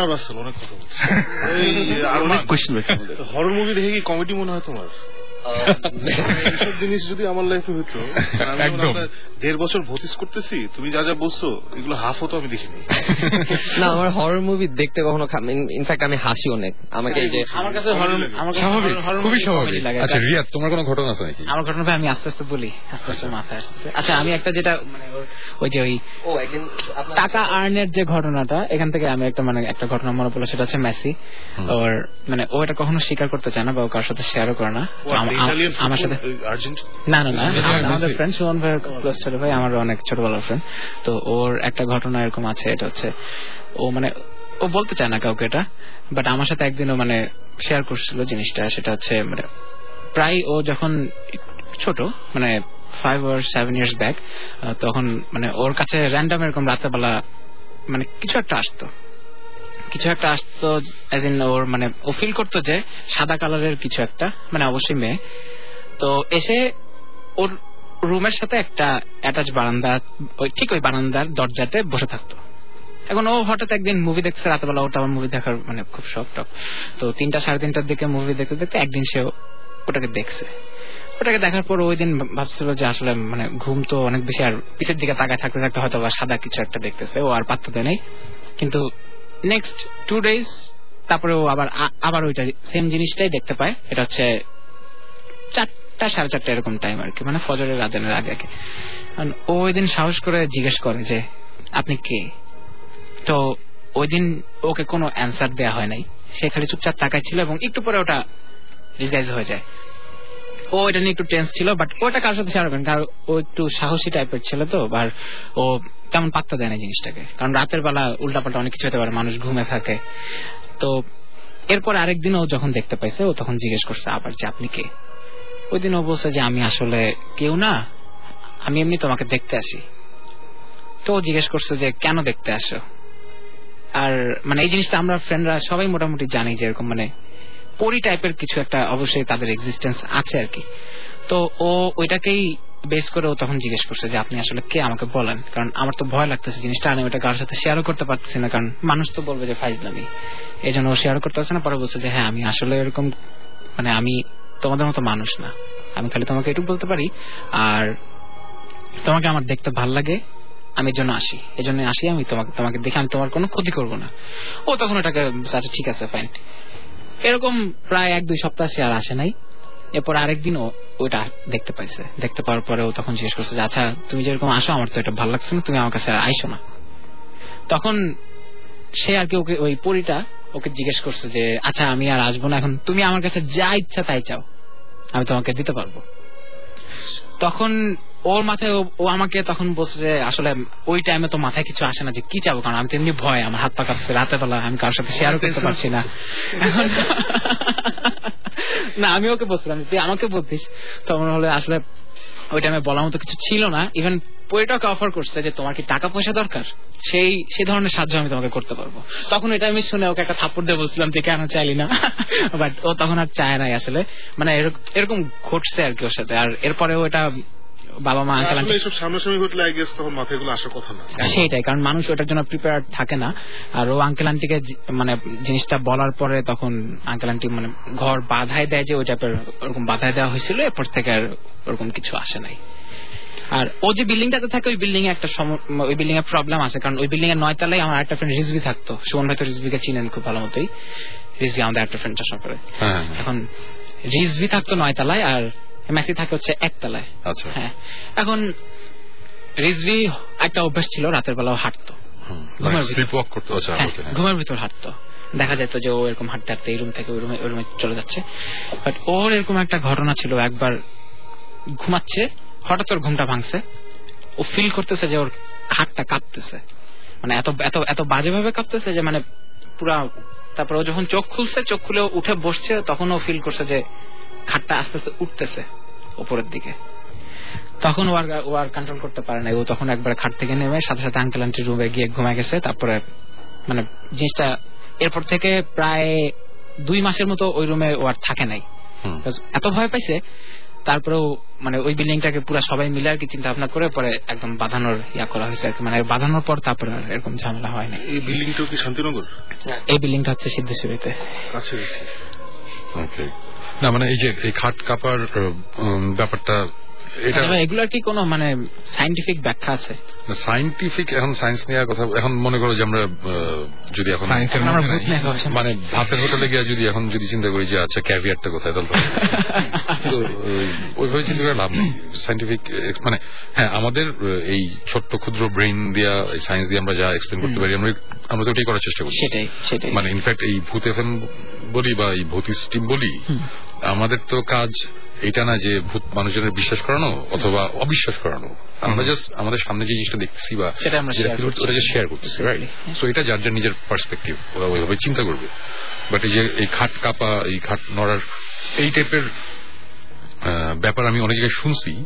হরর মুভি দেখে কি কমেডি মনে হয় তোমার? এইসব জিনিস যদি আমার লাইফে হতো, একদম 1.5 বছর ভর্তিস করতেছি, তুমি যা যা বলছো এগুলো হাফ হতো আমি দেখিনি। না, আমার হরর মুভি দেখতে কখনো, ইনফ্যাক্ট আমি হাসি অনেক, আমাকে আমার কাছে খুবই স্বাভাবিক। আচ্ছা রিয়াদ, তোমার কোনো ঘটনা আছে নাকি? আমার ঘটনা ভাই আমি আস্তে আস্তে বলি, আস্তে আস্তে মাথায় আসছে। আচ্ছা, আমি একটা যেটা মানে ওই যে ওই টাকা আর্নের যে ঘটনাটা, এখান থেকে আমি একটা ঘটনা মনে পড়লো, সেটা হচ্ছে মেসি। ওর মানে ও এটা কখনো স্বীকার করতে চায় না, বা ও কারোর সাথে শেয়ারও করে না। আমার সাথে না আমাদের ফ্রেন্ড সুমন ভাই ক্লোজ ছিল ভাই, আমার অনেক ছোটবেলার ফ্রেন্ড। তো ওর একটা ঘটনা এরকম আছে, এটা হচ্ছে ও মানে ও বলতে চায় না কাউকে এটা, বাট আমার সাথে একদিনও মানে শেয়ার করছিল জিনিসটা। সেটা হচ্ছে মানে প্রায় ও যখন ছোট, মানে 5 or 7 years ব্যাক, তখন মানে ওর কাছে র্যান্ডম এরকম রাতের বেলা মানে কিছু একটা আসতো, কিছু একটা আসতো, ওর মানে ও ফিল করতো যে সাদা কালারের কিছু একটা, মানে অবশ্যই মেয়ে, তো এসে ওর রুমের সাথে একটা অ্যাটাচ বারান্দা, ঠিক ওই বারান্দার দরজাতে বসে থাকতো। এখন ও হঠাৎ একদিন মুভি দেখছে রাতেবেলা, ওটা আমার মুভি দেখার মানে খুব শখ টক, তো 3টা সাড়ে 3টার দিকে মুভি দেখতে দেখতে একদিন সে ওটাকে দেখছে। ওটাকে দেখার পর ওই দিন ভাবছিল যে আসলে মানে ঘুম তো অনেক বেশি, আর পিছের দিকে তাকায় থাকতে থাকতে হয়তো বা সাদা কিছু একটা দেখতেছে, ও আর পাত্তা দেয় নাই। কিন্তু নেক্সট 2 days তারপরে ও আবার ওইটা সেম জিনিসটাই দেখতে পায়। এটা হচ্ছে 4টা সাড়ে 4টা এরকম টাইম আর কি, মানে ফজরের আজানের আগে আগে। ও ওই দিন সাহস করে জিজ্ঞেস করে যে আপনি কে। তো ওই দিন ওকে কোনো অ্যান্সার দেওয়া হয় নাই, সে খালি চুপচাপ তাকায় ছিল, এবং একটু পরে ওটা ডিসগাইজ হয়ে যায়। ও এটা নিয়ে একটু টেন্স ছিল, বাট ওটা কার সাথে শেয়ার করবেন, কারণ ও একটু সাহসী টাইপের ছিল তো, আর ও তেমন পাত্তা দেয় না জিনিসটাকে, কারণ রাতের বেলা উল্টাপাল্টা অনেক কিছু হতে পারে, মানুষ ঘুমে থাকে। তো এরপর আরেকদিন ও যখন দেখতে পাইছে, ও তখন জিজ্ঞেস করছে আবার যে আপনি কে। ওই দিন ও বলছে যে আমি আসলে কেউ না, আমি এমনি তোমাকে দেখতে আসি। তো ও জিজ্ঞেস করছে যে কেন দেখতে আসো। আর মানে এই জিনিসটা আমরা ফ্রেন্ডরা সবাই মোটামুটি জানি যে এরকম মানে পরি টাইপের কিছু একটা অবশ্যই তাদের এক্সিস্টেন্স আছে আর কি। তো ও ওইটাকেই বেস করে ও তখন জিজ্ঞেস করছে যে আপনি আসলে কে, আমাকে বলেন, কারণ আমার তো ভয় লাগতেছে জিনিসটা, আমি ওটা কারোর সাথে শেয়ারও করতে পারতেছি না, কারণ মানুষ তো বলবে যে ফাইজলামি, এই জন্য ও শেয়ার করতে পারছে না। পরে বলছে যে হ্যাঁ আমি আসলে এরকম, মানে আমি তোমাদের মতো মানুষ না, আমি খালি তোমাকে এটুকু বলতে পারি, আর তোমাকে আমার দেখতে ভাল লাগে, আমি এর জন্য আসি, এই জন্য আসি, আমি তোমাকে দেখে আমি তোমার কোনো ক্ষতি করবো না। ও তখন ওটাকে আচ্ছা ঠিক আছে ফাইন, এরকম প্রায় 1-2 সপ্তাহ সে আর আসে নাই। এরপর আরেকদিন ওইটা দেখতে পাইছে, দেখতে পাওয়ার পরে ও তখন জিজ্ঞেস করছে যে আচ্ছা তুমি যেরকম আসো আমার তো এটা ভালো লাগছে না, তুমি আমার কাছে আর আইসো না। তখন সে আর কি ওকে ওই পরিটা ওকে জিজ্ঞেস করছে যে আচ্ছা আমি আর আসবো না, এখন তুমি আমার কাছে যা ইচ্ছা তাই চাও, আমি তোমাকে দিতে পারবো। তখন ওর মাথায় ও আমাকে তখন বলছে যে আসলে ওই টাইমে তো মাথায় কিছু আসে না যে কি চাবো, কারণ আমি তো এমনি ভয়, আমার হাত পা কাঁপছে, রাতে বেলা আমি কারোর সাথে শেয়ারও করতে পারছি না। এখন না আমি ওকে বলছিলাম তুই আমাকে বলতিস, তখন হলে আসলে ওই টাইমে বলার মতো কিছু ছিল না। ইভেন পরিটাকে অফার করছে যে তোমার কি টাকা পয়সা দরকার, সেই ধরনের সাহায্য আমি তোমাকে করতে পারবো। তখন এটা আমি শুনে ওকে একটা থাপ্পড় দিয়ে বলছিলাম তুই কেন চাইলি না, বাট ও তখন আর চায় নাই আসলে, মানে এরকম ঘটছে আর কি ওর সাথে। আর এরপরেও এটা বাবা মা আঙ্কেল আন্টি এসব সামনাসামনি ঘটলে আই গেস তখন মাথায় এগুলো আসার কথা না, সেটাই, কারণ মানুষ ওটার জন্য প্রিপেয়ার থাকে না। আর ও আঙ্কেল আন্টিকে মানে জিনিসটা বলার পরে তখন আঙ্কেল আন্টি মানে ঘর বাধায় দেয় যে ওই টাইপের ওরকম বাধায় দেওয়া হয়েছিল, এরপর থেকে আর ওরকম কিছু আসে নাই। আর ও যে বিল্ডিংটাতে থাকে ওই বিল্ডিং এ একটা ওই বিল্ডিং এর প্রবলেম আছে, কারণ ওই বিল্ডিং এর 9 তলায় আমার একটা ফ্রেন্ড রিজভি থাকতো, সুমন ভাই তো রিজভিকে চিনেন খুব ভালো মতোই, রিজভি আমাদের একটা ফ্রেন্ড চাষা করে। এখন রিজভি থাকতো 9 তলায় আর মেসি থাকে হচ্ছে 1 তলায়। হ্যাঁ, এখন রিজভি একটা অভ্যাস ছিল রাতের বেলাও হাঁটতো, ঘুমের ভিতর হাঁটতো, দেখা যেত যে ও এরকম হাঁটতে হাঁটতে এই রুম থেকে ওই রুমে চলে যাচ্ছে। বাট ওর এরকম একটা ঘটনা ছিল, একবার ঘুমাচ্ছে হঠাৎ ওর ঘুমটা ভাঙছে, ও ফিল করতেছে যে ওর খাটটা কাঁপতেছে, মানে এত এত এত বাজেভাবে কাঁপতেছে যে মানে পুরা। তারপর ও যখন চোখ খুলছে, চোখ খুলে উঠে বসছে, তখন ও ফিল করছে যে খাটটা আস্তে আস্তে উঠতেছে উপরের দিকে। তখন ও আর কন্ট্রোল করতে পারে না, ও তখন একবার খাট থেকে নেমে সাথে সাথে আঙ্কেল আন্টির রুমে গিয়ে ঘুমায় গেছে। তারপরে মানে জিনিসটা এরপর থেকে প্রায় 2 মাসের মতো ওই রুমে ও আর থাকে নাই, এত ভয় পাইছে। তারপরেও মানে ওই বিল্ডিংটাকে পুরো সবাই মিলে আর কি চিন্তা ভাবনা করে পরে একদম বাঁধানোর করা হয়েছে আর কি, মানে বাঁধানোর পর তারপরে এরকম ঝামেলা হয় না। এই বিল্ডিংটা কি শান্তিনগর? এই বিল্ডিংটা হচ্ছে সিদ্ধেশ্বরীতে কাছে। না মানে এই যে এই খাট কাপার ব্যাপারটা, এগুলোর কি কোনো মানে সায়েন্টিফিক ব্যাখ্যা আছে? সায়েন্টিফিক এখন সায়েন্স নিয়ে কথা, এখন মনে করো যে আমরা যদি এখন মানে ভাতের হোটেলে গিয়ে যদি চিন্তা করি যে আচ্ছা ক্যাভিয়ারটা কোথায়, তাহলে ওইভাবে চিন্তা করে লাভ নেই। সায়েন্টিফিক মানে হ্যাঁ আমাদের এই ছোট্ট ক্ষুদ্র ব্রেইন দিয়া সায়েন্স দিয়ে আমরা যা এক্সপ্লেন করতে পারি আমরা তো ওটাই করার চেষ্টা করি। মানে ইনফ্যাক্ট এই ভূত এফএম বলি বা এই ভূতিস টিম বলি, আমাদের তো কাজ এটা না যে ভূত মানুষজনের বিশ্বাস করানো অথবা অবিশ্বাস করানো, আমরা জাস্ট আমাদের সামনে যে জিনিসটা দেখতেছি বা ওটা শেয়ার করতেছি, রাইট? সো এটা যার যার নিজের পার্সপেক্টিভ, ওরা ওইভাবে চিন্তা করবে। বাট এই যে এই খাট কাপা, এই খাট নড়ার এই টাইপের ব্যাপার আমি অনেক জায়গায় শুনছি,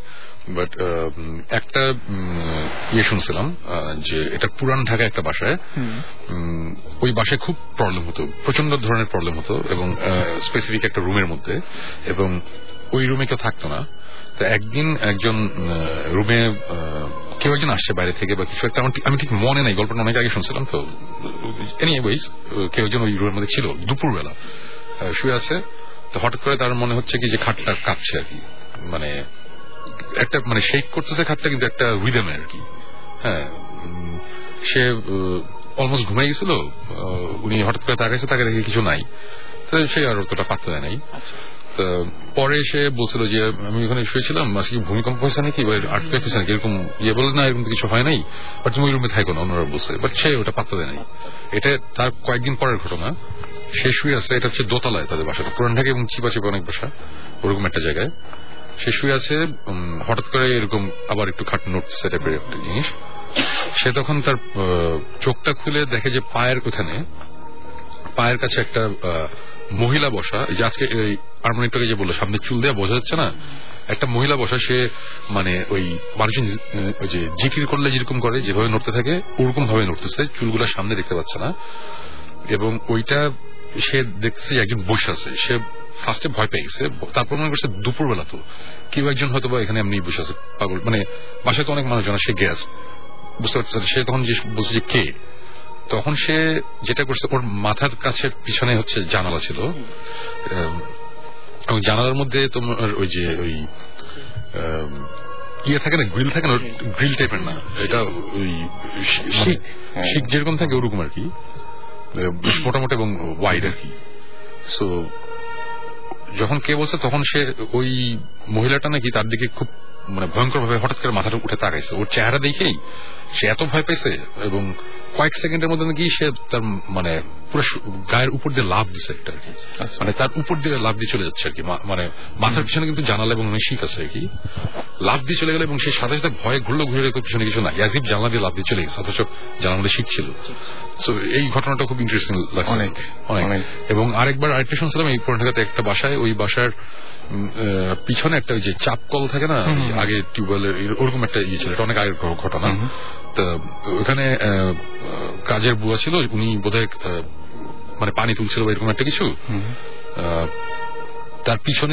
বাট একটা ইয়ে শুনছিলাম যে এটা পুরান ঢাকা একটা বাসায়, ওই বাসায় খুব প্রবলেম হতো, প্রচন্ড ধরনের প্রবলেম হতো, এবং স্পেসিফিক একটা রুমের মধ্যে, এবং ওই রুমে কেউ থাকতো না। তো একদিন একজন রুমে কেউ একজন আসছে বাইরে থেকে বা কিছু একটা, আমি ঠিক মনে নাই, গল্পটা অনেক আগে শুনছিলাম। তো এনিওয়েজ কেউ একজন ওই রুমের মধ্যে ছিল, দুপুরবেলা শুয়ে আছে। তো হঠাৎ করে তার মনে হচ্ছে কি যে খাটটা কাঁপছে আর কি, মানে একটা মানে শেক করতেছে খাটটা, কিন্তু একটা রিদমে আর কি। হ্যাঁ, সে অলমোস্ট ঘুমাই গেছিল, উনি হঠাৎ করে তাকাইছে, তাকে দেখে কিছু নাই। তো সে আর অতটা পাত্তা দেয় নাই। পরে সে বলছিল যে আমি ওখানে শুয়েছিলাম, আজকে ভূমিকম্প হয়েছে নাকি বা আর্থকুয়েক হয়েছে নাকি, এরকম ইয়ে বলে না, এরকম কিছু হয় নাই, বাট তুমি ওই রুমে থাকো না, অন্যরা বলছে। বাট সে ওটা পাত্তা দেয় নাই। এটা তার কয়েকদিন পরের ঘটনা। সে শুয়ে আছে, এটা হচ্ছে দোতলায় তাদের বাসাটা, পুরান ঢাকা এবং চিপা চিপা অনেক বাসা, ওরকম একটা জায়গায় সে শুয়ে আছে। হঠাৎ করে এরকম আবার একটু খাট নড়ছে টাইপের একটা জিনিস। সে তখন তার চোখটা খুলে দেখে যে পায়ের ওখানে, পায়ের কাছে একটা মহিলা বসা, এই যে আজকে হারমোনিকটাকে যে বললো সামনে চুল দেওয়া বোঝা যাচ্ছে না, একটা মহিলা বসা। সে মানে ওই মানুষের যে জিকির করলে যেরকম করে, যেভাবে নড়তে থাকে ওরকম ভাবে নড়তেছে, চুলগুলা সামনে দেখতে পাচ্ছে না। এবং ওইটা সে দেখছে একজন বসে আছে। সে ফার্স্টে ভয় পেয়ে গেছে, তারপর মনে করছে দুপুরবেলা তো কেউ একজন হয়তো বা এখানে এমনি বসে আছে, পাগল, মানে বাসায় তো অনেক মানুষজন, সে গ্যাস বুঝতে পারছে। সে তখন যে বলছে যে কে, তখন সে যেটা করছে, ওর মাথার কাছে পিছনে হচ্ছে জানালা ছিল, এবং জানালার মধ্যে তোমার ওই যে ওই ইয়ে থাকে না, গ্রিল থাকে না, গ্রিল টাইপের না, এটা ওই শিক যেরকম থাকে ওরকম আর কি, মোটামুটি এবং ওয়াইড আর কি। সো যখন কে বলছে, তখন সে ওই মহিলাটা নাকি তার দিকে খুব মানে ভয়ঙ্কর ভাবে হঠাৎ করে মাথাটা উঠে তাকাইছে। ওর চেহারা দেখেই সে এত ভয় পাইছে, এবং কয়েক সেকেন্ডের মধ্যে নাকি সে তার মানে পুরো গায়ের উপর দিয়ে লাফ দিছে একটা আর কি, মানে তার উপর দিয়ে লাফ দিয়ে চলে যাচ্ছে আর কি, মানে মাথার পিছনে কিন্তু জানালা এবং শিক আছে আর কি, লাফ দিয়ে চলে গেল। এবং সেই সাথে সাথে ভয়ে ঘুরলো, ঘুরে রেখে পিছনে কিছু না, ইয়াজিব জানালা দিয়ে লাফ দিয়ে চলে গেছে, অথচ জানালার মধ্যে শিক ছিল। সো এই ঘটনাটা খুব ইন্টারেস্টিং লাগছে অনেক অনেক। এবং আরেকটা শুনছিলাম এই পুরান ঢাকাতে একটা বাসায়, ওই বাসার পিছনে একটা ওই যে চাপ কল থাকে না, আগে টিউবওয়েলের, ওরকম একটা ইয়ে ছিল, এটা অনেক আগের ঘটনা। তো ওখানে কাজের বুয়া ছিল, উনি বোধহয় মানে পানি তুলছিল বা এরকম একটা কিছু, তার পিছনে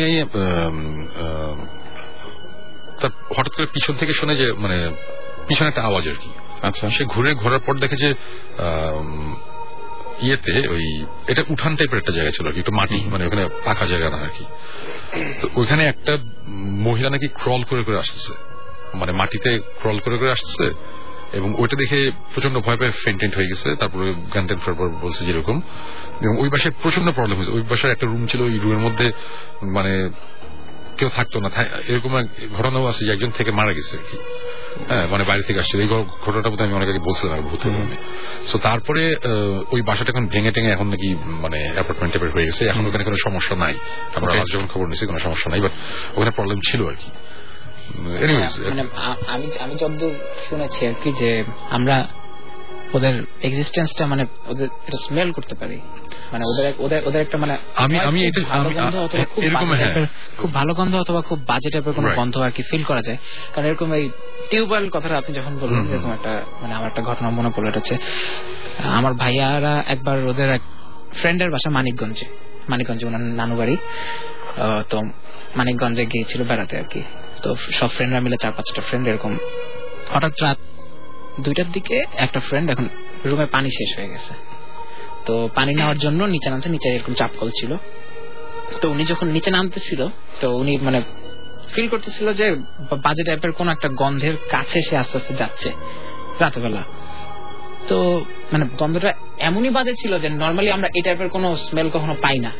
তার হঠাৎ করে পিছন থেকে শুনে যে মানে পিছনে একটা আওয়াজ আর কি। আচ্ছা, সে ঘোরার পর দেখে যে ইয়েতে ওই এটা উঠান টাইপের একটা জায়গা ছিল আর কি, একটু মাটি, মানে ওখানে পাকা জায়গা না আর কি। তো ওইখানে একটা মহিলা নাকি ক্রল করে করে আসতেছে, মানে মাটিতে ক্রল করে করে আসতেছে, এবং ওইটা দেখে প্রচন্ড ভয় পেয়ে ফেন্টেন্ট হয়ে গেছে। তারপরে গান টেন পর বলছে যেরকম, এবং ওই বাসায় প্রচন্ড প্রবলেম হয়েছে। ওই বাসার একটা রুম ছিল, ওই রুমের মধ্যে মানে কেউ থাকতো না, এরকম ঘটনাও আছে যে একজন থেকে মারা গেছে আর কি। হ্যাঁ, মানে বাইরে থেকে আসছে। এই ঘটনাটা বোধহয় আমি অনেক আগে বলছিলাম ভূতের রুমে। সো তারপরে ওই বাসাটা এখন ভেঙে টেঙে এখন নাকি মানে অ্যাপার্টমেন্ট টাইপের হয়ে গেছে। এখন ওখানে কোনো সমস্যা নাই, আমরা আজ যখন খবর নিচ্ছি কোনো সমস্যা নাই, বাট ওখানে প্রবলেম ছিল আর কি। আমি যতদূর শুনেছি আর কি, যে আমরা ওদের এক্সিস্টেন্সটা মানে ওদের এটা স্মেল করতে পারি, মানে ওদের একটা মানে আমি খুব ভালো গন্ধ অথবা খুব বাজে টাইপের কোনো গন্ধ আর কি ফিল করা যায়। কারণ এরকম এই টিউবওয়েল কথাটা আপনি যখন বললেন, এরকম একটা মানে আমার একটা ঘটনা মনে পড়লো। এটা হচ্ছে আমার ভাইয়ারা একবার ওদের এক ফ্রেন্ডের বাসা মানিকগঞ্জে ওনার নানু বাড়ি, তো মানিকগঞ্জে গিয়েছিল বেড়াতে আর কি। তো সব ফ্রেন্ডরা মিলে 4-5টা ফ্রেন্ড, এরকম হঠাৎ রাত 2টার দিকে একটা ফ্রেন্ড এখন রুমে পানি শেষ হয়ে গেছে। তো পানি নেওয়ার জন্য নিচে নামতে, নিচে এরকম চাপকল ছিল। তো উনি যখন নিচে নামতেছিল, তো উনি মানে ফিল করতেছিল যে বাজে টাইপের কোন একটা গন্ধের কাছে সে আস্তে আস্তে যাচ্ছে রাতেবেলা। তো মানে গন্ধটা এমনই বাজে ছিল যে নর্মালি আমরা এই টাইপের কোনো স্মেল কখনো পাই না,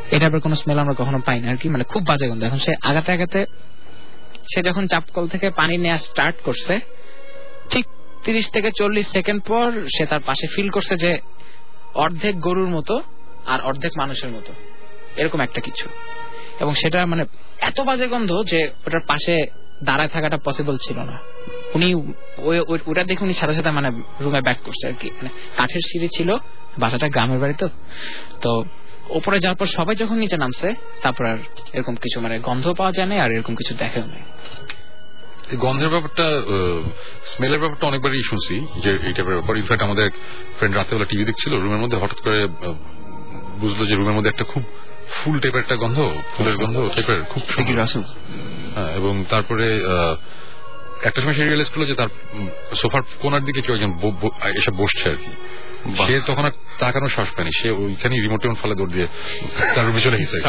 আর কি, মানে খুব বাজে গন্ধ। এখন সে আগাতে সে যখন চাপকল থেকে পানি নেওয়া স্টার্ট করছে, ঠিক 30 থেকে 40 সেকেন্ড পর সে তার পাশে ফিল করছে যে অর্ধেক গরুর মতো আর অর্ধেক মানুষের মতো, এরকম একটা কিছু। এবং সেটা মানে এত বাজে গন্ধ যে ওটার পাশে দাঁড়ায় থাকাটা পসিবল ছিল না। উনি ওটা দেখে উনি সাথে সাথে মানে রুমে ব্যাক করছে আর কি। মানে কাঠের সিঁড়ি ছিল, বাসাটা গ্রামের বাড়ি, তো ওপরে যাওয়ার পর সবাই যখন নিচে নামছে, তারপর আর এরকম কিছু মানে গন্ধ পাওয়া যায় না, আর এরকম কিছু দেখাও নাই। এই গন্ধের ব্যাপারটা, স্মেলের ব্যাপারটা অনেকবারই শুনছি যে এই টাইপের ব্যাপার। ইনফ্যাক্ট আমাদের ফ্রেন্ড রাতেবেলা টিভি দেখছিল, রুমের মধ্যে হঠাৎ করে বুঝলো যে রুমের মধ্যে একটা খুব ফুল টাইপের একটা গন্ধ, ফুলের গন্ধ টাইপের খুব সুন্দর। হ্যাঁ, এবং তারপরে একটা সময় সে রিয়েলাইজ করলো যে তার সোফার কোনার দিকে কেউ একজন এসে বসছে আর কি। সে তখন আর তাকানোর সাহস পায়নি, সে ওইখানে রিমোট ফলে দৌড় দিয়ে তার রুমে চলে গেছে।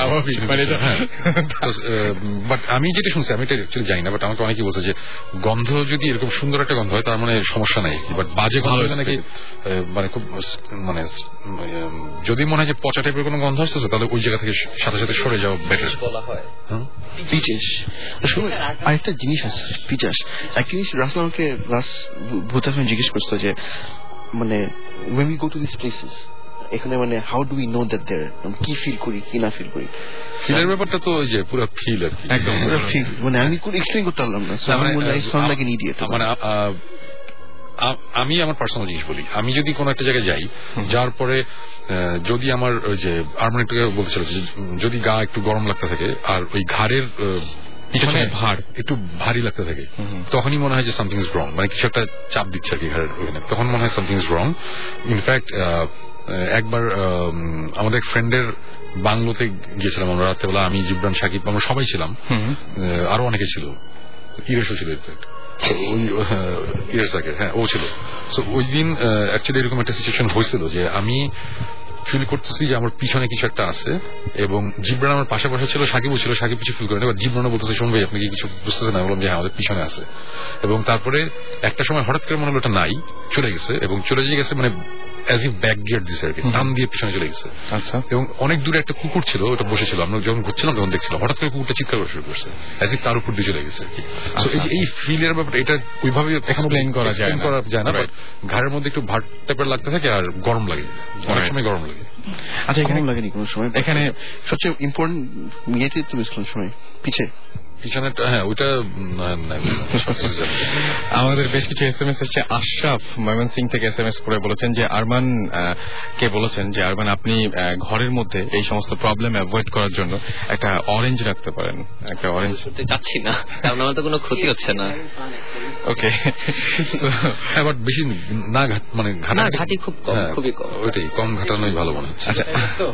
বাট আমি যেটা শুনছি, আমি এটা অ্যাকচুয়ালি জানি না, বাট আমাকে অনেকেই বলছে যে গন্ধ যদি এরকম সুন্দর একটা গন্ধ হয় তার মানে সমস্যা নাই, বাট বাজে গন্ধ হলে নাকি মানে খুব মানে যদি মনে হয় যে পচা টাইপের কোনো গন্ধ আসতেছে তাহলে ওই জায়গা থেকে সাথে সাথে সরে যাওয়া বেটার বলা হয়। আরেকটা জিনিস আছে পিচাস, এক জিনিস রাসেল আমাকে ভূত এফএম জিজ্ঞেস করতো যে মানে when we go to these places এখানে মানে how do we know that there কি ফিল করি কি না ফিল করি। ফিলের ব্যাপারটা তো ওই যে পুরো ফিল আর কি, একদম পুরো ফিল, মানে আমি কোনো এক্সপ্লেইন করতে পারলাম না। মানে আমি আমার পার্সোনাল জিনিস বলি, আমি যদি কোনো একটা জায়গায় যাই যার পরে যদি আমার ওই যে আরমানিটাকে বলতেছিল যদি গা একটু গরম লাগতে থাকে আর ওই ঘাড়ের পিছনে ভার একটু ভারী লাগতে থাকে, তখনই মনে হয় যে সামথিং ইজ রং, মানে কিছু একটা চাপ দিচ্ছে আর কি ঘাড়ের ওখানে, তখন মনে হয় সামথিং ইজ রং। ইনফ্যাক্ট একবার আমাদের ফ্রেন্ডের বাংলোতে গিয়েছিলাম আমরা রাত্রেবেলা, আমি জিবরান সাকিব আমরা সবাই ছিলাম, আরো অনেকে ছিল, ইরেশও ছিল ইনফ্যাক্ট ওই ইরেশ সাকিব, হ্যাঁ ও ছিল। সো ওই দিন অ্যাকচুয়ালি এরকম একটা সিচুয়েশন হয়েছিল যে আমি ফিল করতেছি যে আমার পিছনে কিছু একটা আছে, এবং জিবরান আমার পাশে পাশে ছিল, সাকিবও ছিল, সাকিব কিছু ফিল করেন, এবার জিবরানও বলতেছে শোন ভাই আপনি কি কিছু বুঝতেছেন না, বললাম যে হ্যাঁ আমাদের পিছনে আছে। এবং তারপরে একটা সময় হঠাৎ করে মনে হলো ওটা নাই, চলে গেছে, এবং চলে গেছে মানে অ্যাজ ইফ ব্যাক গিয়ার দিছে আর কি, টান দিয়ে পিছনে চলে গেছে। আচ্ছা, এবং অনেক দূরে একটা কুকুর ছিল, ওটা বসেছিল, আমরা যখন ঘুরছিলাম তখন দেখছিলাম, হঠাৎ করে কুকুরটা চিৎকার করা শুরু করছে অ্যাজ ইফ তার উপর দিয়ে চলে গেছে আর কি। এই ফিলের ব্যাপারটা এটা ওইভাবে এক্সপ্লেইন করা যায় না, বাট ঘাড়ের মধ্যে একটু ভার টাইপের লাগতে থাকে আর গরম লাগে, অনেক সময় গরম লাগে। আচ্ছা, এখানে লাগেনি কোনো সময়? এখানে সবচেয়ে ইম্পর্টেন্ট ইয়েটি তো বেশ কোন সময় পিছে পিছনেরটা, হ্যাঁ ওইটা আমাদের বেশ কিছু SMS এসছে। আশরাফ ময়মনসিং থেকে SMS করে বলেছেন যে আরমান কে বলেছেন যে আরমান আপনি ঘরের মধ্যে এই সমস্ত প্রবলেম অ্যাভয়েড করার জন্য একটা অরেঞ্জ রাখতে পারেন। একটা অরেঞ্জ চাচ্ছি না, কারণ আমার তো কোনো ক্ষতি হচ্ছে না। ওকে, এবার বেশি না মানে ঘাটি খুব কম, খুবই কম, ওইটাই কম ঘাটানোই ভালো মনে হচ্ছে। আচ্ছা,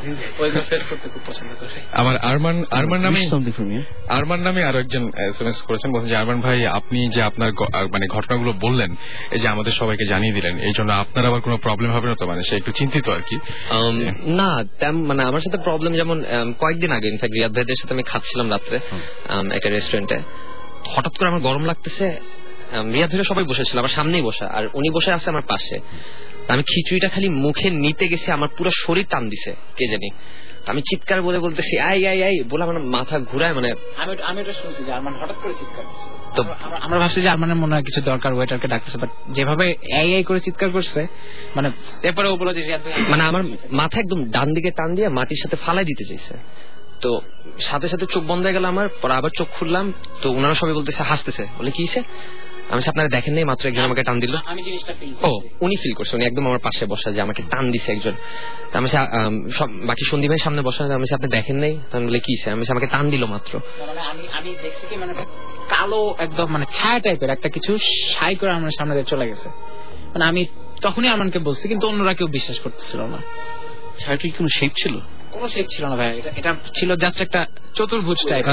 আমার আরমান নামে আরো একজন SMS করেছেন, বলছেন যে আরমান ভাই আপনি যে আপনার মানে ঘটনাগুলো বললেন, এই যে আমাদের সবাইকে জানিয়ে দিলেন, এই জন্য আপনার আবার কোনো প্রবলেম হবে না তো? মানে সে একটু চিন্তিত আর কি। না, মানে আমার সাথে প্রবলেম যেমন কয়েকদিন আগে ইনফ্যাক্ট রিয়াদ ভাইদের সাথে আমি খাচ্ছিলাম রাত্রে একটা রেস্টুরেন্টে, হঠাৎ করে আমার গরম লাগতেছে, রিয়াদ ভাইরা সবাই বসেছিল আমার সামনেই বসা, আর উনি বসে আছে আমার পাশে। আমি খিচুড়িটা খালি মুখে নিতে গেছি, আমার পুরো শরীর টান দিছে কে জানি, আমি চিৎকার বলে বলতেছি আই আই আই বলে আমার মাথা ঘুরায়, মানে আমি এটা শুনছি যে আরমান হঠাৎ করে চিৎকার করছে, তো আমরা ভাবছি যে আরমানের মনে হয় কিছু দরকার, ওয়েটারকে ডাকতেছে, বাট যেভাবে আই আই করে চিৎকার করছে, মানে এরপরে ও বলে যে মানে আমার মাথা একদম ডান দিকে টান দিয়ে মাটির সাথে ফালাই দিতে চাইছে, তো সাথে সাথে চোখ বন্ধ হয়ে গেল আমার, পরে আবার চোখ খুললাম, তো ওনারা সবাই বলতেছে হাসতেছে, বলে কি হয়েছে, আমি আপনারা দেখেন নাই মাত্র একজন আমাকে টান দিল। উনি ফিল করছে, উনি একদম আমার পাশে বসা, যে আমাকে টান দিছে একজন। আমি বাকি সন্দীপ ভাইয়ের সামনে বসা, আমি আপনি দেখেন নাই, তখন বলে কি আমি আমাকে টান দিল মাত্র। আমি দেখছি কি মানে কালো একদম মানে ছায়া টাইপের একটা কিছু সাই করে আমার সামনে চলে গেছে, মানে আমি তখনই আমাকে বলছি, কিন্তু অন্যরা কেউ বিশ্বাস করতেছিল না। ছায়াটা কি কোনো শেপ ছিল? কোনো শেপ ছিল না ভাই, এটা ছিল জাস্ট একটা চতুর্ভুজ টাইপ।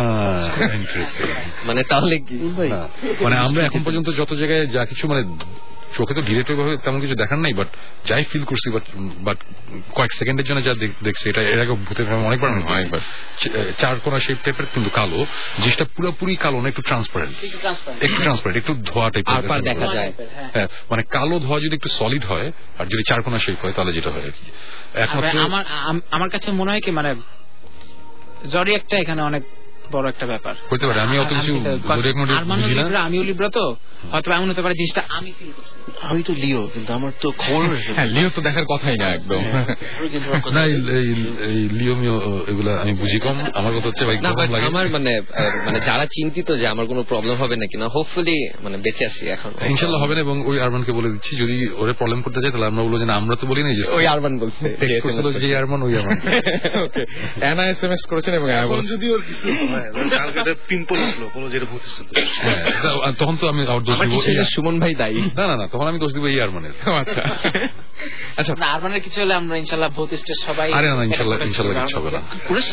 মানে তাহলে কি মানে আমরা এখন পর্যন্ত যত জায়গায় যা কিছু মানে চোখে তো ডিরেক্ট ভাবে তেমন কিছু দেখার নাই, বাট যাই ফিল করছি, বাট কয়েক সেকেন্ডের জন্য যা দেখছি, এটা এর আগে ভূতের অনেকবার চার কোনা শেপ টাইপের, কিন্তু কালো, জিনিসটা পুরোপুরি কালো না, একটু ট্রান্সপারেন্ট, একটু ধোয়া টাইপের দেখা যায়। হ্যাঁ, মানে কালো ধোয়া যদি একটু সলিড হয় আর যদি চার কোনা শেপ হয় তাহলে যেটা হয় আর কি। আমার কাছে মনে হয় কি মানে জরি একটা এখানে অনেক বড় একটা ব্যাপার হতে পারে। আমি অত কিছু আমিও লিব্রা, তো হয়তো এমন হতে পারে জিনিসটা আমি ফিল করছি। আমি তো লিও, কিন্তু আমার তো খবর লিও তো দেখার কথাই না একদম। না, এই লিও মিও এগুলা আমি বুঝি কম, আমার কথা হচ্ছে আমার মানে যারা চিন্তিত যে আমার কোনো প্রবলেম হবে নাকি না, হোপফুলি মানে বেঁচে আছি এখন, ইনশাল্লাহ হবে না। এবং ওই আরমানকে বলে দিচ্ছি যদি ওরে প্রবলেম করতে চাই তাহলে আমরা বলবো যে আমরা তো বলি না, যে ওই আরমান বলছে যে আরমান ওই আরমান। এনা SMS করেছেন এবং যদি ওর কিছু পিম্পল উঠলো বলো যেটা ভূতিষ্ঠ। তখন তো আমি সুমন ভাই দায়ী। না তখন আমি দোষ দিব এই আরমানের। আচ্ছা আচ্ছা, আরমানের কিছু হলে আমরা ইনশাল্লাহ ভূতিষ্ঠের সবাই। আরে না, ইনশাল্লাহ কিছু হবে না।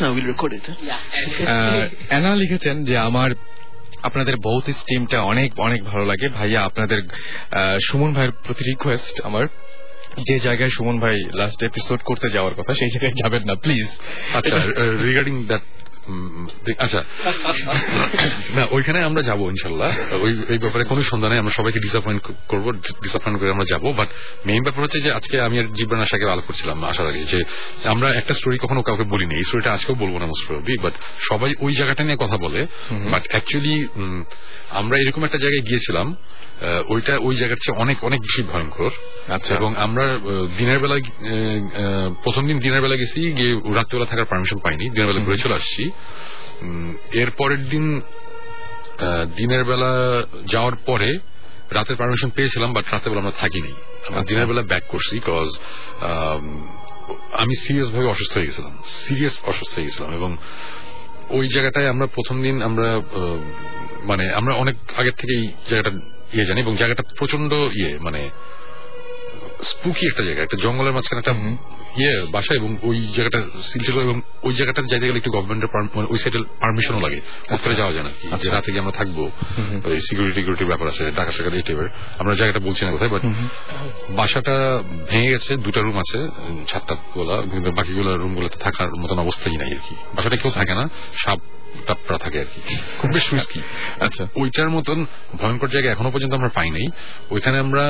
অ্যানা লিখেছেন যে আমার আপনাদের বহুত টিমটা অনেক অনেক ভালো লাগে ভাইয়া। আপনাদের সুমন ভাইয়ের প্রতি রিকোয়েস্ট আমার, যে জায়গায় সুমন ভাই লাস্ট এপিসোড করতে যাওয়ার কথা সেই জায়গায় যাবেন না প্লিজ। আচ্ছা, রিগার্ডিং দ্যাট, আচ্ছা না ওইখানে আমরা যাবো ইনশাল্লাহ। ওই ব্যাপারে কোনো সন্দেহ নেই, আমরা সবাইকে ডিসঅ্যাপয়েন্ট করবো, ডিসঅ্যাপয়েন্ট করে আমরা যাবো। বাট মেইন ব্যাপার হচ্ছে যে আজকে আমি আর জিবরান আশাকে আলাপ করছিলাম আসার আগে যে আমরা একটা স্টোরি কখনো কাউকে বলিনি, এই স্টোরিটা আজকেও বলবো না মোস্ট প্রবাবলি, বাট সবাই ওই জায়গাটা নিয়ে কথা বলে। বাট অ্যাকচুয়ালি আমরা এরকম একটা জায়গায় গিয়েছিলাম, ওইটা ওই জায়গার চেয়ে অনেক অনেক বেশি ভয়ঙ্কর। আচ্ছা, এবং আমরা দিনের বেলা প্রথম দিন দিনের বেলা গেছি, গিয়ে রাত্রিবেলা থাকার পারমিশন পাইনি, দিনের বেলা ঘুরে চলে আসছি। এর পরের দিন দিনের বেলা যাওয়ার পরে রাতের পারমিশন পেয়েছিলাম, বাট রাতের বেলা আমরা থাকিনি, দিনের বেলা ব্যাক করছি। বিকজ আমি সিরিয়াস ভাবে অসুস্থ হয়ে গেছিলাম, এবং ওই জায়গাটায় আমরা প্রথম দিন আমরা মানে আমরা অনেক আগের থেকে এই জায়গাটা জানি, এবং জায়গাটা প্রচন্ড মানে স্পুকি একটা জায়গা, একটা জঙ্গলের মাঝখানে একটা বাসা, এবং ওই জায়গাটা সিল ছিল, এবং ওই জায়গাটা যাইতে গেলে একটু গভর্নমেন্টের ওই সাইডের পারমিশনও লাগে, উত্তরে যাওয়া যায় না, যে রাতে গিয়ে আমরা থাকবো, সিকিউরিটির ব্যাপার আছে, টাকা টাকা এই টাইপের। আমরা জায়গাটা বলছি না কোথায়, বাট বাসাটা ভেঙে গেছে, 2টা রুম আছে, 7টা কিন্তু বাকিগুলো রুম গুলোতে থাকার মতন অবস্থাই নাই আর কি। বাসাটা কেউ থাকে না, সাপ টাপরা থাকে আর কি, খুব বেশ রিস্কি। আচ্ছা, ওইটার মতন ভয়ঙ্কর জায়গা এখনো পর্যন্ত আমরা পাই নাই। ওইখানে আমরা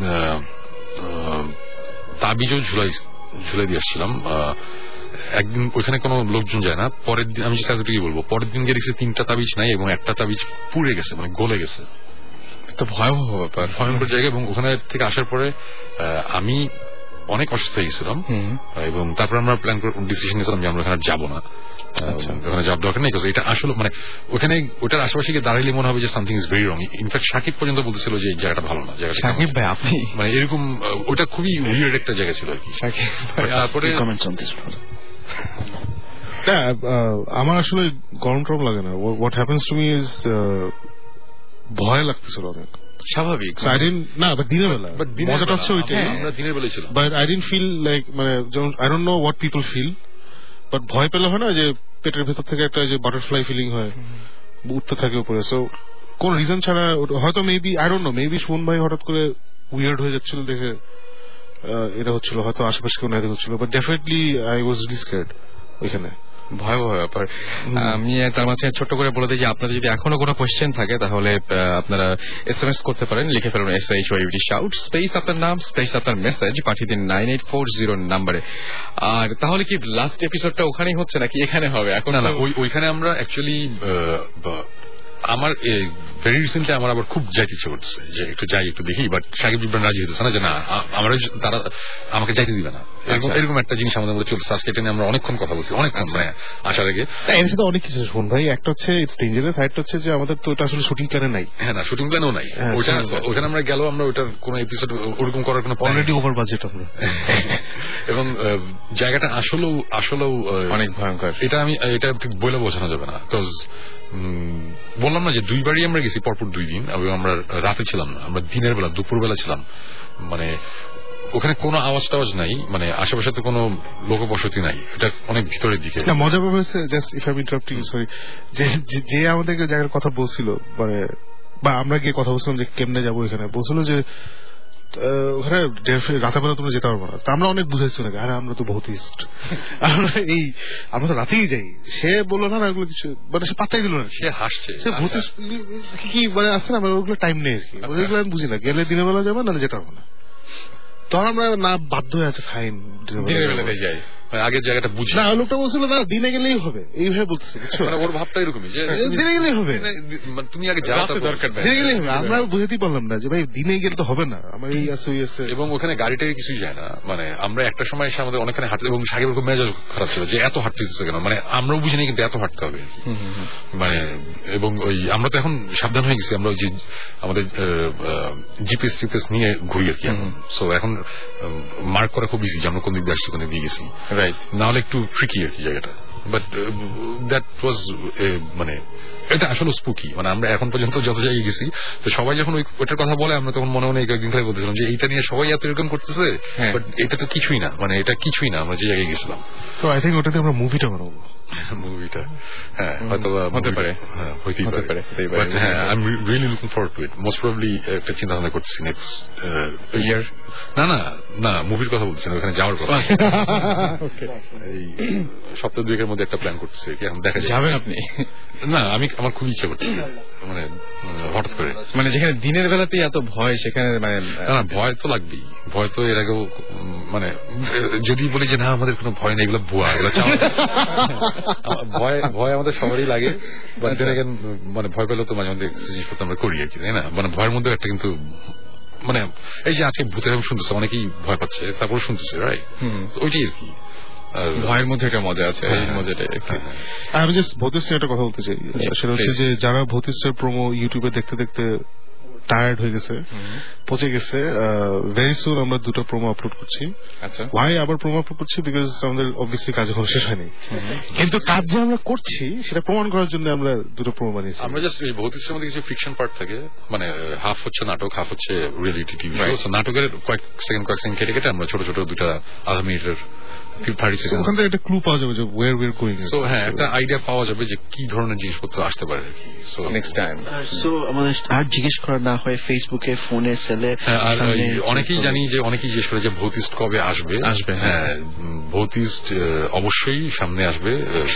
তাবিজও ঝুলে দিয়ে আসছিলাম। একদিন ওইখানে কোনো লোকজন যায় না, পরের দিন আমি এতটুকুই বলবো, পরের দিন গিয়ে দেখছি 3টা তাবিজ নাই, এবং একটা তাবিজ পুড়ে গেছে, মানে গলে গেছে। তো ভয়াবহ ব্যাপার, ভয়ঙ্কর জায়গা। এবং ওখানে থেকে আসার পরে আমি অনেক অসুস্থ হয়ে গেছিলাম, এবং তারপর আমরা প্ল্যান করে ডিসিশন নিয়েছিলাম যে আমরা ওখানে যাবো না, ওখানে যাওয়ার দরকার নেই। এটা আসলে মানে ওখানে ওটার আশেপাশে গিয়ে দাঁড়াইলে মনে হবে যে something is very wrong. In fact Sakib পর্যন্ত বলতেছিল যে এই জায়গাটা ভালো না, জায়গাটা সাকিব ভাই আপনি মানে এরকম, ওটা খুবই উইয়ার্ড একটা জায়গা ছিল আর কি। তারপরে আমার আসলে গরম টরম লাগে না। What happens to me is ভয় লাগতেছিল অনেক, স্বাভাবিক না, বাট দিনের বেলা মজাটা হচ্ছে ওইটাই, আমরা দিনের বেলায় ছিলাম। But I didn't feel like, মানে যেমন I don't know what people feel, but ভয় পেলে হয় না যে পেটের ভেতর থেকে একটা যে বাটারফ্লাই ফিলিং হয়, উঠতে থাকে উপরে। সো কোন রিজন ছাড়া হয়তো maybe I don't know, maybe Suman ভাই হঠাৎ করে উইয়ার্ড হয়ে যাচ্ছিল দেখে এটা হচ্ছিল, হয়তো আশেপাশে কেউ নারী হচ্ছিল, but definitely I was really scared ওইখানে। ভয়াবহ ব্যাপার। আমি তার মাঝে ছোট্ট করে বলে দিই যে আপনাদের যদি এখনো কোনো কোয়েশ্চেন থাকে তাহলে আপনারা SMS করতে পারেন, লিখে ফেলুন SHOUT শাউট স্পেস আপনার নাম স্পেস আপনার মেসেজ পাঠিয়ে দিন 9840 নাম্বারে। আর তাহলে কি লাস্ট এপিসোডটা ওখানেই হচ্ছে নাকি এখানে হবে? এখন না, ওইখানে আমরা অ্যাকচুয়ালি আমার ভেরি রিসেন্টলি আমার আবার খুব যাইতে ইচ্ছে করছে যে একটু যাই, একটু দেখি, বাট সাকিব জিবরান রাজি হতেছে না যে না আমরা তারা আমাকে যাইতে দিবে না, এরকম একটা জিনিস আমাদের মধ্যে চলছে। আজকে এটা নিয়ে আমরা অনেকক্ষণ কথা বলছি, অনেকক্ষণ মানে আসার আগে। এর সাথে অনেক কিছু শুন ভাই, একটা হচ্ছে ইটস ডেঞ্জারাস, আরেকটা হচ্ছে যে আমাদের তো এটা আসলে শুটিং প্ল্যানে নাই। হ্যাঁ, না শুটিং প্ল্যানও নাই। ওখানে আমরা গেলেও আমরা ওইটার কোনো এপিসোড ওরকম করার কোনো, অলরেডি ওভার বাজেট আমরা। এবং জায়গাটা আসলেও অনেক ভয়ঙ্কর। এটা বলে বোঝানো যাবে না। বিকজ বললাম না যে 2বারই আমরা গেছি পরপর 2 দিন, এবং আমরা রাতে ছিলাম না, আমরা দিনের বেলা দুপুরবেলা ছিলাম। মানে ওখানে কোনো আওয়াজ টাওয়াজ নাই, মানে আশেপাশে তো কোনো লোকবসতি নাই, এটা অনেক ভিতরের দিকে। মজা ব্যাপার হচ্ছে, just if I interrupting, sorry, যে আমাদেরকে জায়গার কথা বলছিল, মানে বা আমরা গিয়ে কথা বলছিলাম যে কেমনে যাবো এখানে, বলছিল যে ওখানে রাতের বেলা তোমরা যেতে পারবো না। তা আমরা অনেক বুঝাইছি নাকি, আরে আমরা তো ভৌতিস্ট, আমরা তো রাতেই যাই। সে বললো না ওগুলো কিছু, মানে সে পাত্তাই দিল না, সে হাসছে, সে ভৌতিস্ট কি মানে আসছে না, ওগুলো টাইম নেই আর কি, ওগুলো আমি বুঝি না। গেলে দিনের বেলা যাবো না, যেতে পারবো না। তখন আমরা না বাধ্য হয়ে আছে ফাইন দিনের বেলাতে যাই, আগের জায়গাটা বুঝি না। লোকটা বলছিল না দিনে গেলেই হবে, এইভাবে বলতেছে, ওর ভাবটা এরকমই যে দিনে গেলেই হবে, তুমি আগে যাওয়ার দরকার নাই, দিনে গেলেই হবে। আমরা বুঝতেই পারলাম না যে ভাই দিনে গেলে তো হবে না, আমার এই আছে ওই আছে। এবং ওখানে গাড়িটাই কিছুই যায় না, মানে আমরা একটা সময় এসে আমাদের অনেকখানি হাঁটতে, এবং সাকিবের খুব মেজাজ খারাপ ছিল যে এত হাঁটতে দিচ্ছে কেন, মানে আমরাও বুঝি না কিন্তু এত হাঁটতে হবে মানে। এবং ওই আমরা তো এখন সাবধান হয়ে গেছি, আমরা ওই যে আমাদের জিপিএস নিয়ে ঘুরি আর কি এখন। সো এখন মার্ক করা খুব ইজি যে আমরা কোন দিক দিয়ে আসছি, কোন দিক দিয়ে গেছি, রাইট? নাহলে একটু ট্রিকি আর কি জায়গাটা। বাট দ্যাট ওয়াজ মানে এটা আসলে স্পুকি, মানে আমরা এখন পর্যন্ত যত জায়গায় গেছি তো সবাই যখন ওইটার কথা বলে আমরা তখন মনে মনে কয়েকদিন ধরে বলতেছিলাম যে এইটা নিয়ে সবাই এত এরকম করতেছে, বাট এটা তো কিছুই না, মানে এটা কিছুই না আমরা যে জায়গায় গেছিলাম। তো আই থিঙ্ক ওটাতে আমরা মুভিটা বানাবো। মুভিটা হ্যাঁ হয়তো হতে পারে, হ্যাঁ হইতেই পারে, বাট হ্যাঁ I am really looking forward to it. Most probably একটা চিন্তা ভাবনা করতেছি নেক্সট ইয়ার। না না না, মুভির কথা বলছি না, ওখানে যাওয়ার কথা। এই সপ্তাহ দুয়েকের মধ্যে একটা প্ল্যান করতেছি, এখন দেখা যাবেন আপনি? না আমি আমার খুব ইচ্ছা করছে, মানে হঠাৎ করে, মানে যেখানে দিনের বেলাতেই এত ভয় সেখানে মানে না ভয় তো লাগবেই, ভয় তো এর আগেও মানে যদি বলি যে না আমাদের কোনো ভয় নেই, এগুলো ভুয়া, এগুলো ভয় ভয় আমাদের সবারই লাগে, মানে ভয় পেলেও তো মাঝে মধ্যে জিনিসপত্র আমরা করি আর কি, তাই না? মানে ভয়ের মধ্যে একটা কিন্তু মানে এই যে আজকে ভূতের শুনতেছে, অনেকেই ভয় পাচ্ছে তারপর শুনতেছে, রাইট? ওইটাই আর কি, ভয়ের মধ্যে একটা মজা আছে, এই মজাটা। আমি জাস্ট ভূতের একটা কথা বলতে চাই, সেটা হচ্ছে যে যারা ভূতের প্রোমো ইউটিউবে দেখতে দেখতে টায়ার্ড হয়ে গেছে, পচে গেছে, ভেরি সুন আমরা 2টা প্রোমো আপলোড করছি। আচ্ছা, ওয়াই আবার প্রোমো আপলোড করছি? বিকজ আমাদের অবভিয়াসলি কাজ এখন শেষ হয়নি, কিন্তু কাজ যে আমরা করছি সেটা প্রমাণ করার জন্য আমরা 2টা প্রোমো বানিয়েছি। আমরা জাস্ট ভৌতিকের মধ্যে কিছু ফিকশন পার্ট থাকে, মানে হাফ হচ্ছে নাটক, হাফ হচ্ছে রিয়েলিটি টিভি শো। নাটকের কয়েক সেকেন্ড কেটে কেটে আমরা ছোট ছোট 2টা আধা মিনিটের 30 সেকেন্ড, ওখান থেকে একটা ক্লু পাওয়া যাবে যে where we are going. So হ্যাঁ একটা আইডিয়া পাওয়া যাবে যে কি ধরনের জিনিসপত্র আসতে পারে আর কি। সো নেক্সট টাইম সো আমাদের আর জিজ্ঞেস করা না হয় ফেসবুকে, ফোনে, সেলে। আর অনেকেই জানি যে অনেকেই জিজ্ঞেস করে যে ভৌতিস্ট কবে আসবে। হ্যাঁ ভৌতিস্ট অবশ্যই সামনে আসবে,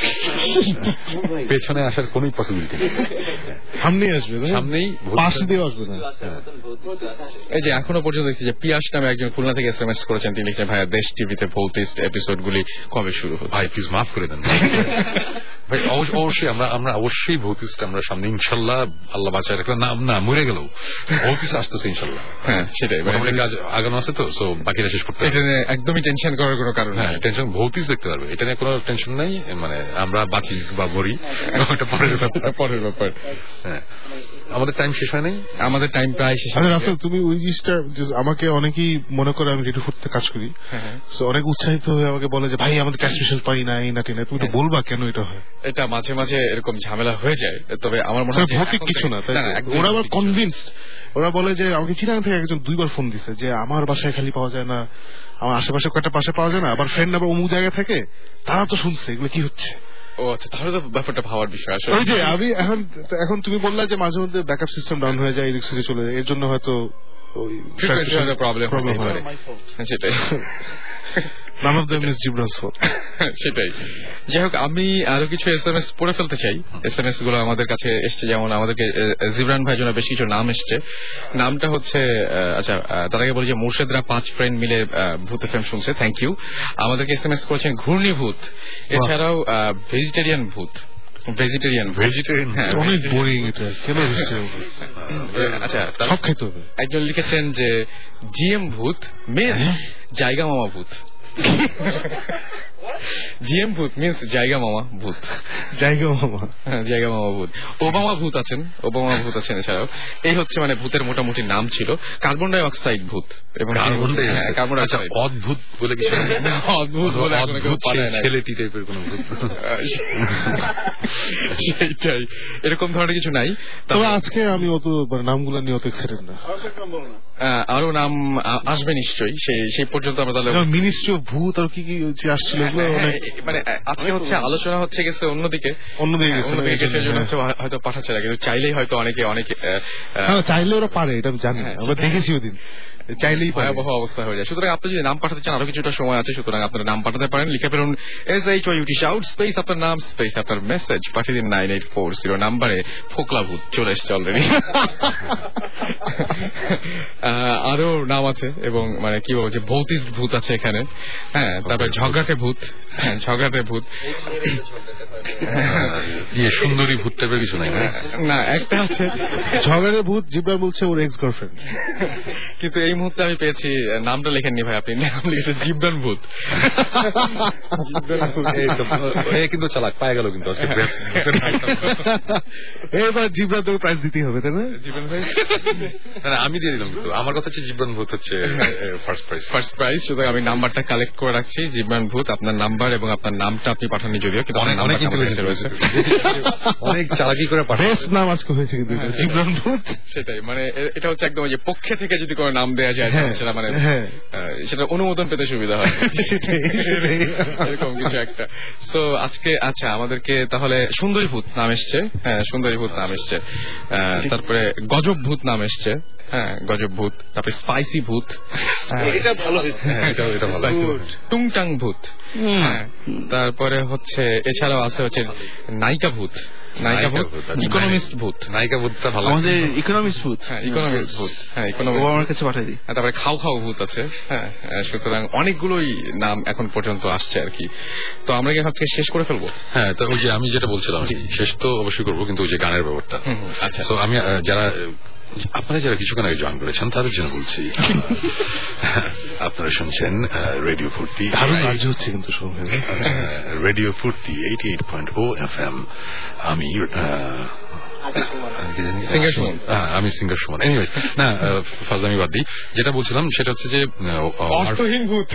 পেছনে আসার কোন পসিবিলিটি নেই, সামনেই আসবে, সামনেই, পাশ দিয়ে আসবে না। এই যে এখনো পর্যন্ত দেখছি যে পিয়াস নামে একজন খুলনা থেকে SMS করেছেন, তিনি লিখছেন ভাইয়া দেশ টিভিতে ভৌতিস্ট এপিসোড গুলি কবে শুরু হচ্ছে? ভাই প্লিজ মাফ করে দেন ভাই, অবশ্যই আমরা অবশ্যই ভৌতিস্ট আমরা সামনে ইনশাল্লাহ, আল্লাহ বাঁচায় রাখলে না মরে গেল ভৌতিস্ট আসতেছে ইনশাল্লাহ। হ্যাঁ সেটাই, কাজ আগানো আছে তো, সো বাকিটা শেষ করতে এটা নিয়ে একদমই টেনশন করার কোনো কারণ নেই। হ্যাঁ টেনশন, ভৌতিস্ট দেখতে পারবে, এটা নিয়ে কোনো টেনশন নাই, মানে আমরা বাঁচি বা মরি এটা পরের ব্যাপার। হ্যাঁ আমাদের টাইম শেষ হয় নাই, আমাদের টাইম প্রায় শেষ। রাসেল তুমি ওই জিনিসটা আমাকে অনেকেই মনে করে আমি রেডিও ফুডতে কাজ করি, অনেক উৎসাহিত হয়ে আমাকে বলে যে ভাই আমাদের ক্যাশ স্পেশাল পাই না, এই না টিনা, তুমি তো বলবা কেন এটা হয়? এটা মাঝে মাঝে এরকম ঝামেলা হয়ে যায়, তবে আমার মনে হয় ভৌতিক কিছু না। ওরা আবার কনভিন্সড, ওরা বলে যে আমাকে চিরাং থেকে একজন 2বার ফোন দিছে যে আমার বাসায় খালি পাওয়া যায় না, আমার আশেপাশে কয়েকটা পাশে পাওয়া যায় না, আবার ফ্রেন্ড আবার অমুক জায়গায় থাকে, তারা তো শুনছে এগুলো কি হচ্ছে। ও আচ্ছা, তাহলে তো ব্যাপারটা ভাবার বিষয় আসলে। ওই যে আমি এখন তুমি বললা যে মাঝে মধ্যে ব্যাকআপ সিস্টেম ডাউন হয়ে যায়, ইলেকট্রিসিটি চলে যায়, এর জন্য হয়তো প্রবলেম হয়, সেটাই। None of them is Gibran's fault. সেটাই। যাই হোক, আমি আরো কিছু SMS পড়ে ফেলতে চাই। SMS গুলো আমাদের কাছে এসছে, যেমন আমাদেরকে জিবরান ভাই জন্য বেশ কিছু নাম এসছে। নামটা হচ্ছে, আচ্ছা তার আগে বলি যে মুর্শেদরা 5 ফ্রেন্ড মিলে ভূত FM শুনছে, থ্যাংক ইউ। আমাদেরকে SMS করেছেন ঘূর্ণি ভূত, এছাড়াও ভেজিটেরিয়ান ভূত। ভেজিটেরিয়ান হ্যাঁ, অনেক বোরিং এটা, কেন ভেজিটেরিয়ান? আচ্ছা সব খেতে হবে। একজন লিখেছেন যে GM ভূত মিন্স জায়গা মামা ভূত। GM ভূত মিন্স জায়গা মামা ভূত, জায়গা মামা ভূত। ওবামা ভূত আছেন, এছাড়াও এই হচ্ছে মানে ভূতের মোটামুটি নাম ছিল। কার্বন ডাই অক্সাইড ভূত এবং কার্বন ডাই অক্সাইড অদ্ভুত বলে কিছু, অদ্ভুত বলে ছেলেটি টাইপের কোন ভূত, সেইটাই, এরকম ধরনের কিছু নাই। তবে আজকে আমি অত নামগুলো নিয়ে অত এক্সাইটেড না। আরো নাম আসবে নিশ্চয়ই, সেই পর্যন্ত আমরা তাহলে মিনিস্ট্রি অফ ভূত আর কি আসছিল, মানে আজকে হচ্ছে আলোচনা হচ্ছে গেছে অন্যদিকে গেছে, জন্য হয়তো পাঠাচ্ছে না, কিন্তু চাইলেই হয়তো অনেকে চাইলে ওরা পারে, এটা আমি জানি, আমরা দেখেছি ওদিন, চাইলেই ভয়াবহ অবস্থা হয়ে যায়। সুতরাং আপনি যদি নাম পাঠাতে চান আরো কিছুটা সময় আছে, সুতরাং আপনারা নাম পাঠাতে পারেন। লিখে ফেলুন SHOUT শাউট স্পেস আপনার নাম স্পেস আপনার মেসেজ পাঠিয়ে দিন 9840 নাম্বারে। ফোকলা ভূত চলে এসছে অলরেডি। আরো নাম আছে এবং মানে কি বলছে ভৌতিস্ট ভূত আছে এখানে। হ্যাঁ, তারপরে ঝগড়াটে ভূত, ঝগড়াটে ভূত, সুন্দরী ভূত টাইপের কিছু নাই না, একটা আছে ঝগড়াটে ভূত। জিব্রান বলছে ওর এক্স গার্লফ্রেন্ড, কিন্তু এই মুহূর্তে আমি পেয়েছি, নামটা লেখেননি ভাই, আপনি নাম লিখেছেন জিবরান ভূত। কিন্তু চালাক পায়ে গেল কিন্তু আজকে। এবার জিবরান তোকে প্রাইজ দিতেই হবে, তাই না? জীবন ভাই আমি দিয়ে দিলাম, কিন্তু আমার কথা হচ্ছে জিবরান ভূত হচ্ছে ফার্স্ট প্রাইজ। সুতরাং আমি নাম্বারটা কালেক্ট করে রাখছি, জিবরান ভূত, আপনার নাম্বার এবং আপনার নামটা আপনি পাঠাননি যদিও, কিন্তু অনেক চালাকি করে বেস্ট নাম আজকে হয়েছে কিন্তু জিবরান ভূত। সেটাই, মানে এটা হচ্ছে একদম যে পক্ষে থেকে যদি কোনো নাম দেওয়া যায় সেটা মানে সেটা অনুমোদন পেতে সুবিধা হয়, এরকম কিছু একটা। সো আজকে আচ্ছা আমাদেরকে তাহলে সুন্দরী ভূত নাম এসছে, হ্যাঁ সুন্দরী ভূত নাম এসছে, তারপরে গজব ভূত নাম এসছে, হ্যাঁ গজব ভূত, তারপরে স্পাইসি ভূত, এটা ভালো হয়েছে, এটা ভালো, টুংটাং ভূত, তারপরে হচ্ছে এছাড়াও আছে হচ্ছে নায়িকা ভূত, নায়িকা ভূত, ইকোনমিস্ট ভূত, নায়িকা ভূতটা ভালো, আমাদের ইকোনমিস্ট ভূত, হ্যাঁ ইকোনমিস্ট ভূত, হ্যাঁ ইকোনমিস্ট আমার কাছে পাঠিয়ে দিই। তারপরে খাও খাও ভূত আছে, হ্যাঁ। সুতরাং অনেকগুলোই নাম এখন পর্যন্ত আসছে আর কি। তো আমরা কি আজকে শেষ করে ফেলবো? হ্যাঁ, তো ওই যে আমি যেটা বলছিলাম শেষ তো অবশ্যই করবো, কিন্তু ওই যে গানের ব্যাপারটা, আচ্ছা তো আমি আপনারা যারা কিছুক্ষণ আগে জয়েন করেছেন তাদের জন্য বলছি, আপনারা শুনছেন রেডিও ফুর্তি, দারুণ রাজ্য হচ্ছে কিন্তু রেডিও ফুর্তি 88.0 FM। আমি আমি সিঙ্গার সুমন। এনিওয়েজ, না ফাজলামি বাদ দিই, যেটা বলছিলাম সেটা হচ্ছে যে অর্থহীন ভূত।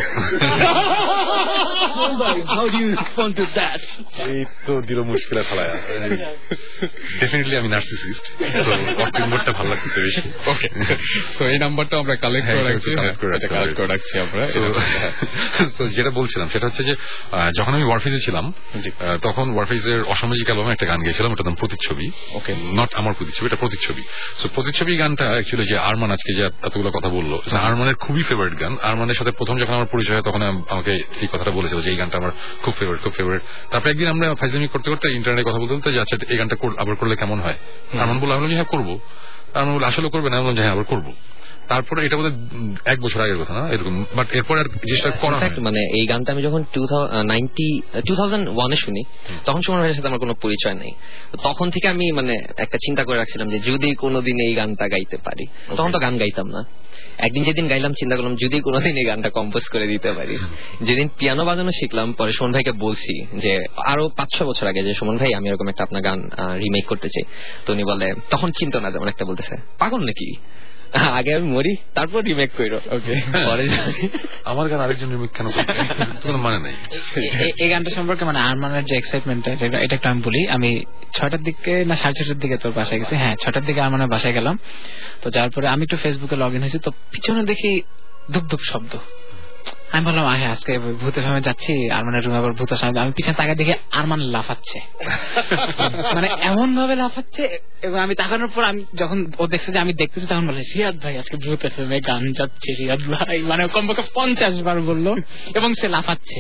এই তো দিল মুশকিলে ফেলায়। ডেফিনেটলি আমি নার্সিসিস্ট, অর্থহীন ভূতটা ভালো লাগতেছে বেশি। ওকে, তো এই নাম্বারটা আমরা কালেক্ট করে রাখছি আমরা। তো যেটা বলছিলাম সেটা হচ্ছে যে যখন আমি ওয়ারফেজে ছিলাম তখন ওয়ারফেজের অসামাজিক অ্যালবামে একটা গান গেছিলাম, ওটার নাম প্রতিচ্ছবি। ওকে, নট আমার প্রতিচ্ছবি, এটা প্রতিচ্ছবি। সো প্রতিচ্ছবি গানটা অ্যাকচুয়ালি যে আরমান আজকে যে এতগুলো কথা বললো, আরমানের খুবই ফেভারিট গান। আরমানের সাথে প্রথম যখন আমার পরিচয় হয় তখন আমাকে এই কথাটা বলেছিল যে এই গানটা আমার খুব ফেভারিট। তারপরে একদিন আমরা ফাইজলামি করতে করতে ইন্টারনেটে কথা বলতে বলতে যে আচ্ছা এই গানটা আবার করলে কেমন হয়, আরমান বললো, আমি বললাম হ্যাঁ করবো। আরমান বললো আসলে করবে না? আমি বললাম যে হ্যাঁ আবার করবো। তারপরে এটা বোধহয় 1 বছর আগের কথা না এরকম, বাট এরপর আর জিনিসটা করা হয়। মানে এই গানটা আমি যখন 2001-এ শুনি তখন সুমন ভাইয়ের সাথে আমার কোনো পরিচয় নেই। তখন থেকে আমি মানে একটা চিন্তা করে রাখছিলাম যে যদি কোনোদিন এই গানটা গাইতে পারি, তখন তো গান গাইতাম না। একদিন যেদিন গাইলাম চিন্তা করলাম যদি কোনোদিন এই গানটা কম্পোজ করে দিতে পারি। যেদিন পিয়ানো বাজানো শিখলাম পরে সুমন ভাইকে বলছি যে আরো 5-6 বছর আগে যে সুমন ভাই আমি এরকম একটা আপনার গান রিমেক করতে চাই। তো উনি বলে, তখন চিন্তা না তেমন একটা, বলতেছে পাগল নাকি, আগে আমি মরি তারপর রিমেক করো। ওকে, পরে আমার গান আরেকজন রিমেক কেন কোনো মানে নাই। এই গানটা সম্পর্কে মানে আরমানের যে এক্সাইটমেন্টটা এটা একটু আমি বলি। আমি 6টার দিকে না 6:30টার দিকে তোর বাসায় গেছি, হ্যাঁ 6টার দিকে আরমানের বাসায় গেলাম। তো যার পরে আমি একটু ফেসবুকে লগ ইন হয়েছি, তো পিছনে দেখি ধুপ ধুপ শব্দ। আমি বললাম আজকে ভূতে ফেমে যাচ্ছি, আরমানের রুমে আবার ভূত আসা। আমি পিছনে তাকায় দেখি আরমান লাফাচ্ছে, মানে এমন ভাবে লাফাচ্ছে। এবং আমি তাকানোর পর আমি যখন ও দেখছে যে আমি দেখতেছি তখন বলে, রিয়াদ ভাই আজকে ভূতে ফেমে গান যাচ্ছে রিয়াদ ভাই, মানে কমপক্ষে 50 বার বললো এবং সে লাফাচ্ছে।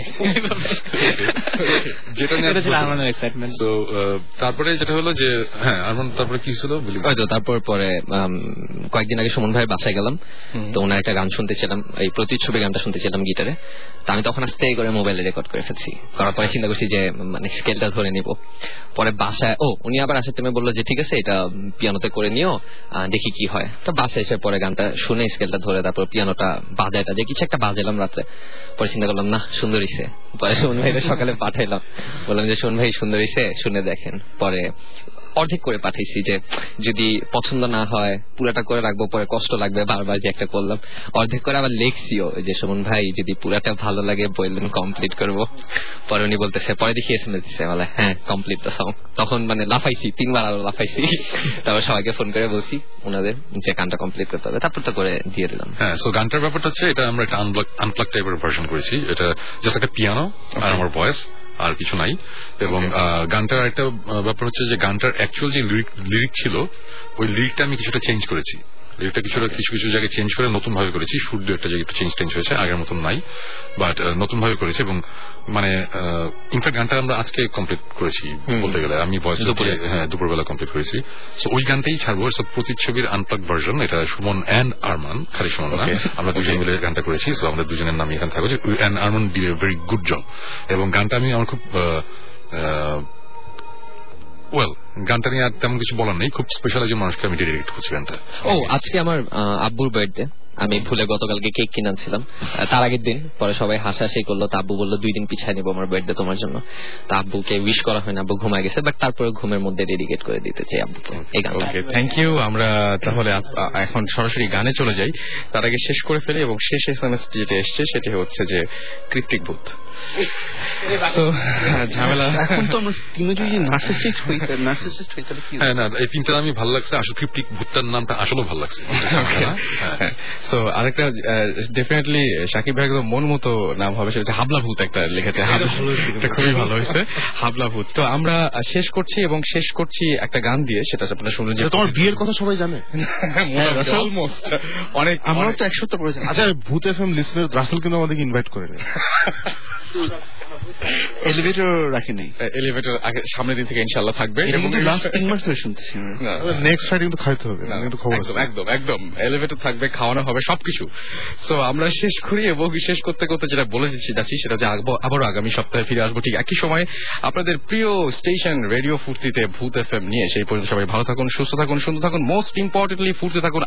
যেটা ছিল আরমানের এক্সাইটমেন্ট। তো তারপরে যেটা হলো যে হ্যাঁ আরমান তারপরে কি ছিল হয়তো তারপর পরে কয়েকদিন আগে সুমন ভাই বাসায় গেলাম, তো ওনার একটা গান শুনতেছিলাম, এই প্রতিচ্ছবি গানটা শুনতেছিলাম গিটারে। তো আমি তখন আস্তে করে মোবাইলে রেকর্ড করে ফেলছি, করার পরে চিন্তা করছি যে মানে স্কেলটা ধরে নিব। পরে বাসায় উনি আবার আসার টাইমে বললো যে ঠিক আছে এটা পিয়ানোতে করে নিও, দেখি কি হয়। তো বাসায় এসে পরে গানটা শুনে স্কেলটা ধরে তারপর পিয়ানোটা বাজায়টা যে কিছু একটা বাজালাম রাত্রে। পরে চিন্তা করলাম না সুন্দর হইছে। পরে সুমন ভাইটা সকালে পাঠাইলাম, বললাম যে সুমন ভাই সুন্দর হইছে, শুনে দেখেন। পরে অর্ধেক করে পাঠাইছি যে যদি পছন্দ না হয় পুরাটা করে রাখবো, পরে কষ্ট লাগবে বারবার যে একটা করলাম। অর্ধেক করে আবার লেখছিও যে সুমন ভাই যদি পুরাটা ভালো লাগে বললেন কমপ্লিট করবো। পরে উনি বলতেছে, পরে দেখি এসএমএস দিচ্ছে, বলে হ্যাঁ কমপ্লিট দ্য সং। তখন মানে লাফাইছি, 3 বার আরো লাফাইছি। তারপর সবাইকে ফোন করে বলছি ওনাদের যে গানটা কমপ্লিট করতে হবে, তারপর তো করে দিয়ে দিলাম। হ্যাঁ, সো গানটার ব্যাপারটা হচ্ছে এটা আমরা একটা আনপ্লাগ টাইপের ভার্সন করেছি। এটা জাস্ট একটা পিয়ানো আর আমার ভয়েস, আর কিছু নাই। এবং গানটার একটা ব্যাপার হচ্ছে যে গানটার অ্যাকচুয়াল যে লিরিক ছিল ওই লিরিকটা আমি কিছুটা চেঞ্জ করেছি। লিরিকটা কিছু কিছু জায়গায় চেঞ্জ করে নতুন ভাবে করেছি। সুর একটা জায়গায় একটু চেঞ্জ হয়েছে, আগের মতন নাই, বাট নতুন ভাবে করেছি। এবং মানে ইনফ্যাক্ট গানটা আমরা আজকে কমপ্লিট করেছি বলতে গেলে, আমি ভয়েস দুপুরবেলা কমপ্লিট করেছি। সো ওই গানটাই ছাড়বো, সব প্রতিচ্ছবির আনপ্লাগ ভার্সন। এটা সুমন অ্যান্ড আরমান, খালি সুমন না, আমরা দুজন মিলে গানটা করেছি। সো আমাদের দুজনের নাম এখানে থাকবে। And Arman did a very good job. এবং গানটা আমার খুব গানটা নিয়ে আর তেমন কিছু বলার নেই, খুব স্পেশাল একজন মানুষকে আমি ডেডিকেট করছি গানটা। আজকে আমার আব্বুর বার্থডে, আমি ভুলে গতকালকে কেক কিনে আনছিলাম তার আগের দিন, পরে সবাই হাসাহাসি করলো, তা আব্বু বললো 2 দিন পিছায় নিবো আমার বার্থডে তোমার জন্য। তা আব্বুকে উইশ করা হয় না, আব্বু ঘুমায় গেছে, বাট তারপরে ঘুমের মধ্যে ডেডিকেট করে দিতে চাই আব্বুকে এই গানটা। Okay, thank you. আমরা তাহলে এখন সরাসরি গানে চলে যাই, তার আগে শেষ করে ফেলি, এবং শেষ এসএমএস যেটা এসছে সেটা হচ্ছে যে কৃত্রিক ভূত। ঝামেলা এখন তো আমরা তিনজনই নার্সিসিস্ট হই, নার্সিসিস্ট হই, তাহলে কি? হ্যাঁ, না এই তিনটা আমি ভালো লাগছে, আসলে কৃত্রিক ভূতটার নামটা আসলে ভালো লাগছে। সো আরেকটা ডেফিনেটলি শাকিব ভাই একদম মন মতো নাম হবে, সেটা হচ্ছে হাবলা ভূত একটা লিখেছে, এটা খুবই ভালো হয়েছে, হাবলা ভূত। তো আমরা শেষ করছি, এবং শেষ করছি একটা গান দিয়ে, সেটা আপনারা শুনলেন যে তোমার বিয়ের কথা সবাই জানে অলমোস্ট, অনেক, আমরাও তো 100 করে জানি। আচ্ছা, ভূত এফএম লিসনার রাসেল কিন্তু আমাদেরকে ইনভাইট করে নেই। এলিভেটর রাখি নেই, এলিভেটর সামনের দিন থেকে ইনশাআল্লাহ থাকবে, এবং লাস্ট 3 মাস ধরে শুনতেছি। নেক্সট ফ্রাইডে কিন্তু খাইতে হবে, কিন্তু খবর আছে। একদম একদম এলিভেটর থাকবে, খাওয়ানো হবে, সবকিছু। সো আমরা শেষ করি, এবং শেষ করতে করতে যেটা বলে যাচ্ছি সেটা যে আবারও আগামী সপ্তাহে ফিরে আসবো ঠিক একই সময় আপনাদের প্রিয় স্টেশন রেডিও ফুর্তিতে ভূত এফএম নিয়ে। সেই পর্যন্ত সবাই ভালো থাকুন, সুস্থ থাকুন, সুন্দর থাকুন, মোস্ট ইম্পর্টেন্টলি ফুর্তি থাকুন।